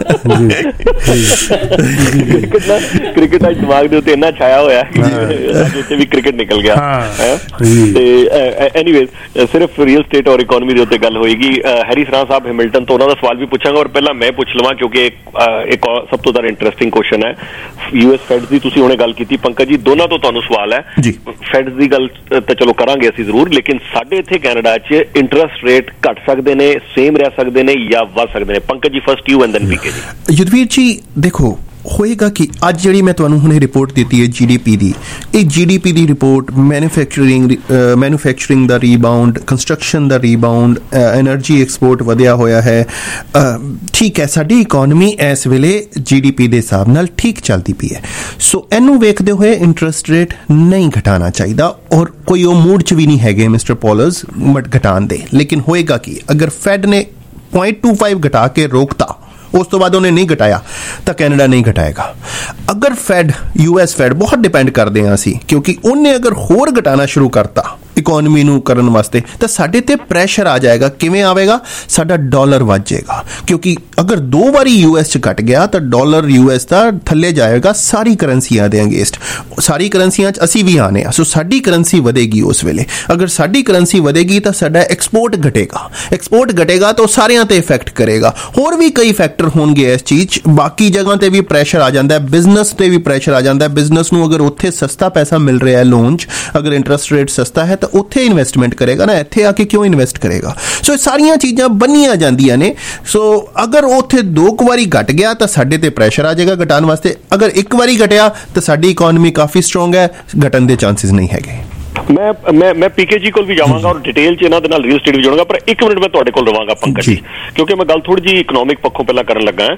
ਕ੍ਰਿਕਟ ਅੱਜ ਦਿਮਾਗ ਦੇ ਉੱਤੇ ਇੰਨਾ ਛਾਇਆ ਹੋਇਆ ਉੱਤੇ ਵੀ ਕ੍ਰਿਕਟ ਨਿਕਲ ਗਿਆ। ਤੇ ਐਨੀਵੇਜ਼ ਸਿਰਫ ਰੀਅਲ ਸਟੇਟ ਔਰ ਇਕਨੋਮੀ ਦੇ ਉੱਤੇ ਗੱਲ ਹੋਏਗੀ। ਹੈਰੀ ਸਰਾਂ ਸਾਹਿਬ ਹੈਮਿਲਟਨ ਤੋਂ, ਉਹਨਾਂ ਦਾ ਸਵਾਲ ਵੀ ਪੁੱਛਾਂਗਾ, ਔਰ ਪਹਿਲਾਂ ਮੈਂ ਪੁੱਛ ਲਵਾਂ ਕਿਉਂਕਿ ਇੱਕ ਸਭ ਤੋਂ ਜ਼ਿਆਦਾ ਇੰਟਰਸਟਿੰਗ ਕੁਐਸਚਨ ਹੈ। US ਫੈਡਸ ਦੀ ਤੁਸੀਂ ਹੁਣੇ ਗੱਲ ਕੀਤੀ ਪੰਕਜ ਜੀ, ਦੋਨਾਂ ਤੋਂ ਤੁਹਾਨੂੰ ਸਵਾਲ ਹੈ। ਫੈਡਸ ਦੀ ਗੱਲ ਤਾਂ ਚਲੋ ਕਰਾਂਗੇ ਅਸੀਂ ਜ਼ਰੂਰ, ਲੇਕਿਨ ਸਾਡੇ ਇੱਥੇ ਕੈਨੇਡਾ 'ਚ ਇੰਟਰਸਟ ਰੇਟ ਘਟ ਸਕਦੇ ਨੇ, ਸੇਮ ਰਹਿ ਸਕਦੇ ਨੇ ਜਾਂ ਵੱਧ ਸਕਦੇ ਨੇ? Pankaj ji first you and then PK ji. Yudhvir ਜੀ ਦੇਖੋ, ਹੋਏਗਾ ਕਿ ਅੱਜ ਜਿਹੜੀ ਮੈਂ ਤੁਹਾਨੂੰ ਹੁਣੇ ਰਿਪੋਰਟ ਦਿੱਤੀ ਹੈ GDP ਦੀ, ਇਹ GDP ਦੀ ਰਿਪੋਰਟ ਮੈਨੂਫੈਕਚਰਿੰਗ ਦਾ ਰੀਬਾਊਂਡ, ਕੰਸਟਰਕਸ਼ਨ ਦਾ ਰੀਬਾਊਂਡ, ਐਨਰਜੀ ਐਕਸਪੋਰਟ ਵਧਿਆ ਹੋਇਆ ਹੈ। ਠੀਕ ਹੈ, ਸਾਡੀ ਇਕਨੋਮੀ ਇਸ ਵੇਲੇ GDP ਦੇ ਹਿਸਾਬ ਨਾਲ ਠੀਕ ਚੱਲਦੀ ਪਈ ਹੈ। ਸੋ ਇਹਨੂੰ ਵੇਖਦੇ ਹੋਏ ਇੰਟਰਸਟ ਰੇਟ ਨਹੀਂ ਘਟਾਉਣਾ ਚਾਹੀਦਾ, ਔਰ ਕੋਈ ਉਹ ਮੂਡ 'ਚ ਵੀ ਨਹੀਂ ਹੈਗੇ ਮਿਸਟਰ ਪੋਲਰਸ ਘਟਾਉਣ ਦੇ। ਲੇਕਿਨ ਹੋਏਗਾ ਕਿ ਅਗਰ ਫੈਡ ਨੇ 0.25 ਘਟਾ ਕੇ ਰੋਕਤਾ, ਉਸ ਤੋਂ ਬਾਅਦ ਉਹਨੇ ਨਹੀਂ ਘਟਾਇਆ, ਤਾਂ ਕੈਨੇਡਾ ਨਹੀਂ ਘਟਾਏਗਾ। ਅਗਰ ਫੈਡ US ਫੈਡ ਬਹੁਤ ਡਿਪੈਂਡ ਕਰਦੇ ਹਾਂ ਅਸੀਂ, ਕਿਉਂਕਿ ਉਹਨੇ ਅਗਰ ਹੋਰ ਘਟਾਉਣਾ ਸ਼ੁਰੂ ਕਰਤਾ ਇਕਨੋਮੀ ਨੂੰ ਕਰਨ ਵਾਸਤੇ, ਤਾਂ ਸਾਡੇ ਤੇ ਪ੍ਰੈਸ਼ਰ ਆ ਜਾਏਗਾ। ਕਿਵੇਂ ਆਵੇਗਾ? ਸਾਡਾ ਡਾਲਰ ਵੱਧ ਜਾਏਗਾ, ਕਿਉਂਕਿ ਅਗਰ 2 ਵਾਰੀ US 'ਚ ਘਟ ਗਿਆ ਤਾਂ ਡਾਲਰ US ਦਾ ਥੱਲੇ ਜਾਏਗਾ ਸਾਰੀ ਕਰੰਸੀਆਂ ਦੇ ਅਗੇਂਸਟ। ਸਾਰੀ ਕਰੰਸੀਆਂ 'ਚ ਅਸੀਂ ਵੀ ਆਨੇ ਆ, ਸੋ ਸਾਡੀ ਕਰੰਸੀ ਵਧੇਗੀ ਉਸ ਵੇਲੇ। ਅਗਰ ਸਾਡੀ ਕਰੰਸੀ ਵਧੇਗੀ ਤਾਂ ਸਾਡਾ ਐਕਸਪੋਰਟ ਘਟੇਗਾ, ਐਕਸਪੋਰਟ ਘਟੇਗਾ ਤਾਂ ਸਾਰਿਆਂ ਤੇ ਇਫੈਕਟ ਕਰੇਗਾ। ਹੋਰ ਵੀ ਕਈ ਫੈਕਟਰ ਹੋਣਗੇ ਇਸ ਚੀਜ਼ 'ਚ, ਬਾਕੀ ਜਗ੍ਹਾ ਤੇ ਵੀ ਪ੍ਰੈਸ਼ਰ ਆ ਜਾਂਦਾ, ਬਿਜ਼ਨਸ ਤੇ ਵੀ ਪ੍ਰੈਸ਼ਰ ਆ ਜਾਂਦਾ। ਬਿਜ਼ਨਸ ਨੂੰ ਅਗਰ ਉੱਥੇ ਸਸਤਾ ਪੈਸਾ ਮਿਲ ਰਿਹਾ ਹੈ ਲੋਨ 'ਚ, ਅਗਰ ਇੰਟਰਸਟ ਰੇਟ ਸਸਤਾ ਹੈ ਤਾਂ ਤਾਂ ਉੱਥੇ ਇਨਵੈਸਟਮੈਂਟ ਕਰੇਗਾ ਨਾ, ਇੱਥੇ ਆ ਕੇ ਕਿਉਂ ਇਨਵੈਸਟ ਕਰੇਗਾ? ਸੋ ਇਹ ਸਾਰੀਆਂ ਚੀਜ਼ਾਂ ਬੰਨੀਆਂ ਜਾਂਦੀਆਂ ਨੇ। ਸੋ ਅਗਰ ਉੱਥੇ 2 ਵਾਰੀ ਘਟ ਗਿਆ ਤਾਂ ਸਾਡੇ ਤੇ ਪ੍ਰੈਸ਼ਰ ਆ ਜਾਏਗਾ ਘਟਾਉਣ ਵਾਸਤੇ, ਅਗਰ 1 ਵਾਰੀ ਘਟਿਆ ਤਾਂ ਸਾਡੀ ਇਕਨੋਮੀ ਕਾਫੀ ਸਟਰੋਂਗ ਹੈ, ਘਟਣ ਦੇ ਚਾਂਸਿਸ ਨਹੀਂ ਹੈਗੇ। ਮੈਂ ਪੀਕੇ ਜੀ ਕੋਲ ਵੀ ਜਾਵਾਂਗਾ ਔਰ ਡਿਟੇਲ ਚ ਇਹਨਾਂ ਦੇ ਨਾਲ ਰੀਅਲ ਸਟੇਟ ਵੀ ਜੁੜਾਂਗਾ, ਪਰ 1 ਮਿੰਟ ਮੈਂ ਤੁਹਾਡੇ ਕੋਲ ਰਵਾਂਗਾ ਪੰਕਜ ਜੀ, ਕਿਉਂਕਿ ਮੈਂ ਗੱਲ ਥੋੜੀ ਜੀ ਇਕਨੋਮਿਕ ਪੱਖੋਂ ਪਹਿਲਾਂ ਕਰਨ ਲੱਗਾ।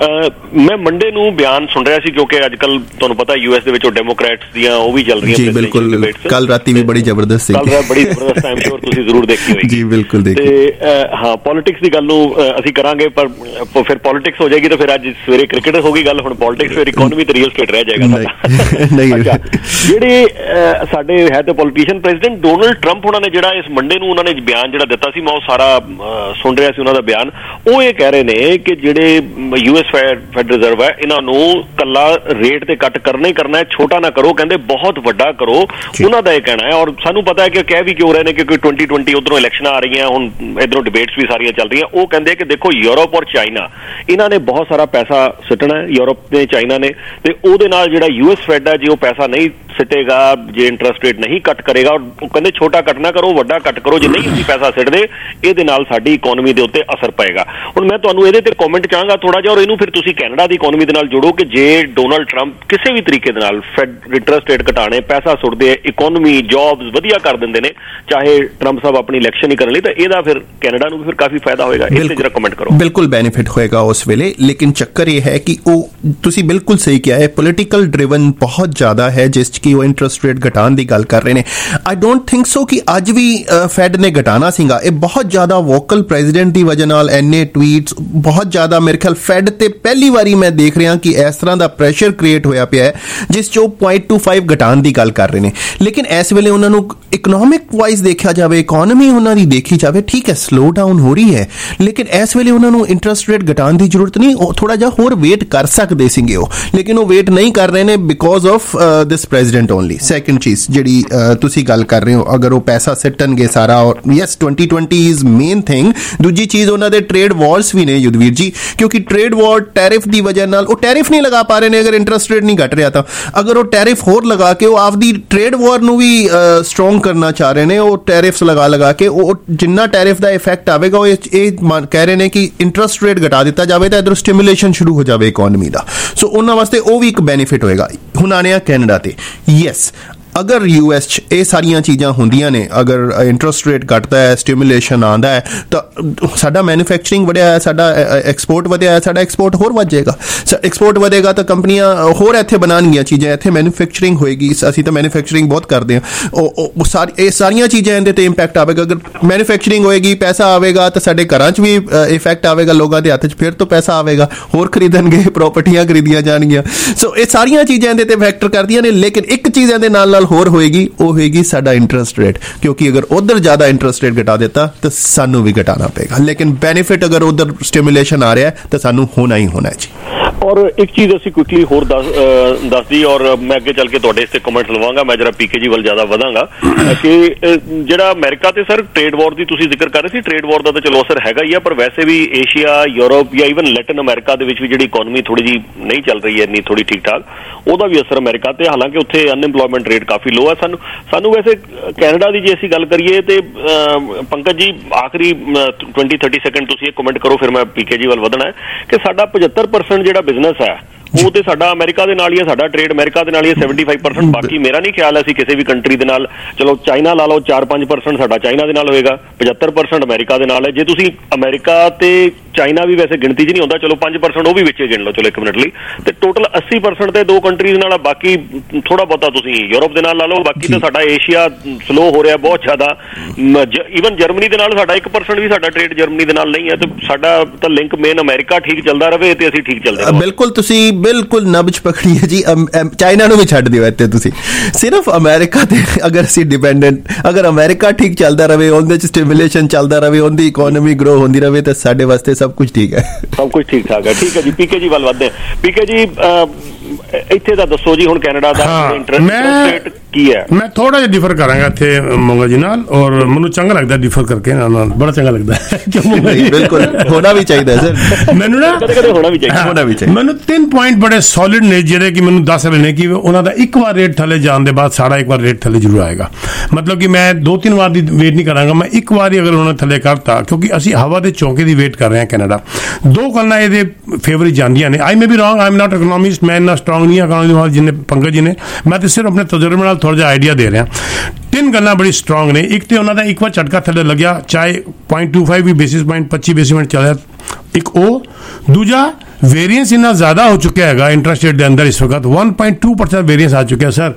ਮੈਂ ਮੰਡੇ ਨੂੰ ਬਿਆਨ ਸੁਣ ਰਿਹਾ ਸੀ, ਕਿਉਂਕਿ ਅੱਜ ਕੱਲ ਤੁਹਾਨੂੰ ਪਤਾ US ਦੇ ਵਿੱਚ ਉਹ ਡੈਮੋਕ੍ਰੈਟਸ ਦੀਆਂ ਉਹ ਵੀ ਚੱਲ ਰਹੀਆਂ ਜੀ, ਬਿਲਕੁਲ। ਕੱਲ ਰਾਤੀ ਵੀ ਬੜੀ ਜ਼ਬਰਦਸਤ ਸੀ, ਬੜੀ ਜ਼ਬਰਦਸਤ ਆਈ ਐਮ ਸ਼ੋਰ ਤੁਸੀਂ ਜ਼ਰੂਰ ਦੇਖੀ ਹੋਏਗੀ ਜੀ। ਬਿਲਕੁਲ ਦੇਖੀ। ਤੇ ਹਾਂ, ਪੋਲਿਟਿਕਸ ਦੀ ਗੱਲ ਨੂੰ ਅਸੀਂ ਕਰਾਂਗੇ, ਪਰ ਫਿਰ ਪੋਲਿਟਿਕਸ ਹੋ ਜਾਏਗੀ ਤਾਂ ਫਿਰ ਅੱਜ ਸਵੇਰੇ ਕ੍ਰਿਕਟ ਹੋ ਗਈ ਗੱਲ, ਹੁਣ ਪੋਲਿਟਿਕਸ, ਫਿਰ ਇਕਨੋਮੀ ਤੇ ਰੀਅਲ ਸਟੇਟ ਰਹਿ ਜਾਏਗਾ। ਜਿਹੜੇ ਸਾਡੇ ਹੈ ਤੇ ਪੋਲੀਟੀਸ਼ੀਅਨ ਪ੍ਰੈਜ਼ੀਡੈਂਟ ਡੋਨਲਡ ਟਰੰਪ ਉਹਨਾਂ ਨੇ ਜਿਹੜਾ ਇਸ ਮੰਡੇ ਨੂੰ ਉਹਨਾਂ ਨੇ ਬਿਆਨ ਜਿਹੜਾ ਦਿੱਤਾ ਸੀ, ਮੈਂ ਉਹ ਸਾਰਾ ਸੁਣ ਰਿਹਾ ਸੀ ਉਹਨਾਂ ਦਾ ਬਿਆਨ। ਉਹ ਇਹ ਕਹਿ ਰਹੇ ਨੇ ਕਿ ਜਿਹੜੇ US ਫੈਡ ਰਿਜ਼ਰਵ ਹੈ ਇਹਨਾਂ ਨੂੰ ਕੱਲਾ ਰੇਟ ਤੇ ਕੱਟ ਕਰਨਾ ਹੀ ਕਰਨਾ ਹੈ, ਛੋਟਾ ਨਾ ਕਰੋ, ਕਹਿੰਦੇ ਬਹੁਤ ਵੱਡਾ ਕਰੋ, ਉਹਨਾਂ ਦਾ ਇਹ ਕਹਿਣਾ ਹੈ। ਔਰ ਸਾਨੂੰ ਪਤਾ ਹੈ ਕਿ ਕਹਿ ਵੀ ਕਿਉਂ ਰਹੇ ਨੇ, ਕਿਉਂਕਿ 2020 ਉਧਰੋਂ ਇਲੈਕਸ਼ਨਾਂ ਆ ਰਹੀਆਂ, ਹੁਣ ਇਧਰੋਂ ਡਿਬੇਟਸ ਵੀ ਸਾਰੀਆਂ ਚੱਲ ਰਹੀਆਂ। ਉਹ ਕਹਿੰਦੇ ਕਿ ਦੇਖੋ ਯੂਰਪ ਔਰ ਚਾਈਨਾ ਇਹਨਾਂ ਨੇ ਬਹੁਤ ਸਾਰਾ ਪੈਸਾ ਸਿੱਟਣਾ ਹੈ, ਯੂਰਪ ਨੇ ਚਾਈਨਾ ਨੇ, ਤੇ ਉਹਦੇ ਨਾਲ ਜਿਹੜਾ US ਫੈਡ ਹੈ ਜੇ ਉਹ ਪੈਸਾ ਨਹੀਂ ਸਿੱਟੇਗਾ, ਜੇ ਇੰਟਰਸਟ ਰੇਟ ਨਹੀਂ ਕੱਟ ਕਰੇਗਾ, ਉਹ ਕਹਿੰਦੇ ਛੋਟਾ ਕੱਟ ਨਾ ਕਰੋ, ਵੱਡਾ ਕੱਟ ਕਰੋ, ਜੇ ਨਹੀਂ ਅਸੀਂ ਪੈਸਾ ਸਿੱਟਦੇ ਇਹਦੇ ਨਾਲ ਸਾਡੀ ਇਕਨੋਮੀ ਦੇ ਉੱਤੇ ਅਸਰ ਪਏਗਾ। ਹੁਣ ਮੈਂ ਤੁਹਾਨੂੰ ਇਹਦੇ ਤੇ ਕਮੈਂਟ ਚਾਹਾਂਗਾ ਥੋੜਾ ਜਿਹਾ, ਔਰ ਇਹਨੂੰ ਫਿਰ ਤੁਸੀਂ ਕੈਨੇਡਾ ਦੀ ਇਕਨੋਮੀ ਦੇ ਨਾਲ ਜੋੜੋ ਕਿ ਜੇ ਡੋਨਲਡ ਟਰੰਪ ਕਿਸੇ ਵੀ ਤਰੀਕੇ ਦੇ ਨਾਲ ਫੈਡ ਇੰਟਰਸਟ ਰੇਟ ਘਟਾਣੇ, ਪੈਸਾ ਸੁੱਟਦੇ, ਇਕਨੋਮੀ ਜੌਬਸ ਵਧੀਆ ਕਰ ਦਿੰਦੇ ਨੇ, ਚਾਹੇ ਟਰੰਪ ਸਾਹਿਬ ਆਪਣੀ ਇਲੈਕਸ਼ਨ ਹੀ ਕਰਨ ਲਈ, ਤਾਂ ਇਹਦਾ ਫਿਰ ਕੈਨੇਡਾ ਨੂੰ ਵੀ ਫਿਰ ਕਾਫੀ ਫਾਇਦਾ ਹੋਏਗਾ। ਇਸ ਤੇ ਜਰਾ ਕਮੈਂਟ ਕਰੋ। ਬਿਲਕੁਲ ਬੈਨੀਫਿਟ ਹੋਏਗਾ ਉਸ ਵੇਲੇ, ਲੇਕਿਨ ਚੱਕਰ ਇਹ ਹੈ ਕਿ ਉਹ ਤੁਸੀਂ ਬਿਲਕੁਲ ਸਹੀ ਕਿਹਾ ਹੈ, ਪੋਲੀਟੀਕਲ ਡਰਿਵਨ ਬਹੁਤ ਜ਼ਿਆਦਾ ਹੈ, ਜਿਸ 'ਚ ਕਿ ਉਹ ਇੰਟਰਸਟ ਰੇਟ ਘਟਾਉਣ ਦੀ ਗੱਲ ਕਰ ਰਹੇ ਨੇ। ਆਈ ਡੋਂਟ ਥਿੰਕ ਸੋ ਕਿ ਅੱਜ ਵੀ ਫੈਡ ਨੇ ਘਟਾਣਾ ਸੀਗਾ, ਇਹ ਬਹੁਤ ਜ਼ਿਆਦਾ ਵੋਕਲ ਪ੍ਰੈਜ਼ੀਡੈਂਟ ਦੀ ਵਜ੍ਹਾ ਨਾਲ ਐਨੇ ਟਵੀਟਸ, ਬਹੁਤ ਜ਼ਿਆਦਾ ਮੇਰੇ ਖਿਆਲ ਫੈਡ ਤੇ ਪਹਿਲੀ ਵਾਰੀ ਮੈਂ ਦੇਖ ਰਿਹਾ ਕਿ ਇਸ ਤਰ੍ਹਾਂ ਦਾ ਪ੍ਰੈਸ਼ਰ ਕ੍ਰੀਏਟ ਹੋਇਆ ਪਿਆ ਹੈ ਜਿਸ 'ਚ ਉਹ 0.25 ਘਟਾਉਣ ਦੀ ਗੱਲ ਕਰ ਰਹੇ ਨੇ। ਲੇਕਿਨ ਇਸ ਵੇਲੇ ਉਹਨਾਂ ਨੂੰ ਇਕਨੋਮਿਕ ਵਾਈਜ਼ ਦੇਖਿਆ ਜਾਵੇ, ਇਕਨੋਮੀ ਉਹਨਾਂ ਦੀ ਦੇਖੀ ਜਾਵੇ, ਠੀਕ ਹੈ ਸਲੋ ਡਾਊਨ ਹੋ ਰਹੀ ਹੈ, ਲੇਕਿਨ ਇਸ ਵੇਲੇ ਉਹਨਾਂ ਨੂੰ ਇੰਟਰਸਟ ਰੇਟ ਘਟਾਉਣ ਦੀ ਜ਼ਰੂਰਤ ਨਹੀਂ। ਉਹ ਥੋੜਾ ਜਿਹਾ ਹੋਰ ਵੇਟ ਕਰ ਸਕਦੇ ਸੀਗੇ ਉਹ, ਲੇਕਿਨ ਉਹ ਵੇਟ ਨਹੀਂ ਕਰ ਰਹੇ ਨੇ because of this president only. Second ਚੀਜ਼ ਜਿਹੜੀ ਤੁਸੀਂ ਗੱਲ ਕਰ ਰਹੇ ਹੋ, ਅਗਰ ਉਹ ਪੈਸਾ ਸਿੱਟਣਗੇ ਸਾਰਾ, ਔਰ ਯੈਸ 2020 ਇਜ਼ ਮੇਨ ਥਿੰਗ। ਦੂਜੀ ਚੀਜ਼ ਉਹਨਾਂ ਦੇ ਟ੍ਰੇਡ ਵਾਰਸ ਵੀ ਨੇ ਯੁਧਵੀਰ ਜੀ, ਕਿਉਂਕਿ ਟ੍ਰੇਡ ਵਾਰ ਟੈਰਿਫ ਦੀ ਵਜ੍ਹਾ ਨਾਲ ਉਹ ਟੈਰਿਫ ਨਹੀਂ ਲਗਾ ਪਾ ਰਹੇ ਨੇ, ਅਗਰ ਇੰਟਰਸਟ ਰੇਟ ਨਹੀਂ ਘਟ ਰਿਹਾ ਤਾਂ ਅਗਰ ਉਹ ਟੈਰਿਫ ਹੋਰ ਲਗਾ ਕੇ ਉਹ ਆਪਦੀ ਟ੍ਰੇਡ ਵਾਰ ਨੂੰ ਵੀ ਸਟਰੋਂਗ ਕਰਨਾ ਚਾਹ ਰਹੇ ਨੇ, ਉਹ ਟੈਰਿਫਸ ਲਗਾ ਕੇ ਉਹ ਜਿੰਨਾ ਟੈਰਿਫ ਦਾ ਇਫੈਕਟ ਆਵੇਗਾ ਉਹ ਇਹ ਕਹਿ ਰਹੇ ਨੇ ਕਿ ਇੰਟਰਸਟ ਰੇਟ ਘਟਾ ਦਿੱਤਾ ਜਾਵੇ ਤਾਂ ਇਧਰੋਂ ਸਟਿਮੂਲੇਸ਼ਨ ਸ਼ੁਰੂ ਹੋ ਜਾਵੇ ਇਕਨੋਮੀ ਦਾ। ਸੋ ਉਹਨਾਂ ਵਾਸਤੇ ਉਹ ਵੀ ਇੱਕ ਬੈਨੀਫਿਟ ਹੋਏਗਾ। ਹੁਣ ਆਣੇ ਆ ਕੈਨੇਡਾ ਤੇ, ਯੈਸ ਅਗਰ US 'ਚ ਇਹ ਸਾਰੀਆਂ ਚੀਜ਼ਾਂ ਹੁੰਦੀਆਂ ਨੇ, ਅਗਰ ਇੰਟਰਸਟ ਰੇਟ ਘਟਦਾ ਹੈ, ਸਟਿਮੂਲੇਸ਼ਨ ਆਉਂਦਾ ਹੈ, ਤਾਂ ਸਾਡਾ ਮੈਨੂਫੈਕਚਰਿੰਗ ਵਧਿਆ ਹੈ, ਸਾਡਾ ਐਕਸਪੋਰਟ ਵਧਿਆ ਹੈ, ਸਾਡਾ ਐਕਸਪੋਰਟ ਹੋਰ ਵੱਧ ਜਾਏਗਾ। ਐਕਸਪੋਰਟ ਵਧੇਗਾ ਤਾਂ ਕੰਪਨੀਆਂ ਹੋਰ ਇੱਥੇ ਬਣਾਉਣਗੀਆਂ ਚੀਜ਼ਾਂ, ਇੱਥੇ ਮੈਨੂਫੈਕਚਰਿੰਗ ਹੋਏਗੀ। ਅਸੀਂ ਤਾਂ ਮੈਨੂਫੈਕਚਰਿੰਗ ਬਹੁਤ ਕਰਦੇ ਹਾਂ, ਇਹ ਸਾਰੀਆਂ ਚੀਜ਼ਾਂ ਇਹਦੇ ਤੇ ਇੰਪੈਕਟ ਆਵੇਗਾ। ਅਗਰ ਮੈਨੂਫੈਕਚਰਿੰਗ ਹੋਏਗੀ, ਪੈਸਾ ਆਵੇਗਾ, ਤਾਂ ਸਾਡੇ ਘਰਾਂ 'ਚ ਵੀ ਇਫੈਕਟ ਆਵੇਗਾ, ਲੋਕਾਂ ਦੇ ਹੱਥ 'ਚ ਫਿਰ ਤੋਂ ਪੈਸਾ ਆਵੇਗਾ, ਹੋਰ ਖਰੀਦਣਗੇ, ਪ੍ਰਾਪਰਟੀਆਂ ਖਰੀਦੀਆਂ ਜਾਣਗੀਆਂ। ਸੋ ਇਹ ਸਾਰੀਆਂ ਚੀਜ਼ਾਂ ਇਹਦੇ ਤੇ ਫੈਕਟਰ ਕਰਦੀਆਂ ਨੇ, ਲੇਕਿਨ ਇੱਕ ਚੀਜ਼ ਇਹਦੇ ਨਾਲ ਹੋਰ ਹੋਏਗੀ, ਉਹ ਹੋਏਗੀ ਸਾਡਾ ਇੰਟਰਸਟ ਰੇਟ, ਕਿਉਂਕਿ ਅਗਰ ਉਧਰ ਜ਼ਿਆਦਾ ਇੰਟਰਸਟ ਰੇਟ ਘਟਾ ਦਿੱਤਾ ਤਾਂ ਸਾਨੂੰ ਵੀ ਘਟਾਣਾ ਪਏਗਾ। ਲੇਕਿਨ ਬੈਨੀਫਿਟ ਅਗਰ ਉਧਰ ਸਟਿਮੂਲੇਸ਼ਨ ਆ ਰਿਹਾ ਤਾਂ ਸਾਨੂੰ ਹੋਣਾ ਹੀ ਹੋਣਾ ਹੈ ਜੀ। ਔਰ ਇੱਕ ਚੀਜ਼ ਅਸੀਂ ਕੁਇਕਲੀ ਹੋਰ ਦੱਸਦੀ, ਔਰ ਮੈਂ ਅੱਗੇ ਚੱਲ ਕੇ ਤੁਹਾਡੇ ਇਸ ਤੇ ਕਮੈਂਟ ਲਵਾਂਗਾ, ਮੈਂ ਜਰਾ PK ਜੀ ਵੱਲ ਜ਼ਿਆਦਾ ਵਧਾਂਗਾ ਕਿ ਜਿਹੜਾ ਅਮਰੀਕਾ ਤੇ ਸਰ ਟ੍ਰੇਡ ਵਾਰ ਦੀ ਤੁਸੀਂ ਜ਼ਿਕਰ ਕਰ ਰਹੇ ਸੀ, ਟ੍ਰੇਡ ਵਾਰ ਦਾ ਤਾਂ ਚਲੋ ਅਸਰ ਹੈਗਾ ਹੀ ਆ, ਪਰ ਵੈਸੇ ਵੀ ਏਸ਼ੀਆ, ਯੂਰਪ ਜਾਂ ਈਵਨ ਲੈਟਨ ਅਮਰੀਕਾ ਦੇ ਵਿੱਚ ਵੀ ਜਿਹੜੀ ਇਕਨੋਮੀ ਥੋੜੀ ਜੀ ਨਹੀਂ ਚੱਲ ਰਹੀ ਹੈ ਇੰਨੀ ਥੋੜੀ ਠੀਕ ਠਾਕ, ਉਹਦਾ ਵੀ ਅਸਰ ਅਮਰੀਕਾ ਤੇ, ਹਾਲਾਂਕਿ ਉੱਥੇ ਅਨਐਮਪਲੋਇਮੈਂਟ ਰੇਟ ਕਾਫੀ ਲੋ ਹੈ। ਸਾਨੂੰ ਵੈਸੇ ਕੈਨੇਡਾ ਦੀ ਜੇ ਅਸੀਂ ਗੱਲ ਕਰੀਏ ਤੇ ਪੰਕਜ ਜੀ ਆਖਰੀ 20-30 ਸੈਕਿੰਡ ਤੁਸੀਂ ਇਹ ਕਮੈਂਟ ਕਰੋ, ਫਿਰ ਮੈਂ PK ਜੀ ਵੱਲ ਵਧਣਾ ਹੈ ਕਿ ਸਾਡਾ 75% ਜਿਹੜਾ ਬਿਜ਼ਨਸ ਹੈ ਉਹ ਤੇ ਸਾਡਾ ਅਮਰੀਕਾ ਦੇ ਨਾਲ ਹੀ ਹੈ, ਸਾਡਾ ਟ੍ਰੇਡ ਅਮਰੀਕਾ ਦੇ ਨਾਲ ਹੀ ਹੈ 75%। ਬਾਕੀ ਮੇਰਾ ਨਹੀਂ ਖਿਆਲ ਹੈ ਅਸੀਂ ਕਿਸੇ ਵੀ ਕੰਟਰੀ ਦੇ ਨਾਲ, ਚਲੋ ਚਾਈਨਾ ਲਾ ਲਓ 4-5% ਸਾਡਾ ਚਾਈਨਾ ਦੇ ਨਾਲ ਹੋਏਗਾ, 75% ਅਮਰੀਕਾ ਦੇ ਨਾਲ ਹੈ। ਜੇ ਤੁਸੀਂ ਅਮਰੀਕਾ ਤੇ ਚਾਈਨਾ ਵੀ ਵੈਸੇ ਗਿਣਤੀ 'ਚ ਨਹੀਂ ਆਉਂਦਾ, ਚਲੋ 5% ਉਹ ਵੀ ਵਿੱਚੇ ਗਿਣ ਲਓ, ਚਲੋ 1 ਮਿੰਟ ਲਈ, ਤੇ ਟੋਟਲ 80% ਤੇ 2 ਕੰਟਰੀਜ਼ ਨਾਲ, ਬਾਕੀ ਥੋੜਾ ਬਹੁਤਾ ਤੁਸੀਂ ਯੂਰਪ ਦੇ ਨਾਲ ਲਾ ਲਓ, ਬਾਕੀ ਤਾਂ ਸਾਡਾ ਏਸ਼ੀਆ ਸਲੋ ਹੋ ਰਿਹਾ ਬਹੁਤ ਜ਼ਿਆਦਾ। ਈਵਨ ਜਰਮਨੀ ਦੇ ਨਾਲ ਸਾਡਾ 1% ਵੀ ਸਾਡਾ ਟ੍ਰੇਡ ਜਰਮਨੀ ਦੇ ਨਾਲ ਨਹੀਂ ਹੈ, ਤੇ ਸਾਡਾ ਤਾਂ ਲਿੰਕ ਮੇਨ ਅਮਰੀਕਾ ਠੀਕ ਚੱਲਦਾ ਰਹੇ ਤੇ ਅਸੀਂ ਠੀਕ ਚੱਲਦੇ ਰਹਾਂਗੇ। ਬਿਲਕੁਲ ਤੁਸੀਂ ਬਿਲਕੁਲ ਨਬਜ ਪਕੜੀ ਹੈ ਜੀ। ਚਾਈਨਾ ਨੂੰ ਵੀ ਛੱਡ ਦਿਓ ਇੱਥੇ, ਤੁਸੀਂ ਸਿਰਫ ਅਮਰੀਕਾ ਤੇ ਅਗਰ ਅਸੀਂ ਡਿਪੈਂਡੈਂਟ, ਅਗਰ ਅਮਰੀਕਾ ਠੀਕ ਚੱਲਦਾ ਰਹੇ, ਉਹਦੇ 'ਚ ਸਟਿਮੂਲੇਸ਼ਨ ਚੱਲਦਾ ਰਹੇ, ਉਹਦੀ ਇਕਨੋਮੀ ਗਰੋ ਹੁੰਦੀ ਰਹੇ, ਤਾਂ ਸਾਡੇ ਵਾਸਤੇ ਸਭ ਕੁਝ ਠੀਕ ਹੈ, ਸਭ ਕੁਝ ਠੀਕ ਠਾਕ ਹੈ। ਠੀਕ ਹੈ ਜੀ, ਪੀਕੇ ਜੀ ਵੱਲ ਵੱਧਦੇ ਹਾਂ। ਪੀਕੇ ਜੀ ਇੱਥੇ ਦਾ ਦੱਸੋ ਜੀ, ਹੁਣ ਕੈਨੇਡਾ ਦਾ ਇੰਟਰਸਟ ਰੇਟ ਕੀ ਹੈ? ਮੈਂ ਥੋੜਾ ਜਿਹਾ ਡਿਫਰ ਕਰਾਂਗਾ ਇੱਥੇ ਮੰਗਾ ਜੀ ਨਾਲ, ਔਰ ਮੈਨੂੰ ਚੰਗਾ ਲੱਗਦਾ ਡਿਫਰ ਕਰਕੇ ਨਾਲ, ਬੜਾ ਚੰਗਾ ਲੱਗਦਾ ਬਿਲਕੁਲ ਹੋਣਾ ਵੀ ਚਾਹੀਦਾ ਸਰ, ਮੈਨੂੰ ਨਾ ਕਦੇ ਹੋਣਾ ਵੀ ਚਾਹੀਦਾ। ਮੈਨੂੰ 3 ਪੁਆਇੰਟ ਬੜੇ ਸੋਲਿਡ ਨੇ ਜਿਹੜੇ ਕਿ ਮੈਨੂੰ ਦੱਸ ਰਹੇ ਨੇ ਕਿ ਉਹਨਾਂ ਦਾ ਇੱਕ ਵਾਰ ਰੇਟ ਥੱਲੇ ਜਾਣ ਦੇ ਬਾਅਦ ਸਾਡਾ ਇੱਕ ਵਾਰ ਰੇਟ ਥੱਲੇ ਜ਼ਰੂਰ ਆਏਗਾ। ਮਤਲਬ ਕਿ ਮੈਂ 2-3 ਵਾਰ ਦੀ ਵੇਟ ਨਹੀਂ ਕਰਾਂਗਾ, ਮੈਂ ਇੱਕ ਵਾਰ ਹੀ ਅਗਰ ਉਹਨਾਂ ਨੇ ਥੱਲੇ ਕਰਤਾ, ਕਿਉਂਕਿ ਅਸੀਂ ਹਵਾ ਦੇ ਚੌਂਕੇ ਦੀ ਵੇਟ ਕਰ ਰਹੇ ਹਾਂ ਕੈਨੇਡਾ। 2 ਗੱਲਾਂ ਇਹਦੇ ਫੇਵਰ ਜਾਂਦੀਆਂ ਨੇ। I may be wrong, I am not economist, ਮੈਂ ਇੰਨਾ ਸਟਰੋਂਗ ਨਹੀਂ ਹਾਂ ਜਿੰਨੇ ਪੰਕਜ ਜੀ ਨੇ, ਮੈਂ ਤਾਂ ਸਿਰਫ ਆਪਣੇ ਤਜਰਬੇ ਨਾਲ ਥੋੜਾ ਜਿਹਾ ਆਈਡੀਆ ਦੇ ਰਿਹਾ। 3 ਗੱਲਾਂ ਬੜੀ ਸਟਰੋਂਗ ਨੇ। ਇੱਕ ਤੇ ਉਹਨਾਂ ਦਾ ਇੱਕ ਵਾਰ ਝਟਕਾ ਥੱਲੇ ਲੱਗਿਆ, ਚਾਹੇ 0.25 ਵੀ ਬੇਸਿਸ ਪੁਆਇੰਟ 25 ਬੇਸਿਸ ਪੁਆਇੰਟ ਚੱਲਿਆ, ਇੱਕ ਉਹ। ਦੂਜਾ ਵੇਰੀਐਂਸ ਇੰਨਾ ਜ਼ਿਆਦਾ ਹੋ ਚੁੱਕਿਆ ਹੈਗਾ ਇੰਟਰਸਟ ਰੇਟ ਦੇ ਅੰਦਰ ਇਸ ਵਕਤ, 1.2% ਵੇਰੀਐਂਸ ਆ ਚੁੱਕਿਆ ਸਰ।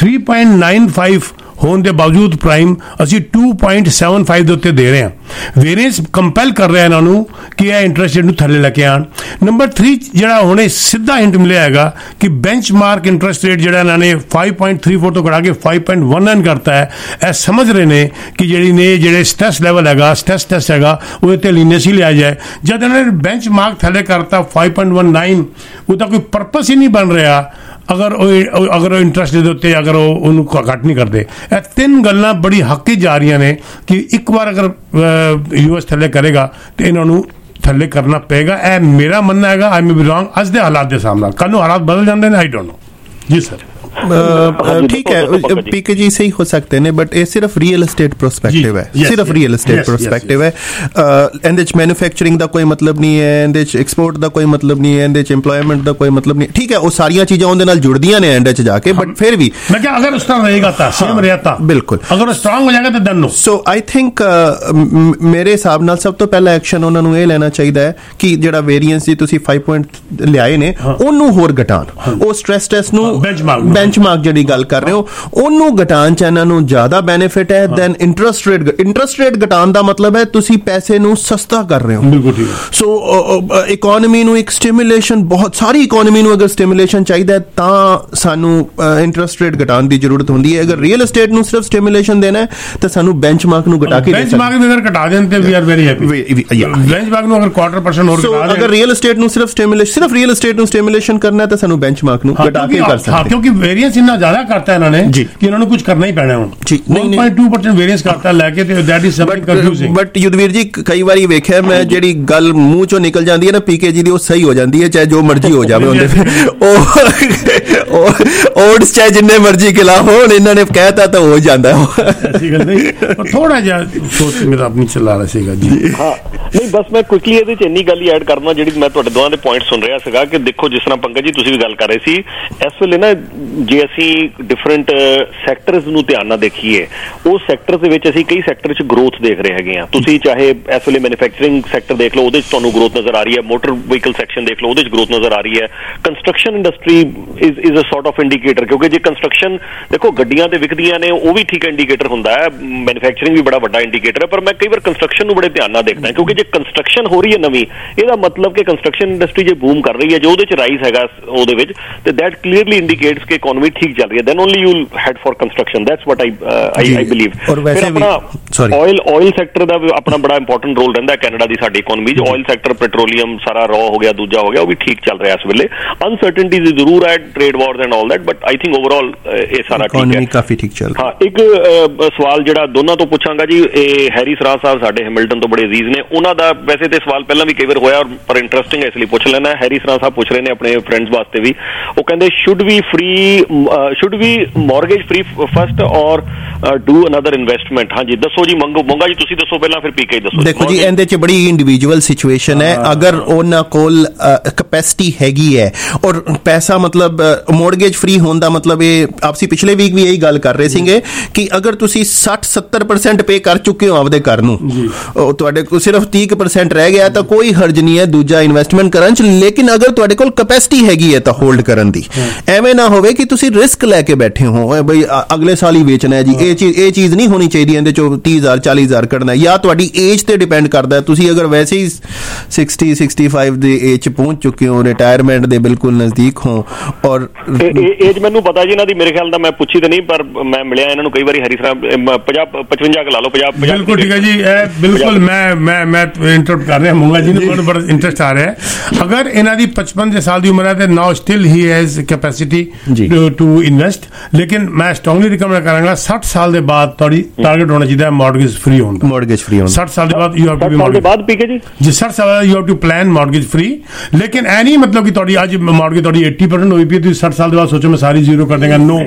3.95 ਹੋਣ ਦੇ ਬਾਵਜੂਦ ਪ੍ਰਾਈਮ ਅਸੀਂ 2.75 ਦੇ ਉੱਤੇ ਦੇ ਰਹੇ ਹਾਂ। ਵੇਰੀਐਂਸ ਕੰਪੈਲ ਕਰ ਰਿਹਾ ਇਹਨਾਂ ਨੂੰ ਕਿ ਇਹ ਇੰਟਰਸਟ ਰੇਟ ਨੂੰ ਥੱਲੇ ਲੈ ਕੇ ਆਉਣ। ਨੰਬਰ 3 ਜਿਹੜਾ ਹੁਣੇ ਸਿੱਧਾ ਹਿੰਟ ਮਿਲਿਆ ਹੈਗਾ ਕਿ ਬੈਂਚਮਾਰਕ ਇੰਟਰਸਟ ਰੇਟ ਜਿਹੜਾ ਇਹਨਾਂ ਨੇ 5.34 ਤੋਂ ਘਟਾ ਕੇ 5.19 ਕਰਤਾ ਹੈ। ਇਹ ਸਮਝ ਰਹੇ ਨੇ ਕਿ ਜਿਹੜੇ ਸਟ੍ਰੈਸ ਲੈਵਲ ਹੈਗਾ, ਸਟ੍ਰੈਸ ਟੈਸਟ ਹੈਗਾ, ਉਹਦੇ ਤੇ ਲੀਨੀਅੰਸੀ ਲਿਆ ਜਾਏ। ਜਦ ਇਹਨਾਂ ਨੇ ਬੈਂਚਮਾਰਕ ਥੱਲੇ ਕਰਤਾ 5.19, ਉਹਦਾ ਕੋਈ ਪਰਪਸ ਹੀ ਨਹੀਂ ਬਣ ਰਿਹਾ ਅਗਰ ਉਹ ਇੰਟਰਸਟ ਦੇ ਉੱਤੇ ਅਗਰ ਉਹਨੂੰ ਘੱਟ ਨਹੀਂ ਕਰਦੇ। ਇਹ 3 ਗੱਲਾਂ ਬੜੀ ਹੱਕੀ ਜਾ ਰਹੀਆਂ ਨੇ ਕਿ ਇੱਕ ਵਾਰ ਅਗਰ US ਥੱਲੇ ਕਰੇਗਾ ਤੇ ਇਹਨਾਂ ਨੂੰ ਥੱਲੇ ਕਰਨਾ ਪਏਗਾ। ਇਹ ਮੇਰਾ ਮੰਨਣਾ ਹੈਗਾ, ਆਈ ਮੇ ਬੀ ਰੌਂਗ। ਅੱਜ ਦੇ ਹਾਲਾਤ ਦੇ ਸਾਹਮਣੇ ਕੱਲ ਨੂੰ ਹਾਲਾਤ ਬਦਲ ਜਾਂਦੇ ਨੇ, ਆਈ ਡੋਂਟ ਨੋ ਜੀ ਸਰ। ठीक है पीके जी सही हो सकते ने, बट ये सिर्फ रियल एस्टेट प्रोस्पेक्टिव है, सिर्फ रियल एस्टेट प्रोस्पेक्टिव है। ਇਹਦੇ ਚ ਮੈਨੂਫੈਕਚਰਿੰਗ ਦਾ ਕੋਈ ਮਤਲਬ ਨਹੀਂ ਹੈ, ਇਹਦੇ ਚ ਐਕਸਪੋਰਟ ਦਾ ਕੋਈ ਮਤਲਬ ਨਹੀਂ ਹੈ, ਇਹਦੇ ਚ ਏਮਪਲੋਇਮੈਂਟ ਦਾ ਕੋਈ ਮਤਲਬ ਨਹੀਂ। ਠੀਕ ਹੈ, ਉਹ ਸਾਰੀਆਂ ਚੀਜ਼ਾਂ ਉਹਦੇ ਨਾਲ ਜੁੜਦੀਆਂ ਨੇ ਐਂਡ ਚ ਜਾ ਕੇ, ਬਟ ਫਿਰ ਵੀ ਮੈਂ ਕਿਹਾ ਅਗਰ ਉਸ ਤਰ੍ਹਾਂ ਰਹੇਗਾ ਤਾਂ ਸੇਮ ਰਹੇਗਾ, ਬਿਲਕੁਲ ਅਗਰ ਉਹ ਸਟਰੋਂਗ ਹੋ ਜਾਏਗਾ ਤਾਂ then no. So I think ਮੇਰੇ ਹਿਸਾਬ ਨਾਲ ਸਭ ਤੋਂ ਪਹਿਲਾ ਐਕਸ਼ਨ ਉਹਨਾਂ ਨੂੰ ਇਹ ਲੈਣਾ ਚਾਹੀਦਾ ਹੈ ਕਿ ਜਿਹੜਾ ਵੇਰੀਐਂਸ ਦੀ ਤੁਸੀਂ 5 ਪੁਆਇੰਟ ਲਿਆਏ ਨੇ ਉਹਨੂੰ ਹੋਰ ਘਟਾਉਣ। ਉਹ ਸਟ੍ਰੈਸ ਟੈਸਟ ਨੂੰ ਬੈਂਚਮਾਰਕ ਜਿਹੜੀ ਗੱਲ ਕਰ ਰਹੇ ਹੋ ਉਹਨੂੰ ਘਟਾਉਣ ਚ ਇਹਨਾਂ ਨੂੰ ਜ਼ਿਆਦਾ ਬੈਨੀਫਿਟ ਹੈ than interest rate. Interest rate ਘਟਾਉਣ ਦਾ ਮਤਲਬ ਹੈ ਤੁਸੀਂ ਪੈਸੇ ਨੂੰ ਸਸਤਾ ਕਰ ਰਹੇ ਹੋ। ਸੋ ਇਕੋਨਮੀ ਨੂੰ ਇੱਕ ਸਟਿਮੂਲੇਸ਼ਨ, ਬਹੁਤ ਸਾਰੀ ਇਕੋਨਮੀ ਨੂੰ ਅਗਰ ਸਟਿਮੂਲੇਸ਼ਨ ਚਾਹੀਦਾ ਤਾਂ ਸਾਨੂੰ ਇੰਟਰਸਟ ਰੇਟ ਘਟਾਉਣ ਦੀ ਜ਼ਰੂਰਤ ਹੁੰਦੀ ਹੈ। ਅਗਰ ਰੀਅਲ ਐਸਟੇਟ ਨੂੰ ਸਿਰਫ ਸਟਿਮੂਲੇਸ਼ਨ ਦੇਣਾ ਹੈ ਤਾਂ ਸਾਨੂੰ ਬੈਂਚਮਾਰਕ ਨੂੰ ਘਟਾ ਕੇ, ਬੈਂਚਮਾਰਕ ਨੂੰ ਅਗਰ ਘਟਾ ਦੇਣ ਤੇ we are very happy. Benchmark ਨੂੰ ਅਗਰ 0.25% ਹੋਰ ਘਟਾ ਦੇਣ, ਅਗਰ ਰੀਅਲ ਐਸਟੇਟ ਨੂੰ ਸਿਰਫ ਰੀਅਲ ਐਸਟੇਟ ਨੂੰ ਸਟਿਮੂਲੇਸ਼ਨ ਕਰਨਾ ਹੈ ਤਾਂ ਸਾਨੂੰ ਬੈਂਚਮਾਰਕ ਨੂੰ ਘਟਾ ਕੇ ਕਰ ਸਕਦੇ। ਕਿਉਂਕਿ ਵੇਰੀਐਂਸ ਇੰਨਾ ਜ਼ਿਆਦਾ ਕਰਤਾ ਇਹਨਾਂ ਨੇ ਕਿ ਇਹਨਾਂ ਨੂੰ ਕੁਝ ਕਰਨਾ ਹੀ ਪੈਣਾ ਹੁਣ। 1.2% ਵੇਰੀਐਂਸ ਕਰਤਾ ਲੈ ਕੇ, ਤੇ that is something confusing. But Yudhvir ji ਕਈ ਵਾਰੀ ਵੇਖਿਆ ਮੈਂ, ਜਿਹੜੀ ਗੱਲ ਮੂੰਹ ਚੋਂ ਨਿਕਲ ਜਾਂਦੀ ਹੈ ਨਾ ਪੀਕੇ ਜੀ ਦੀ, ਉਹ ਸਹੀ ਹੋ ਜਾਂਦੀ ਹੈ ਚਾਹੇ ਜੋ ਮਰਜ਼ੀ ਹੋ ਜਾਵੇ ਉਹਦੇ। ਉਹ ਓਟਸ ਚਾਹੇ ਜਿੰਨੇ ਮਰਜ਼ੀ ਖਿਲਾਫ ਹੋਣ, ਇਹਨਾਂ ਨੇ ਕਹਿਤਾ ਤਾਂ ਹੋ ਜਾਂਦਾ। ਐਸੀ ਗੱਲ ਨਹੀਂ, ਥੋੜਾ ਜਿਹਾ ਸੋਚ ਮੇਰਾ ਆਪਣੀ ਚਲਾ ਰਿਹਾ ਸੀਗਾ ਜੀ। ਹਾਂ ਨਹੀਂ, ਬਸ ਮੈਂ ਕੁਇਕਲੀ ਇਹਦੇ ਚ ਇੰਨੀ ਗੱਲ ਹੀ ਐਡ ਕਰਨਾ, ਜਿਹੜੀ ਮੈਂ ਤੁਹਾਡੇ ਦੋਵਾਂ ਦੇ ਪੁਆਇੰਟ ਸੁਣ ਰਿਹਾ ਸੀਗਾ ਕਿ ਦੇਖੋ ਜਿਸ ਤਰ੍ਹਾਂ ਪੰਕਜ ਜੀ ਤੁਸੀਂ ਵੀ ਗੱਲ ਕਰ ਰਹੇ ਸੀ, ਇਸ ਵੇਲੇ ਨਾ ਜੇ ਅਸੀਂ ਡਿਫਰੈਂਟ ਸੈਕਟਰਸ ਨੂੰ ਧਿਆਨ ਨਾਲ ਦੇਖੀਏ, ਉਹ ਸੈਕਟਰ ਦੇ ਵਿੱਚ ਅਸੀਂ ਕਈ ਸੈਕਟਰ 'ਚ ਗਰੋਥ ਦੇਖ ਰਹੇ ਹੈਗੇ ਹਾਂ। ਤੁਸੀਂ ਚਾਹੇ ਇਸ ਵੇਲੇ ਮੈਨੂਫੈਕਚਰਿੰਗ ਸੈਕਟਰ ਦੇਖ ਲਓ, ਉਹਦੇ 'ਚ ਤੁਹਾਨੂੰ ਗਰੋਥ ਨਜ਼ਰ ਆ ਰਹੀ ਹੈ। ਮੋਟਰ ਵਹੀਕਲ ਸੈਕਸ਼ਨ ਦੇਖ ਲਓ, ਉਹਦੇ 'ਚ ਗਰੋਥ ਨਜ਼ਰ ਆ ਰਹੀ ਹੈ। Construction industry is a sort of indicator, ਕਿਉਂਕਿ ਜੇ ਕੰਸਟਰਕਸ਼ਨ ਦੇਖੋ ਗੱਡੀਆਂ ਤੇ ਵਿਕਦੀਆਂ ਨੇ, ਉਹ ਵੀ ਠੀਕ ਇੰਡੀਕੇਟਰ ਹੁੰਦਾ ਹੈ। ਮੈਨੂਫੈਕਚਰਿੰਗ ਵੀ ਬੜਾ ਵੱਡਾ ਇੰਡੀਕੇਟਰ ਹੈ, ਪਰ ਮੈਂ ਕਈ ਵਾਰ ਕੰਸਟਰਕਸ਼ਨ ਨੂੰ ਬੜੇ ਧਿਆਨ ਨਾਲ ਦੇਖਦਾ, ਕਿਉਂਕਿ ਜੇ ਕੰਸਟਰਕਸ਼ਨ ਹੋ ਰਹੀ ਹੈ ਨਵੀਂ, ਇਹਦਾ ਮਤਲਬ ਕਿ ਕੰਸਟਰਕਸ਼ਨ ਇੰਡਸਟਰੀ ਜੇ ਬੂਮ ਕਰ ਰਹੀ ਹੈ, ਜੋ ਉਹਦੇ 'ਚ ਰਾਈਜ਼ ਹੈਗਾ ਉਹਦੇ ਵਿੱਚ, ਤੇ ਦੈਟ ਕਲੀਅਰਲੀ ਇੰਡੀਕੇਟਸ ਕਿ ਇਕੋਨਮੀ ਠੀਕ ਚੱਲ ਰਹੀ ਹੈ। Then only you will head for construction. That's what I believe. फिर अपना ऑयल सेक्टर का अपना बड़ा इंपॉर्टेंट रोल रहता है कनाडा की साडी इकोनॉमी। ऑयल सेक्टर, पेट्रोलियम सारा रॉ हो गया, दूजा हो गया, वो भी ठीक चल रहा है इस वेले। अनसर्टेनिटीज जरूर है, trade wars and all that, but I think overall ये सारा ठीक है, काफी ठीक चल रहा है। हाँ, एक सवाल जिहड़ा दोनों तो पूछांगा जी, हैरी सराज साहब साडे हैमिल्टन तो बड़े अजीज ने, उन्हां दा वैसे तो सवाल पहला भी कई बार होया पर इंटरेस्टिंग है इसलिए पूछ लेना। हैरी सराज साहब पूछ रहे हैं अपने फ्रेंड्स वास्ते भी, वो कहंदे should we mortgage free first और डू अनदर इन्वेस्टमेंट। हाँ जी दसो जी, मंगा जी तुसी दसो पहला, फिर पीके दसो। देखो जी, ਇਹਦੇ ਚ ਬੜੀ ਇੰਡੀਵਿਜੂਅਲ ਸਿਚੁਏਸ਼ਨ ਹੈ। ਅਗਰ ਉਹਨਾਂ ਕੋਲ ਕੈਪੈਸਿਟੀ ਹੈਗੀ ਹੈ ਔਰ ਪੈਸਾ, ਮਤਲਬ ਮੌਰਗੇਜ ਫ੍ਰੀ ਹੋਣ ਦਾ ਮਤਲਬ ਇਹ ਆਪਸੀ ਪਿਛਲੇ ਵੀਕ ਵੀ ਇਹੀ ਗੱਲ ਕਰ ਰਹੇ ਸੀਗੇ ਕਿ ਅਗਰ ਤੁਸੀਂ 60-70% ਪੇ ਕਰ ਚੁੱਕੇ ਹੋ ਆਪਦੇ ਘਰ ਨੂੰ, ਤੁਹਾਡੇ ਕੋਲ ਸਿਰਫ 30% ਰਹਿ ਗਿਆ ਤਾਂ ਕੋਈ ਹਰਜ ਨਹੀਂ ਹੈ ਦੂਜਾ ਇਨਵੈਸਟਮੈਂਟ ਕਰਨ ਚ। ਲੇਕਿਨ ਅਗਰ ਤੁਹਾਡੇ ਕੋਲ ਕੈਪੈਸਿਟੀ ਹੈਗੀ ਹੈ ਤਾਂ ਹੋਲਡ ਕਰਨ ਦੀ, ਐਵੇਂ ਨਾ ਹੋਵੇ ਕਿ ਤੁਸੀਂ ਰਿਸਕ ਲੈ ਕੇ ਬੈਠੇ ਹੋ ਬਈ ਅਗਲੇ ਸਾਲ ਹੀ ਵੇਚਣਾ ਹੈ ਜੀ, ਇਹ ਇਹ ਚੀਜ਼ ਨਹੀਂ ਹੋਣੀ ਚਾਹੀਦੀ ਇਹਦੇ ਚੋਂ 30,000 40,000 ਕੱਢਣਾ, ਜਾਂ ਤੁਹਾਡੀ ਏਜ ਤੇ ਡਿਪੈਂਡ ਕਰਦਾ। ਤੁਸੀਂ ਅਗਰ ਵੈਸੇ ਹੀ 60-65 ਦੇ ਏਜ ਚ ਪਹੁੰਚ ਚੁੱਕੇ ਹੋ, ਰਿਟਾਇਰਮੈਂਟ ਦੇ ਬਿਲਕੁਲ ਨਜ਼ਦੀਕ ਹੋ, ਔਰ ਏਜ ਮੈਨੂੰ ਪਤਾ ਜੀ ਇਹਨਾਂ ਦੀ, ਮੇਰੇ ਖਿਆਲ ਦਾ ਮੈਂ ਪੁੱਛੀ ਤੇ ਨਹੀਂ, ਪਰ ਮੈਂ ਮਿਲਿਆ ਇਹਨਾਂ ਨੂੰ ਕਈ ਵਾਰੀ ਹਰੀ ਸਰਾਂ 55 ਲਾ ਲਓ 50। ਬਿਲਕੁਲ ਠੀਕ ਹੈ ਜੀ, ਬਿਲਕੁਲ ਮੈਂ ਇੰਟਰਪਟ ਕਰ ਰਿਹਾ ਮੋਂਗਾ ਜੀ ਨੂੰ, ਬਹੁਤ ਬੜਾ ਇੰਟਰਸਟ ਆ ਰਿਹਾ ਹੈ। ਅਗਰ ਇਹਨਾਂ ਦੀ 55 ਸਾਲ ਦੀ ਉਮਰ ਹੈ ਤੇ now still he has capacity to invest, ਲੇਕਿਨ ਮੈਂ ਸਟਰੋਂਗਲੀ ਰਿਕਮੈਂਡ ਕਰਾਂਗਾ 60 ਸਾਲ ਦੇ ਬਾਅਦ ਤੁਹਾਡੀ ਟਾਰਗੇਟ ਹੋਣਾ ਚਾਹੀਦਾ ਹੈ ਮਾਰਗੇਜ ਫ੍ਰੀ ਹੋਣ ਦਾ। ਮਾਰਗੇਜ ਫ੍ਰੀ ਹੋਣਾ 60 ਸਾਲ ਦੇ ਬਾਅਦ you have to be mortgage ਬਾਅਦ ਪੀਕੇ ਜੀ 60 ਸਾਲ ਬਾਅਦ you have to plan mortgage free. ਲੇਕਿਨ ਇਹ ਨਹੀਂ ਮਤਲਬ ਕਿ ਤੁਹਾਡੀ ਅੱਜ ਮਾਰਗੇਜ ਤੁਹਾਡੀ 80% ਹੋਈ ਪਈ, ਤੁਸੀਂ 60 ਸਾਲ ਦੇ ਬਾਅਦ ਸੋਚੋ ਮੈਂ ਸਾਰੀ ਜ਼ੀਰੋ ਕਰ ਦੇਗਾ। ਨੋ,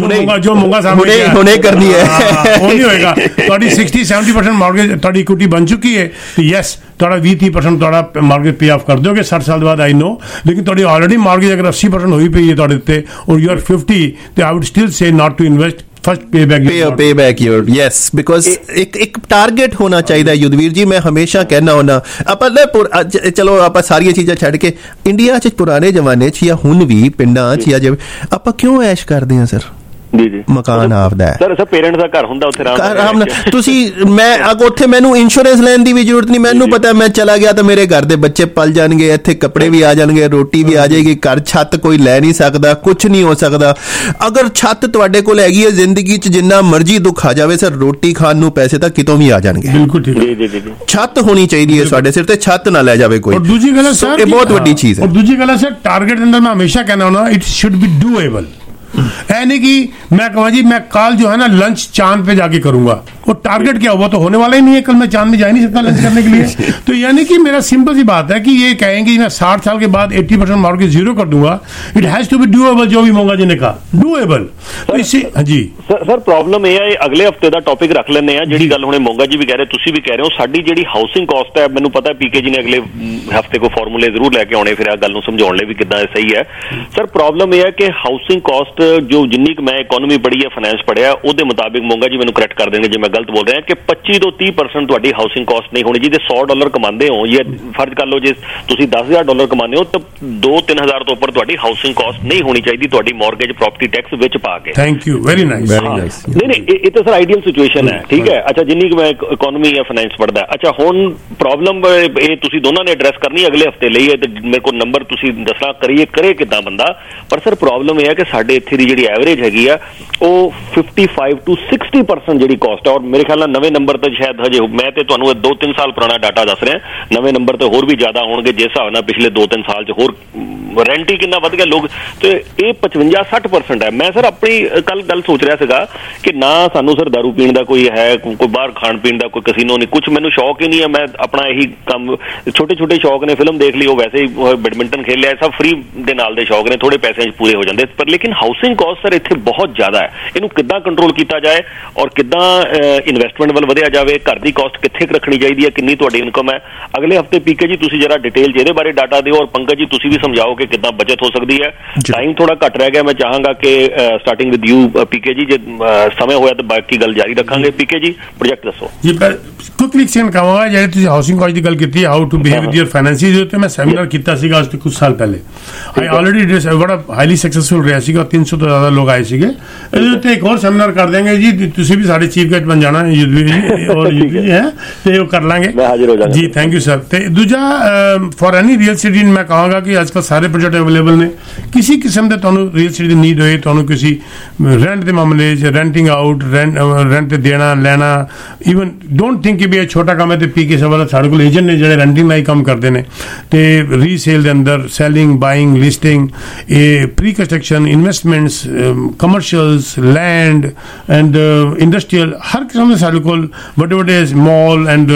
ਜੋ ਮੋਂਗਾ ਸਾਹਮਣੇ ਹੁਣੇ ਕਰਨੀ ਹੈ ਉਹ ਨਹੀਂ ਹੋਏਗਾ। ਤੁਹਾਡੀ 60-70% ਮਾਰਗੇਜ ਤੁਹਾਡੀ ਇਕੁਇਟੀ ਬਣ ਚੁੱਕੀ ਹੈ, ਯੈਸ ਤੁਹਾਡਾ 20-30% ਤੁਹਾਡਾ ਮਾਰਗੇਜ ਪੇ ਆਫ ਕਰ ਦੋਗੇ 60 ਸਾਲ ਦੇ ਬਾਅਦ, ਆਈ ਨੋ। ਲੇਕਿਨ ਤੁਹਾਡੀ ਆਲਰੇਡੀ ਮਾਰਗੇਜ ਅਗਰ 80% ਹੋਈ ਪਈ ਹੈ ਤੁਹਾਡੇ ਉੱਤੇ ਔਰ ਯੂ ਆਰ 50, ਤੇ I would still say not to invest, first pay back your yes, because ਇੱਕ ਟਾਰਗੇਟ ਹੋਣਾ ਚਾਹੀਦਾ। ਯੁਧਵੀਰ ਜੀ ਮੈਂ ਹਮੇਸ਼ਾ ਕਹਿਣਾ ਹੁੰਦਾ, ਆਪਾਂ ਚਲੋ ਆਪਾਂ ਸਾਰੀਆਂ ਚੀਜ਼ਾਂ ਛੱਡ ਕੇ ਇੰਡੀਆ 'ਚ ਪੁਰਾਣੇ ਜ਼ਮਾਨੇ 'ਚ ਜਾਂ ਹੁਣ ਵੀ ਪਿੰਡਾਂ 'ਚ ਜਾਂ ਜਿਵੇਂ ਆਪਾਂ ਕਿਉਂ ਐਸ਼ ਕਰਦੇ ਹਾਂ ਸਰ? ਜੀ ਮਕਾਨ ਆਪਦਾ ਸਰ ਪੇਰੈਂਟਸ ਦਾ ਘਰ ਹੁੰਦਾ ਉੱਥੇ ਆਰਾਮ ਤੁਸੀਂ ਮੈਂ ਉੱਥੇ ਮੈਨੂੰ ਇੰਸ਼ੋਰੈਂਸ ਲੈਣ ਦੀ ਵੀ ਜ਼ਰੂਰਤ ਨਹੀਂ, ਮੈਨੂੰ ਪਤਾ ਮੈਂ ਚਲਾ ਗਿਆ ਤਾਂ ਮੇਰੇ ਘਰ ਦੇ ਬੱਚੇ ਪਲ ਜਾਣਗੇ, ਇੱਥੇ ਕੱਪੜੇ ਵੀ ਆ ਜਾਣਗੇ, ਰੋਟੀ ਵੀ ਆ ਜਾਏਗੀ, ਘਰ ਛੱਤ ਕੋਈ ਲੈ ਨਹੀਂ ਸਕਦਾ, ਕੁਝ ਨਹੀਂ ਹੋ ਸਕਦਾ। ਅਗਰ ਛੱਤ ਤੁਹਾਡੇ ਕੋਲ ਹੈਗੀ ਹੈ, ਜ਼ਿੰਦਗੀ 'ਚ ਜਿੰਨਾ ਮਰਜ਼ੀ ਦੁੱਖ ਆ ਜਾਵੇ ਸਰ, ਰੋਟੀ ਖਾਣ ਨੂੰ ਪੈਸੇ ਤਾਂ ਕਿਤੋਂ ਵੀ ਆ ਜਾਣਗੇ। ਬਿਲਕੁਲ ਠੀਕ ਹੈ ਜੀ। ਛੱਤ ਹੋਣੀ ਚਾਹੀਦੀ ਹੈ ਸਾਡੇ ਸਿਰ ਤੇ, ਛੱਤ ਨਾ ਲੈ ਜਾਵੇ ਕੋਈ। ਦੂਜੀ ਗੱਲ ਸਰ, ਇਹ ਬਹੁਤ ਵੱਡੀ ਚੀਜ਼ ਹੈ। ਦੂਜੀ ਗੱਲ ਸਰ, ਟਾਰਗੇਟ ਅੰਦਰ ਮੈਂ ਹਮੇਸ਼ਾ कहना हूं ना, इट शुड बी डूएबल। यानी कि मैं कहूँ जी मैं कल जो है ना लंच चांद पे जाके करूंगा, वो टारगेट क्या हुआ तो होने वाला ही नहीं है, कल मैं चांद में जा ही नहीं सकता लंच करने के लिए। तो यानी कि मेरा सिंपल सी बात है कि ये कहेंगे मैं 60 साल के बाद 80% मार्केट जीरो कर दूंगा, it has to be doable, जो भी मोंगा जी ने कहा डूएबल। तो इससे जी सर प्रॉब्लम ये है, अगले हफ्ते का टॉपिक रख लेने हैं, ਜਿਹੜੀ ਗੱਲ ਹੁਣੇ ਮੋਂਗਾ ਜੀ ਵੀ ਕਹਿ ਰਹੇ, ਤੁਸੀਂ ਵੀ ਕਹਿ ਰਹੇ ਹੋ, ਸਾਡੀ ਜਿਹੜੀ ਹਾਊਸਿੰਗ ਕਾਸਟ ਹੈ, ਮੈਨੂੰ ਪਤਾ ਪੀਕੇ ਜੀ ਨੇ ਅਗਲੇ ਹਫਤੇ ਕੋ ਫਾਰਮੂਲੇ ਜ਼ਰੂਰ ਲੈ ਕੇ ਆਉਣੇ ਫਿਰ ਆ ਗੱਲ ਨੂੰ ਸਮਝਾਉਣ ਲਈ ਵੀ ਕਿੱਦਾਂ ਸਹੀ ਹੈ। ਸਰ ਪ੍ਰੋਬਲਮ ਇਹ ਹੈ ਕਿ ਹਾਊਸਿੰਗ ਕਾਸਟ ਜੋ ਜਿੰਨੀ ਮੈਂ ਇਕਨੋਮੀ ਪੜ੍ਹੀ ਹੈ, ਫਾਈਨੈਂਸ ਪੜ੍ਹਿਆ, ਉਹਦੇ ਮੁਤਾਬਿਕ ਮੋਂਗਾ ਜੀ ਮੈਨੂੰ ਕਰੈਕਟ ਕਰ ਦੇਣਗੇ ਜੇ ਮੈਂ ਗਲਤ ਬੋਲ ਰਿਹਾ, ਕਿ 25 ਤੋਂ 30% ਤੁਹਾਡੀ ਹਾਊਸਿੰਗ ਕਾਸਟ ਨਹੀਂ ਹੋਣੀ। ਜੇ $100 ਕਮਾਉਂਦੇ ਹੋ, ਜਾਂ ਫਰਜ਼ ਕਰ ਲਓ ਜੇ ਤੁਸੀਂ $10,000 ਕਮਾਉਂਦੇ ਹੋ, ਤਾਂ 2-3 ਤੋਂ ਉੱਪਰ ਤੁਹਾਡੀ ਹਾਊਸਿੰਗ ਕਾਸਟ ਨਹੀਂ ਹੋਣੀ ਚਾਹੀਦੀ ਤੁਹਾਡੀ ਮਾਰਗੇਜ ਪ੍ਰਾਪਰਟੀ ਟੈਕਸ ਵਿੱਚ ਪਾ ਕੇ। Thank you, very nice. ਨਹੀਂ ਇਹ ਤਾਂ ਸਰ ਆਈਡੀਅਲ ਸਿਚੁਏਸ਼ਨ ਹੈ, ਠੀਕ ਹੈ। ਅੱਛਾ ਜਿੰਨੀ ਮੈਂ ਇਕਨੋਮੀ ਜਾਂ ਫਾਈਨੈਂਸ ਪੜ੍ਹਦਾ, ਅੱਛਾ ਹੁਣ ਪ੍ਰੋਬਲਮ ਇਹ ਤੁਸੀਂ ਦੋਨਾਂ ਨੇ ਐਡਰੈਸ ਕਰਨੀ ਅਗਲੇ ਹਫਤੇ ਲਈ ਹੈ, ਤੇ ਮੇਰੇ ਕੋਲ ਨੰਬਰ ਤੁਸੀਂ ਦੱਸਣਾ ਕਰੇ ਕਿੱਦਾਂ ਬੰਦਾ। ਪਰ ਸਰ ਪ੍ਰੋਬਲਮ ਇਹ ਹੈ ਕਿ ਸਾਡੇ ਇੱਥੇ ਦੀ ਜਿਹੜੀ ਐਵਰੇਜ ਹੈਗੀ ਆ ਉਹ 55 to 60% ਜਿਹੜੀ ਕਾਸਟ ਹੈ, ਔਰ ਮੇਰੇ ਖਿਆਲ ਨਾਲ ਨਵੇਂ ਨੰਬਰ ਤੇ ਸ਼ਾਇਦ ਹਜੇ, ਮੈਂ ਤੇ ਤੁਹਾਨੂੰ 2-3 ਸਾਲ ਪੁਰਾਣਾ ਡਾਟਾ ਦੱਸ ਰਿਹਾ, ਨਵੇਂ ਨੰਬਰ ਤੇ ਹੋਰ ਵੀ ਜ਼ਿਆਦਾ ਹੋਣਗੇ ਜਿਸ ਹਿਸਾਬ ਨਾਲ ਪਿਛਲੇ 2-3 ਸਾਲ 'ਚ ਹੋਰ ਰੈਂਟ ਹੀ ਕਿੰਨਾ ਵੱਧ ਗਿਆ ਲੋਕ, ਤੇ ਇਹ 55-60% ਹੈ। ਮੈਂ ਸਰ ਆਪਣੀ ਕੱਲ ਗੱਲ ਸੋਚ ਰਿਹਾ ਸੀਗਾ ਕਿ ਨਾ ਸਾਨੂੰ ਸਰ ਦਾਰੂ ਪੀਣ ਦਾ ਕੋਈ ਹੈ, ਕੋਈ ਬਾਹਰ ਖਾਣ ਪੀਣ ਦਾ ਕੋਈ ਕਸੀਨੋ ਨਹੀਂ, ਕੁਝ ਮੈਨੂੰ ਸ਼ੌਕ ਹੀ ਨਹੀਂ ਹੈ, ਮੈਂ ਆਪਣਾ ਇਹੀ ਕੰਮ ਛੋਟੇ ਸ਼ੌਕ ਨੇ, ਫਿਲਮ ਦੇਖ ਲਈ, ਉਹ ਵੈਸੇ ਹੀ ਬੈਡਮਿੰਟਨ ਖੇਲ ਲਿਆ, ਸਭ ਫ੍ਰੀ ਦੇ ਨਾਲ ਦੇ ਸ਼ੌਕ ਨੇ, ਥੋੜੇ ਪੈਸਿਆਂ 'ਚ ਪੂਰੇ ਹੋ ਜਾਂਦੇ। ਪਰ ਲੇਕਿਨ ਹਾਊਸਿੰਗ ਕਾਸਟ ਸਰ ਇੱਥੇ ਬਹੁਤ ਜ਼ਿਆਦਾ ਹੈ, ਇਹਨੂੰ ਕਿੱਦਾਂ ਕੰਟਰੋਲ ਕੀਤਾ ਜਾਏ ਔਰ ਕਿੱਦਾਂ ਇਨਵੈਸਟਮੈਂਟ ਵੱਲ ਵਧਿਆ ਜਾਵੇ, ਘਰ ਦੀ ਕਾਸਟ ਕਿੱਥੇ ਰੱਖਣੀ ਚਾਹੀਦੀ ਹੈ, ਕਿੰਨੀ ਤੁਹਾਡੀ ਇਨਕਮ ਹੈ। ਅਗਲੇ ਹਫਤੇ ਪੀਕੇ ਜੀ ਤੁਸੀਂ ਜਰਾ ਡਿਟੇਲ 'ਚ ਇਹਦੇ ਬਾਰੇ ਡਾਟਾ ਦਿਓ, ਔਰ ਪੰਕਜ ਜੀ ਤੁਸੀਂ ਵੀ ਸਮਝਾਓ ਕਿ ਕਿੱਦਾਂ ਬਚਤ ਹੋ ਸਕਦੀ ਹੈ। ਟਾਈਮ ਥੋੜਾ ਘੱਟ ਰਹਿ ਗਿਆ, ਮੈਂ ਚਾਹਾਂਗਾ ਕਿ ਸਟਾਰਟਿੰਗ ਵਿਦ ਯੂ ਪੀਕੇ ਜੀ, ਜੇ ਸਮੇਂ ਹੋਇਆ ਤਾਂ ਬਾਕੀ ਗੱਲ ਜਾਰੀ ਰੱਖਾਂਗੇ। ਪੀਕੇ ਜੀ ਪ੍ਰੋਜੈਕਟ ਦੱਸੋ ਜੀ। ਕੁਇਕਲੀ ਐਕਸਪਲੇਨ ਕਰਾਂਗਾ, ਜਿਹੜੇ ਤੁਸੀਂ ਹਾਊਸਿੰਗ ਕਾਸਟ ਦੀ ਗੱਲ ਕੀਤੀ, how to behave with your finances, ਦੇ ਉੱਤੇ ਮੈਂ ਸੈਮੀਨਾਰ ਕੀਤਾ ਸੀਗਾ ਅੱਜ ਤੋਂ ਕੁਝ ਸਾਲ ਪਹਿਲੇ। ਆਈ ਆਲਰੇਡੀ ਬੜਾ ਹਾਈਲੀ ਸਕਸੈਸਫੁਲ ਰਿਹਾ ਸੀਗਾ, 300 ਤੋਂ ਜ਼ਿਆਦਾ ਲੋਕ ਆਏ ਸੀਗੇ। ਇਹਦੇ ਉੱਤੇ ਇੱਕ ਹੋਰ ਸੈਮੀਨਾਰ ਕਰ ਦੇਂਗੇ ਜੀ, ਤੁਸੀਂ ਵੀ ਸਾਡੇ ਚੀਫ ਗੈਸਟ ਬਣ ਜਾਣਾ ਯੁਧਵੀਰ ਜੀ ਔਰ ਯੁਧਵੀਰ ਜੀ ਹੈ, ਤੇ ਉਹ ਕਰ ਲਾਂਗੇ ਜੀ। Thank you sir. ਤੇ ਦੂਜਾ ਫॉर ਐਨੀ ਰੀਅਲ ਸਿਟੀ ਮੈਂ ਕਹਾਂਗਾ ਕਿ ਅੱਜ ਕੱਲ੍ਹ ਸਾਰੇ ਪ੍ਰੋਜੈਕਟ ਅਵੇਲੇਬਲ ਨੇ, ਕਿਸੇ ਕਿਸਮ ਦੇ ਤੁਹਾਨੂੰ ਰੀਅਲ ਸਿਟੀ ਦੀ ਨੀਡ ਹੋਏ, ਤੁਹਾਨੂੰ ਕਿਸੇ ਰੈਂਟ ਦੇ ਮਾਮਲੇ 'ਚ, ਰੈਂਟਿੰਗ ਆਊਟ, ਰੈਂਟ ਤੇ ਦੇਣਾ ਲੈਣਾ, ਈਵਨ ਡੋਂਟ ਥਿੰਕ ਕਿ ਵੀ ਇਹ ਛੋਟਾ ਕੰਮ ਹੈ ਤੇ ਪੀ ਕੇ ਸਭ ਸਾਡੇ ਕੋਲ ਏਜੰਟ ਨੇ ਜਿਹੜੇ ਰੈਂਟਿੰਗ ਦਾ ਹੀ ਕੰਮ ਕਰਦੇ ਨੇ, ਤੇ ਰੀਸੇਲ ਦੇ ਅੰਦਰ ਸੈਲਿੰਗ, ਬਾਇੰਗ, ਲਿਸਟਿੰਗ, ਇਹ pre construction, investments, commercials, land and industrial, ਹਰ ਕਿਸਮ ਦੇ ਸਾਡੇ ਕੋਲ ਵੱਡੇ mall and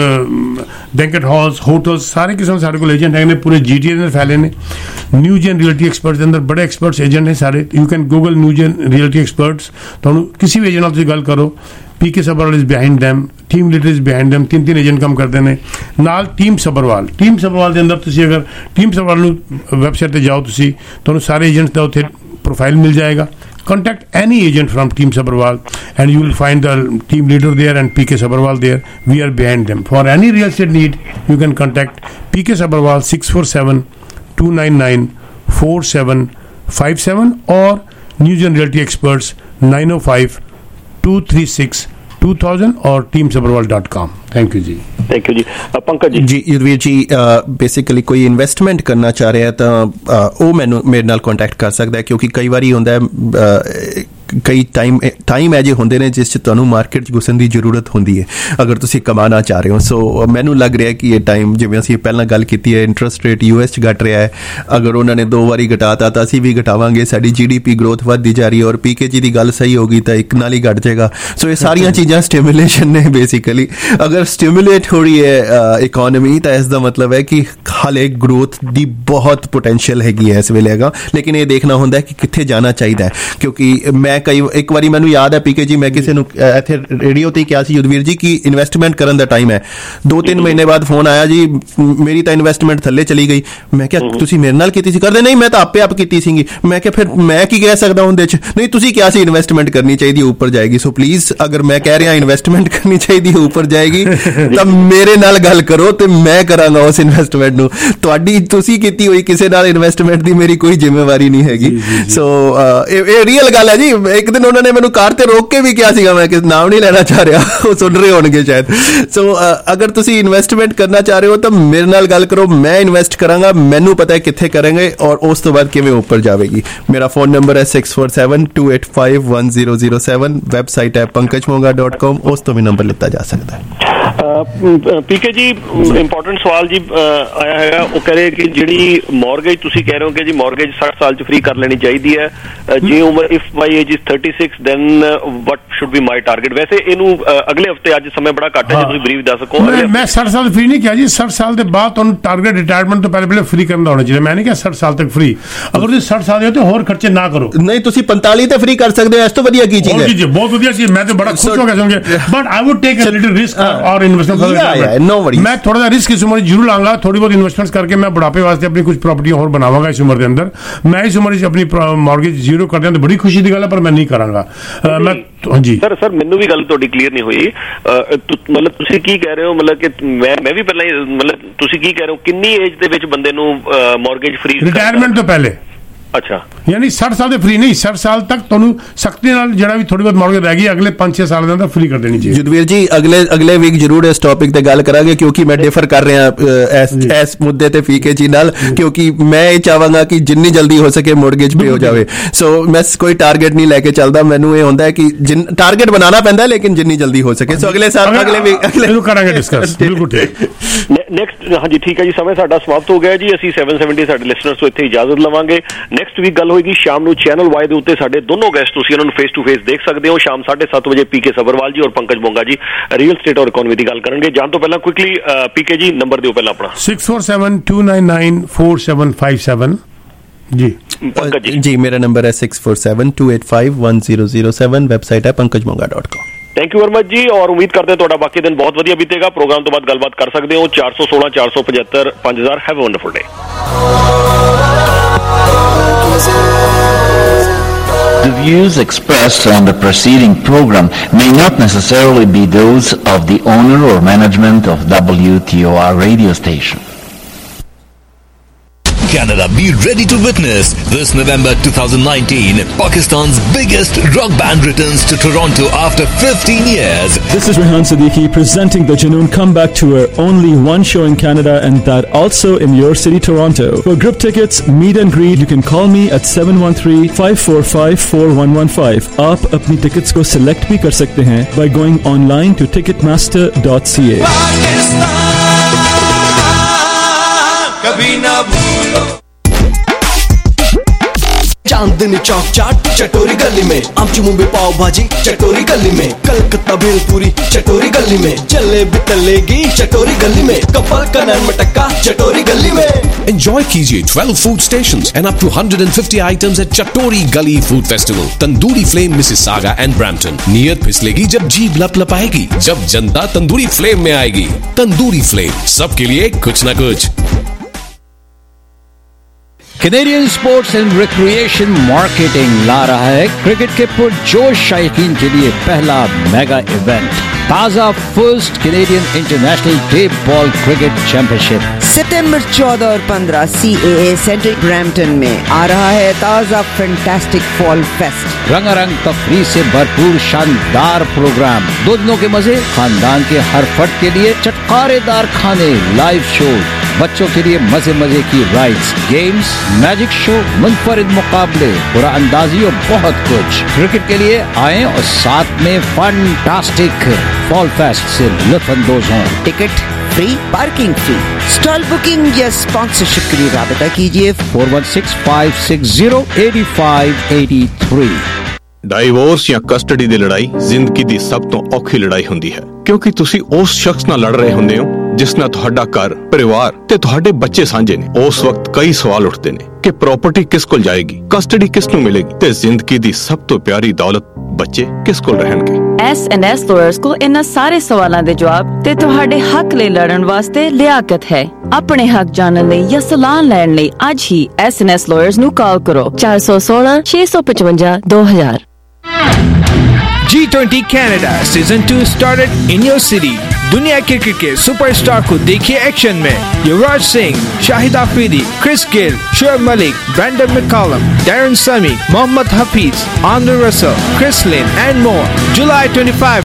banquet halls, hotels, ਸਾਰੇ ਕਿਸਮ ਸਾਡੇ ਕੋਲ ਏਜੰਟ ਹੈਗੇ ਨੇ, ਪੂਰੇ GTA ਦੇ ਅੰਦਰ ਫੈਲੇ ਨੇ। ਨਿਊ ਜਨ ਰੀਅਲਟੀ ਐਕਸਪਰਟਸ ਦੇ ਅੰਦਰ ਬੜੇ ਐਕਸਪਰਟਸ ਏਜੰਟ ਨੇ ਸਾਰੇ, you can Google New Gen Realty Experts, ਤੁਹਾਨੂੰ ਕਿਸੇ ਵੀ ਏਜੰਟ ਨਾਲ ਤੁਸੀਂ ਗੱਲ ਕਰੋ, PK Sabharwal is behind them, team leader is behind them, 3 agent ਕੰਮ ਕਰਦੇ ਨੇ ਨਾਲ। ਟੀਮ ਸਬਰਵਾਲ ਦੇ ਅੰਦਰ ਤੁਸੀਂ ਅਗਰ ਟੀਮ ਸਬਰਵਾਲ ਨੂੰ ਵੈਬਸਾਈਟ ਤੇ ਜਾਓ, ਤੁਸੀਂ ਤੁਹਾਨੂੰ ਸਾਰੇ ਏਜੰਟਸ ਦਾ ਉੱਥੇ ਪ੍ਰੋਫਾਈਲ ਮਿਲ ਜਾਏਗਾ। Contact any agent from Team Sabharwal and you will find the team leader there and PK Sabharwal there. We are behind them. For any real estate need, you can contact PK Sabharwal 647-299-4757 or New Gen Realty Experts 905 236-2000 और teamsabarwal.com। Thank you ji. Thank you ji. Pankaj ji Yudhvir ji basically कोई investment ਕਰਨਾ ਚਾਹ ਰਿਹਾ ਤਾਂ ਉਹ ਮੈਨੂੰ ਮੇਰੇ ਨਾਲ ਕੰਟੈਕਟ ਕਰ ਸਕਦਾ ਹੈ, ਕਿਉਂਕਿ ਕਈ ਵਾਰੀ ਹੁੰਦਾ ਕਈ ਟਾਈਮ ਐਜੇ ਹੁੰਦੇ ਨੇ ਜਿਸ 'ਚ ਤੁਹਾਨੂੰ ਮਾਰਕੀਟ 'ਚ ਘੁਸਣ ਦੀ ਜ਼ਰੂਰਤ ਹੁੰਦੀ ਹੈ ਅਗਰ ਤੁਸੀਂ ਕਮਾਉਣਾ ਚਾਹ ਰਹੇ ਹੋ। ਸੋ ਮੈਨੂੰ ਲੱਗ ਰਿਹਾ ਕਿ ਇਹ ਟਾਈਮ, ਜਿਵੇਂ ਅਸੀਂ ਪਹਿਲਾਂ ਗੱਲ ਕੀਤੀ ਹੈ, ਇੰਟਰਸਟ ਰੇਟ US 'ਚ ਘਟ ਰਿਹਾ ਹੈ, ਅਗਰ ਉਹਨਾਂ ਨੇ 2 ਵਾਰੀ ਘਟਾਤਾ ਤਾਂ ਅਸੀਂ ਵੀ ਘਟਾਵਾਂਗੇ, ਸਾਡੀ GDP ਗਰੋਥ ਵੱਧਦੀ ਜਾ ਰਹੀ ਹੈ ਔਰ PKG ਦੀ ਗੱਲ ਸਹੀ ਹੋਗੀ ਤਾਂ ਇੱਕ ਨਾਲ ਹੀ ਘਟ ਜਾਏਗਾ। ਸੋ ਇਹ ਸਾਰੀਆਂ ਚੀਜ਼ਾਂ ਸਟਿਮੂਲੇਸ਼ਨ ਨੇ ਬੇਸਿਕਲੀ। ਅਗਰ ਸਟਿਮੂਲੇਟ ਹੋ ਰਹੀ ਹੈ ਇਕੋਨਮੀ ਤਾਂ ਇਸ ਦਾ ਮਤਲਬ ਹੈ ਕਿ ਹਾਲੇ ਗਰੋਥ ਦੀ ਬਹੁਤ ਪੋਟੈਂਸ਼ੀਅਲ ਹੈਗੀ ਹੈ ਇਸ ਵੇਲੇ ਹੈਗਾ, ਲੇਕਿਨ ਇਹ ਦੇਖਣਾ ਹੁੰਦਾ ਹੈ ਕਿ ਕਿੱਥੇ ਜਾਣਾ ਚਾਹੀਦਾ ਹੈ। ਕਿਉਂਕਿ ਮੈਂ ਇੱਕ ਵਾਰੀ ਮੈਨੂੰ ਯਾਦ ਹੈ PKG ਮੈਂ ਕਿਸੇ ਨੂੰ ਇੱਥੇ ਰੇਡੀਓ ਤੇ ਕਿਹਾ ਸੀ ਯੁद्धਵੀਰ ਜੀ ਕਿ ਇਨਵੈਸਟਮੈਂਟ ਕਰਨ ਦਾ ਟਾਈਮ ਹੈ। 2-3 ਮਹੀਨੇ ਬਾਅਦ ਫੋਨ ਆਇਆ ਜੀ ਮੇਰੀ ਤਾਂ ਇਨਵੈਸਟਮੈਂਟ ਥੱਲੇ ਚਲੀ ਗਈ। ਮੈਂ ਕਿਹਾ ਤੁਸੀਂ ਮੇਰੇ ਨਾਲ ਕੀਤੀ ਸੀ? ਕਰਦੇ ਨਹੀਂ ਮੈਂ ਤਾਂ ਆਪੇ ਆਪ ਕੀਤੀ ਸੀਗੀ। ਮੈਂ ਕਿਹਾ ਫਿਰ ਮੈਂ ਕੀ ਕਹਿ ਸਕਦਾ ਉਹਦੇ 'ਚ? ਨਹੀਂ ਤੁਸੀਂ ਕਿਹਾ ਸੀ ਇਨਵੈਸਟਮੈਂਟ ਕਰਨੀ ਚਾਹੀਦੀ ਉੱਪਰ ਜਾਏਗੀ। ਸੋ ਪਲੀਜ਼ ਅਗਰ ਮੈਂ ਕਹਿ ਰਿਹਾ ਇਨਵੈਸਟਮੈਂਟ ਕਰਨੀ ਚਾਹੀਦੀ ਉੱਪਰ ਜਾਏਗੀ ਤਾਂ ਮੇਰੇ ਨਾਲ ਗੱਲ ਕਰੋ ਤੇ ਮੈਂ ਕਰਾਂਗਾ ਉਸ ਇਨਵੈਸਟਮੈਂਟ ਨੂੰ। ਤੁਸੀਂ ਕੀਤੀ ਹੋਈ ਕਿਸੇ ਨਾਲ ਇਨਵੈਸਟਮੈਂਟ ਦੀ ਮੇਰੀ ਕੋਈ ਜ਼ਿੰਮੇਵਾਰੀ ਨਹੀਂ ਹੈਗੀ। ਸੋ ਇਹ ਰੀਅਲ ਗੱਲ ਹੈ ਜੀ। ਇੱਕ ਦਿਨ ਉਹਨਾਂ ਨੇ ਮੈਨੂੰ ਕਾਰ ਤੇ ਰੋਕ ਕੇ ਵੀ ਕਿਹਾ ਸੀਗਾ, ਮੈਂ ਕਿ ਨਾਮ ਨਹੀਂ ਲੈਣਾ ਚਾਹ ਰਿਹਾ, ਉਹ ਸੁਣ ਰਹੇ ਹੋਣਗੇ ਸ਼ਾਇਦ। ਸੋ ਅਗਰ ਤੁਸੀਂ ਇਨਵੈਸਟਮੈਂਟ ਕਰਨਾ ਚਾਹ ਰਹੇ ਹੋ ਤਾਂ ਮੇਰੇ ਨਾਲ ਗੱਲ ਕਰੋ, ਮੈਂ ਇਨਵੈਸਟ ਕਰਾਂਗਾ, ਮੈਨੂੰ ਪਤਾ ਹੈ ਕਿੱਥੇ ਕਰਾਂਗੇ ਔਰ ਉਸ ਤੋਂ ਬਾਅਦ ਕਿਵੇਂ ਉੱਪਰ ਜਾਵੇਗੀ। ਮੇਰਾ ਫੋਨ ਨੰਬਰ ਹੈ 6472851007, ਵੈਬਸਾਈਟ ਹੈ pankajmonga.com, ਉਸ ਤੋਂ ਵੀ ਨੰਬਰ ਲਿੱਤਾ ਜਾ ਸਕਦਾ ਹੈ। PK ਜੀ ਇੰਪੋਰਟੈਂਟ ਸਵਾਲ ਜੀ ਆਇਆ ਹੈਗਾ, ਉਹ ਕਹਿ ਰਹੇ ਕਿ ਜਿਹੜੀ ਮੌਰਗੇਜ ਤੁਸੀਂ ਕਹਿ ਰਹੇ ਹੋ ਕਿ ਜੀ ਮੌਰਗੇਜ 60 ਸਾਲ 'ਚ ਫ੍ਰੀ ਕਰ ਲੈਣੀ ਚਾਹੀਦੀ ਹੈ, ਜੇ ਉਮਰ if my age is 36 then what should be my target? ਵੈਸੇ ਇਹਨੂੰ ਅਗਲੇ ਹਫਤੇ, ਅੱਜ ਸਮੇਂ ਬੜਾ ਘੱਟ ਹੈ, ਜੇ ਤੁਸੀਂ ਬਰੀਫ ਦੱਸ ਸਕੋ। ਮੈਂ 60 ਸਾਲ ਫ੍ਰੀ ਨਹੀਂ ਕਿਹਾ ਜੀ, 60 ਸਾਲ ਦੇ ਬਾਅਦ ਤੁਹਾਨੂੰ ਟਾਰਗੇਟ ਰਿਟਾਇਰਮੈਂਟ ਤੋਂ ਪਹਿਲੇ ਫ੍ਰੀ ਕਰਨ ਦਾ ਹੋਣਾ ਚਾਹੀਦਾ। ਮੈਂ ਨਹੀਂ ਕਿਹਾ 60 ਸਾਲ ਤੱਕ ਫ੍ਰੀ। ਅਗਰ ਤੁਸੀਂ 60 ਸਾਲ ਦੇ ਹੋ ਤਾਂ ਹੋਰ ਖਰਚੇ ਨਾ ਕਰੋ। ਨਹੀਂ ਤੁਸੀਂ 45 ਤੇ ਫ੍ਰੀ ਕਰ ਸਕਦੇ ਹੋ, ਇਸ ਤੋਂ ਵਧੀਆ ਕੀ ਚੀਜ਼ ਹੈ? ਜੀ ਬਹੁਤ ਵਧੀਆ ਚੀਜ਼, ਮੈਂ ਤਾਂ ਬੜਾ ਖੁਸ਼ ਹੋ ਗਿਆ ਸੁਣ ਕੇ। But I would take a little risk ਔਰ ਇਨਵੈਸਟਮੈਂਟ। नो वरीज, मैं थोड़ा सा रिस्क इस उम्र जरूर लाऊंगा, थोड़ी बहुत इन्वेस्टमेंट्स करके मैं बुढ़ापे वास्ते अपनी कुछ प्रॉपर्टियां और बनावांगा इस उम्र के अंदर। मैं इस उम्र से अपनी मॉर्गेज जीरो कर दिया तो बड़ी खुशी की गल है, पर मैं नहीं करांगा। मैं हाँ जी सर ਮੈਨੂੰ ਵੀ ਗੱਲ ਤੁਹਾਡੀ ਕਲੀਅਰ ਨਹੀਂ ਹੋਈ। ਮਤਲਬ ਤੁਸੀਂ ਕੀ ਕਹਿ ਰਹੇ ਹੋ? ਮਤਲਬ ਕਿ ਮੈਂ ਵੀ ਪਹਿਲਾਂ ਮਤਲਬ ਤੁਸੀਂ ਕੀ ਕਹਿ ਰਹੇ ਹੋ, ਕਿੰਨੀ ਏਜ ਦੇ ਵਿੱਚ ਬੰਦੇ ਨੂੰ ਮੌਰਗੇਜ ਫ੍ਰੀ ਰਿਟਾਇਰਮੈਂਟ ਤੋਂ ਪਹਿਲੇ? ਅੱਛਾ, ਯਾਨੀ 60 ਸਾਲ ਦੇ ਫ੍ਰੀ ਨਹੀਂ, 60 ਸਾਲ ਤੱਕ ਤੁਹਾਨੂੰ ਸਖਤੀ ਨਾਲ ਜਿਹੜਾ ਵੀ ਥੋੜੀ ਬਹੁਤ ਮੌਰਗੇਜ ਰਹਿ ਗਈ ਅਗਲੇ 5-6 ਸਾਲ ਦੇ ਅੰਦਰ ਫ੍ਰੀ ਕਰ ਦੇਣੀ ਚਾਹੀਦੀ। ਜੁਦਵੀਰ ਜੀ ਅਗਲੇ ਵੀਕ ਜ਼ਰੂਰ ਇਸ ਟੌਪਿਕ ਤੇ ਗੱਲ ਕਰਾਂਗੇ, ਕਿਉਂਕਿ ਮੈਂ ਡਿਫਰ ਕਰ ਰਿਹਾ ਇਸ ਮੁੱਦੇ ਤੇ PKG ਨਾਲ, ਕਿਉਂਕਿ ਮੈਂ ਇਹ ਚਾਹਾਂਗਾ ਕਿ ਜਿੰਨੀ ਜਲਦੀ ਹੋ ਸਕੇ ਮੌਰਗੇਜ ਪੇ ਹੋ ਜਾਵੇ। ਸੋ ਮੈਂ ਕੋਈ ਟਾਰਗੇਟ ਨਹੀਂ ਲੈ ਕੇ ਚੱਲਦਾ, ਮੈਨੂੰ ਇਹ ਹੁੰਦਾ ਹੈ ਕਿ ਟਾਰਗੇਟ ਬਣਾਉਣਾ ਪੈਂਦਾ, ਲੇਕਿਨ ਜਿੰਨੀ ਜਲਦੀ ਹੋ ਸਕੇ। ਸੋ ਅਗਲੇ ਸਾਲ ਅਗਲੇ ਵੀਕ ਕਰਾਂਗੇ ਡਿਸਕਸ। ਬਿਲਕੁਲ ਠੀਕ। ਨੈਕਸਟ ਹਾਂਜੀ ਠੀਕ ਹੈ ਜੀ, ਸਮੇਂ ਸਾਡਾ ਸਮਾਪਤ ਹੋ ਗਿਆ ਜੀ। ਅਸੀਂ 770 ਸਾਡੇ ਲਿਸਨਰਸ ਤੋਂ ਇੱਥੇ ਇਜਾਜ਼ਤ ਲਵਾਂਗੇ। ਨੈਕਸਟ ਵੀਕ ਗੱਲ ਹੋਏਗੀ ਸ਼ਾਮ ਨੂੰ ਚੈਨਲ Y ਦੇ ਉੱਤੇ। ਸਾਡੇ ਦੋਨੋਂ ਗੈਸਟ ਤੁਸੀਂ ਉਹਨਾਂ ਨੂੰ ਫੇਸ ਟੂ ਫੇਸ ਦੇਖ ਸਕਦੇ ਹੋ। ਸ਼ਾਮ 7:30 ਵਜੇ PK ਸਬਰਵਾਲ ਜੀ ਔਰ ਪੰਕਜ ਮੋਂਗਾ ਜੀ ਰੀਅਲ ਸਟੇਟ ਔਰ ਇਕਨੋਮੀ ਦੀ ਗੱਲ ਕਰਨਗੇ। ਜਾਣ ਤੋਂ ਪਹਿਲਾਂ ਕੁਇਕਲੀ PK ਜੀ ਨੰਬਰ ਦਿਓ ਪਹਿਲਾਂ ਆਪਣਾ। 6472994757 ਜੀ। ਪੰਕਜ ਜੀ ਮੇਰਾ ਨੰਬਰ ਹੈ 6472851007, ਵੈਬਸਾਈਟ ਹੈ pankajmonga.com। Thank you very much ਜੀ, ਔਰ ਉਮੀਦ ਕਰਦੇ ਹਾਂ ਤੁਹਾਡਾ ਬਾਕੀ ਦਿਨ ਬਹੁਤ ਵਧੀਆ ਬੀਤੇਗਾ। ਪ੍ਰੋਗਰਾਮ ਤੋਂ ਬਾਅਦ ਗੱਲਬਾਤ ਕਰ ਸਕਦੇ ਹੋ 416 475 5000। Have a wonderful day. The views expressed on the preceding program may not necessarily be those of the owner or management of WTOR radio station. Canada, be ready to witness this November 2019 Pakistan's biggest rock band returns to Toronto after 15 years. This is Rehan Siddiqui presenting the Junoon Comeback Tour. Only one show in Canada, and that also in your city, Toronto. For group tickets, meet and greet, you can call me at 713-545-4115. आप अपनी tickets को select भी कर सकते हैं by going online to ticketmaster.ca. कभी ना भूलो। चांदनी चौक चाट चटोरी गली में, आमची मुंबई पाव भाजी चटोरी गली में, कलकत्ता भेलपूरी चटोरी गली में, जलेबी तलेगी चटोरी गली में, कपल का नान मटक्का चटोरी गली में। Enjoy कीजिए 12 food stations and up to 150 items at Chatori Gully Food Festival, Tandoori Flame, Mississauga and Brampton. नीयत फिसलेगी जब जीभ लपलपाएगी, जब जनता तंदूरी फ्लेम में आएगी। तंदूरी फ्लेम, सबके लिए कुछ न कुछ। Canadian sports and recreation marketing ला रहा है क्रिकेट के पुरजोश शायकीन के लिए पहला मेगा इवेंट ताजा first Canadian international day ball cricket championship सितंबर 14 और 15 CAA सेंटर ब्रैम्पटन में आ रहा है ताजा फैंटास्टिक फॉल फेस्ट। रंगारंग तफरीह से भरपूर शानदार प्रोग्राम, 2 दिनों के मजे, खानदान के हर फर्द के लिए चटकारेदार खाने, लाइव शो, बच्चों के लिए मजे मजे की राइड्स, गेम्स, मैजिक शो, मुनफरिद मुकाबले, पूरा अंदाजी और बहुत कुछ। क्रिकेट के लिए आए और साथ में फैंटास्टिक फॉल फेस्ट से लुत्फ अंदोज हों। Ticket free, parking free. Stall booking या स्पॉन्सरशिप के लिए राबता कीजिए 4165608583। डाइवोर्स या कस्टडी ਦੀ ਲੜਾਈ ਜ਼ਿੰਦਗੀ ਦੀ ਸਭ ਤੋਂ ਔਖੀ ਲੜਾਈ ਹੁੰਦੀ ਹੈ, ਕਿਉਂਕਿ ਤੁਸੀਂ ਉਸ ਸ਼ਖਸ ਨਾਲ ਲੜ ਰਹੇ ਹੁੰਦੇ ਹੋ ਜਿਸ ਨਾਲ ਤੁਹਾਡਾ ਘਰ, ਪਰਿਵਾਰ ਤੇ ਤੁਹਾਡੇ ਬੱਚੇ ਸਾਂਝੇ ਨੇ। ਉਸ ਵਕਤ ਕਈ ਸਵਾਲ ਉੱਠਦੇ ਨੇ ਕਿ ਪ੍ਰਾਪਰਟੀ ਕਿਸ ਕੋਲ ਜਾਏਗੀ, ਕਸਟਡੀ ਕਿਸ ਨੂੰ ਮਿਲੇਗੀ ਤੇ ਜ਼ਿੰਦਗੀ ਦੀ ਸਭ ਤੋਂ ਪਿਆਰੀ ਦੌਲਤ ਬੱਚੇ ਕਿਸ ਕੋਲ ਰਹਿਣਗੇ। S&S ਲਾਇਰਸ ਕੋਲ ਇਹਨਾਂ ਸਾਰੇ ਸਵਾਲਾਂ ਦੇ ਜਵਾਬ ਤੇ ਤੁਹਾਡੇ ਹੱਕ ਲਈ ਲੜਨ ਵਾਸਤੇ ਲਿਆਕਤ ਹੈ। ਆਪਣੇ ਹੱਕ ਜਾਣਨ ਲਈ ਜਾਂ ਸਲਾਹ ਲੈਣ ਲਈ ਅੱਜ ਹੀ S&S ਲਾਇਰਸ ਨੂੰ ਕਾਲ ਕਰੋ 416 655 2000। G20 Canada Season 2 started in your city. दुनिया क्रिकेट के सुपरस्टार को देखिए एक्शन में। Yuvraj Singh, Shahid Afridi, Chris Gayle, Shoaib Malik, Brendon McCullum, Darren Sammy, Mohammad Hafeez, Andre Russell, Chris Lynn and more. July 25